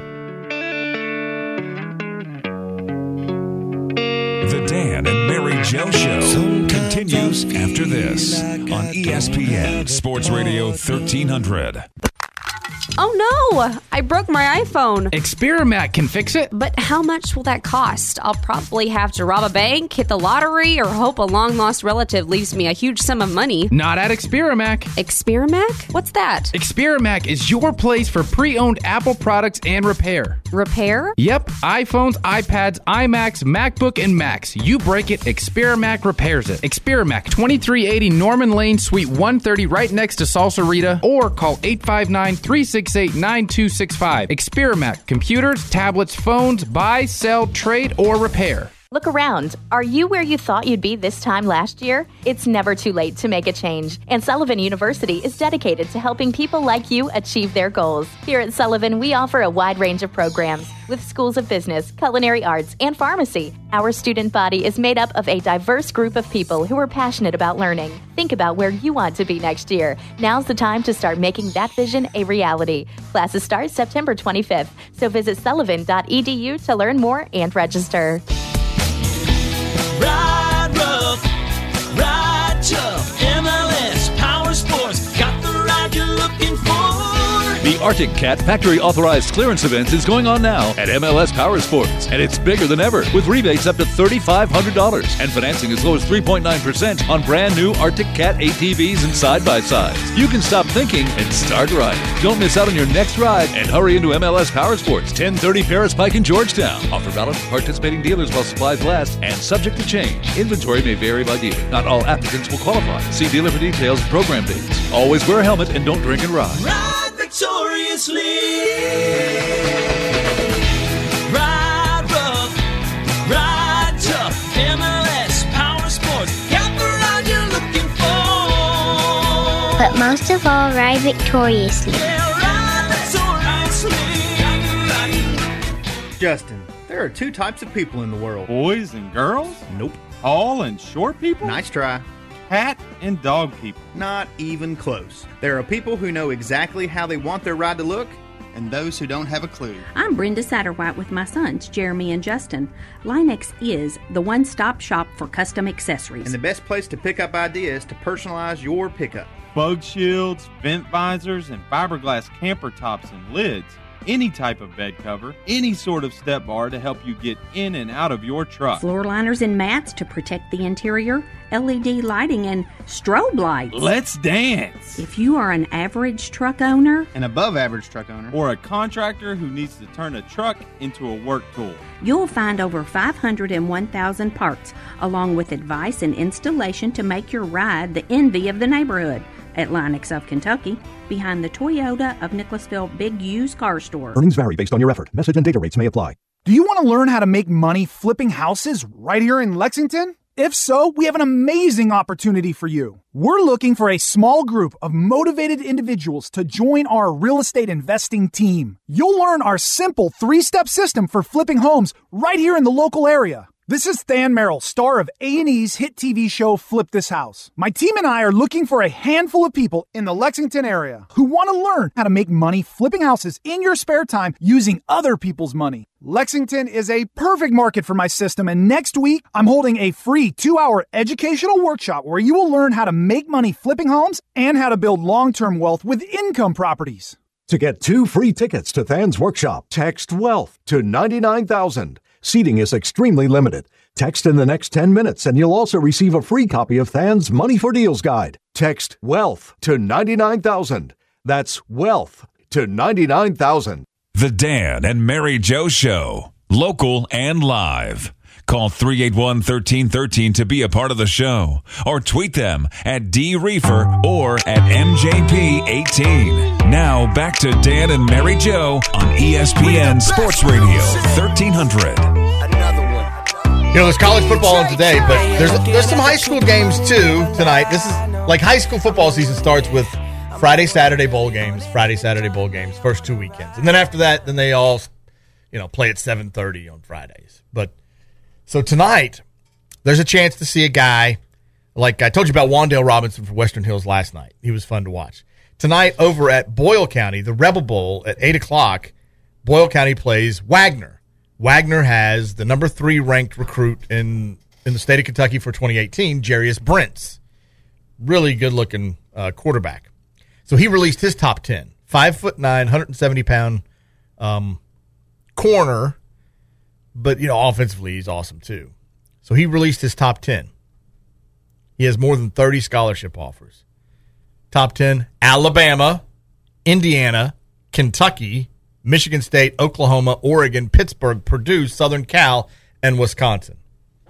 The Dan and Mary Jo Show continues after this on E S P N Sports Radio thirteen hundred. Oh no! I broke my iPhone. Experiment can fix it. But how much will that cost? I'll probably have to rob a bank, hit the lottery, or hope a long-lost relative leaves me a huge sum of money. Not at Experiment. Experiment? What's that? Experiment is your place for pre-owned Apple products and repair. Repair? Yep. iPhones, iPads, iMacs, MacBook, and Macs. You break it, Experiment repairs it. Experiment, twenty-three eighty Norman Lane, Suite one thirty, right next to Salsarita, or call eight five nine, three six eight, nine two six five. Experiment. Computers, tablets, phones, buy, sell, trade, or repair. Look around. Are you where you thought you'd be this time last year? It's never too late to make a change, and Sullivan University is dedicated to helping people like you achieve their goals. Here at Sullivan, we offer a wide range of programs with schools of business, culinary arts, and pharmacy. Our student body is made up of a diverse group of people who are passionate about learning. Think about where you want to be next year. Now's the time to start making that vision a reality. Classes start September twenty-fifth, so visit sullivan dot e d u to learn more and register. Ride rough, ride tough, M L S Power Sports, got the ride you're looking for. The Arctic Cat Factory Authorized Clearance Event is going on now at M L S Power Sports, and it's bigger than ever with rebates up to three thousand five hundred dollars and financing as low as three point nine percent on brand new Arctic Cat A T Vs and side-by-sides. You can stop thinking and start riding. Don't miss out on your next ride and hurry into M L S Power Sports, ten thirty Paris Pike in Georgetown. Offer valid for participating dealers while supplies last and subject to change. Inventory may vary by dealer. Not all applicants will qualify. See dealer for details and program dates. Always wear a helmet and don't drink and ride. Ride victoriously. Ride rough, ride tough, M L S Power Sports, got the ride you're looking for. But most of all, ride victoriously. Yeah, ride victoriously. Justin, there are two types of people in the world. Boys and girls? Nope. Tall and short people? Nice try. Cat and dog people? Not even close. There are people who know exactly how they want their ride to look, and those who don't have a clue. I'm Brenda Satterwhite with my sons, Jeremy and Justin. Line-X is the one-stop shop for custom accessories. And the best place to pick up ideas to personalize your pickup. Bug shields, vent visors, and fiberglass camper tops and lids. Any type of bed cover, any sort of step bar to help you get in and out of your truck. Floor liners and mats to protect the interior, L E D lighting, and strobe lights. Let's dance! If you are an average truck owner, an above average truck owner, or a contractor who needs to turn a truck into a work tool, you'll find over five hundred one thousand parts, along with advice and installation to make your ride the envy of the neighborhood. at Linux of Kentucky, behind the Toyota of Nicholasville Big Used Car Store. Earnings vary based on your effort. Message and data rates may apply. Do you want to learn how to make money flipping houses right here in Lexington? If so, we have an amazing opportunity for you. We're looking for a small group of motivated individuals to join our real estate investing team. You'll learn our simple three-step system for flipping homes right here in the local area. This is Than Merrill, star of A and E's hit T V show Flip This House. My team and I are looking for a handful of people in the Lexington area who want to learn how to make money flipping houses in your spare time using other people's money. Lexington is a perfect market for my system, and next week I'm holding a free two-hour educational workshop where you will learn how to make money flipping homes and how to build long-term wealth with income properties. To get two free tickets to Than's workshop, text WEALTH to ninety-nine thousand. Seating is extremely limited. Text in the next ten minutes and you'll also receive a free copy of Than's Money for Deals Guide. Text WEALTH to ninety-nine thousand. That's WEALTH to ninety-nine thousand. The Dan and Mary Jo Show, local and live. Call three eight one, one three one three to be a part of the show, or tweet them at D Reefer or at M J P eighteen. Now back to Dan and Mary Jo on E S P N Sports Radio thirteen hundred. You know, there's college football on today, but there's there's some high school games too tonight. This is like high school football season starts with Friday, Saturday bowl games, Friday, Saturday bowl games, first two weekends, and then after that, then they all, you know, play at seven thirty on Fridays. But so tonight, there's a chance to see a guy, like I told you about Wandale Robinson from Western Hills last night. He was fun to watch. Tonight, over at Boyle County, the Rebel Bowl at eight o'clock, Boyle County plays Wagner. Wagner has the number three ranked recruit in, in the state of Kentucky for twenty eighteen, Jarius Brents. Really good-looking uh, quarterback. So he released his top ten. Five foot nine, one hundred seventy pound um, corner. But, you know, offensively, he's awesome, too. So he released his top ten. He has more than thirty scholarship offers. Top ten, Alabama, Indiana, Kentucky, Michigan State, Oklahoma, Oregon, Pittsburgh, Purdue, Southern Cal, and Wisconsin.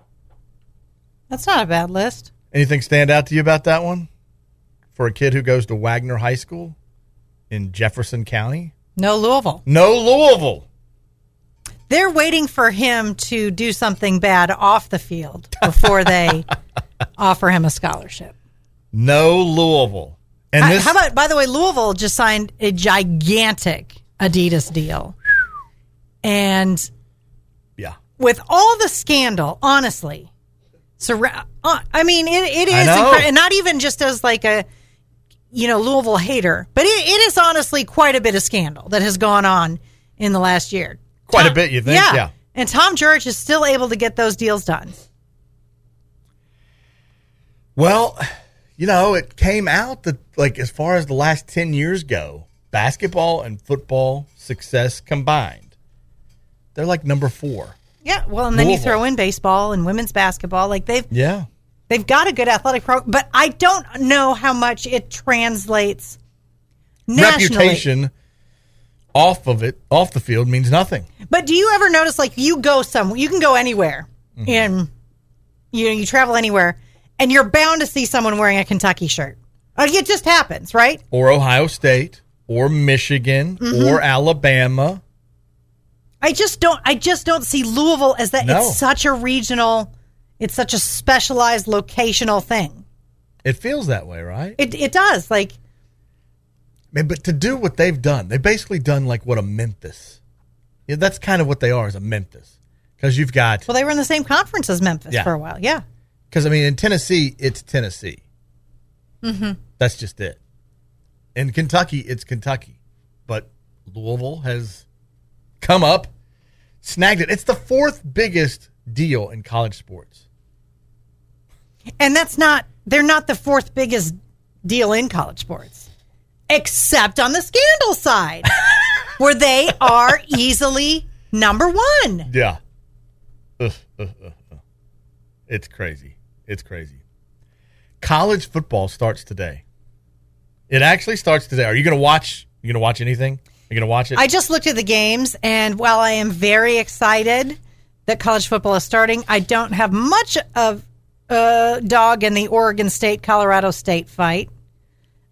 That's not a bad list. Anything stand out to you about that one? For a kid who goes to Wagner High School in Jefferson County? No Louisville. No Louisville. They're waiting for him to do something bad off the field before they offer him a scholarship. No Louisville. And I, this, how about, by the way, Louisville just signed a gigantic Adidas deal. And yeah, with all the scandal, honestly, surra- uh, I mean, it, it is, incre- and not even just as like a, you know, Louisville hater, but it, it is honestly quite a bit of scandal that has gone on in the last year. Quite Tom, a bit, you think? Yeah. yeah. And Tom Jurich is still able to get those deals done. Well, you know, it came out that, like, as far as the last ten years go, basketball and football success combined, they're like number four. Yeah, well, and then Louisville. you throw in baseball and women's basketball. Like, they've Yeah. they've got a good athletic program, but I don't know how much it translates nationally. Reputation off of it, off the field, means nothing. But do you ever notice, like, you go somewhere, you can go anywhere, Mm-hmm. and you know, you travel anywhere, and you're bound to see someone wearing a Kentucky shirt. Like, it just happens, right? Or Ohio State, or Michigan, Mhm. or Alabama. I just don't. I just don't see Louisville as that. No. It's such a regional. It's such a specialized locational thing. It feels that way, right? It it does. Like, Man, but to do what they've done, they've basically done like what a Memphis. Yeah, that's kind of what they are, as a Memphis. Because you've got... well, they were in the same conference as Memphis Yeah. for a while. Yeah. Because, I mean, in Tennessee, it's Tennessee. Mm-hmm. That's just it. In Kentucky, it's Kentucky. But Louisville has come up, snagged it. It's the fourth biggest deal in college sports. And that's not. They're not the fourth biggest deal in college sports, except on the scandal side, where they are easily number one. Yeah. Ugh, ugh, ugh, ugh. It's crazy. It's crazy. College football starts today. It actually starts today. Are you going to watch? You going to watch anything? You going to watch it? I just looked at the games, and while I am very excited that college football is starting, I don't have much of a dog in the Oregon State Colorado State fight.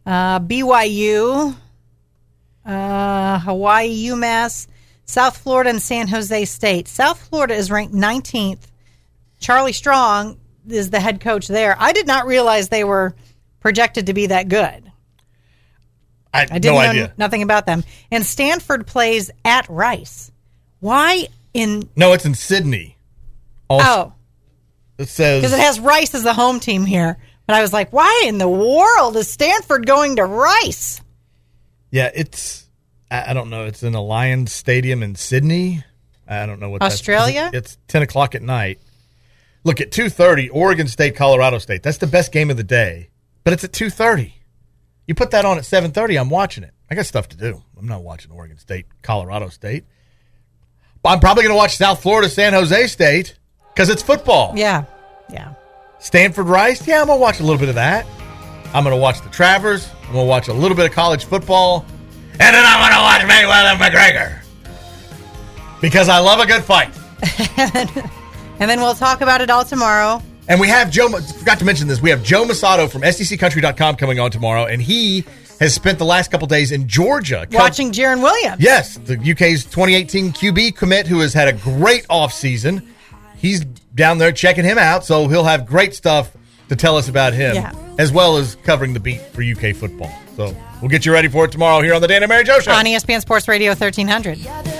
Uh, B Y U, uh, Hawaii, UMass, South Florida, and San Jose State. South Florida is ranked nineteenth. Charlie Strong is the head coach there. I did not realize they were projected to be that good. I, I didn't no know idea. nothing about them. And Stanford plays at Rice. Why in... No, it's in Sydney. Also, oh. It says... Because it has Rice as the home team here. But I was like, why in the world is Stanford going to Rice? Yeah, it's... I I don't know. It's in the Lions Stadium in Sydney. I don't know what Australia? That's, it's ten o'clock at night. Look, at two thirty, Oregon State, Colorado State. That's the best game of the day. But it's at two thirty. You put that on at seven thirty, I'm watching it. I got stuff to do. I'm not watching Oregon State, Colorado State. But I'm probably going to watch South Florida, San Jose State because it's football. Yeah, yeah. Stanford Rice, yeah, I'm going to watch a little bit of that. I'm going to watch the Travers. I'm going to watch a little bit of college football. And then I'm going to watch Mayweather McGregor. Because I love a good fight. And then we'll talk about it all tomorrow. And we have Joe, forgot to mention this, we have Joe Masato from S E C country dot com coming on tomorrow, and he has spent the last couple days in Georgia. Watching Jaron Williams. Yes, the U K's twenty eighteen Q B commit who has had a great offseason. He's down there checking him out, so he'll have great stuff to tell us about him, Yeah. as well as covering the beat for U K football. So we'll get you ready for it tomorrow here on the Dan and Mary Jo Show. On E S P N Sports Radio thirteen hundred.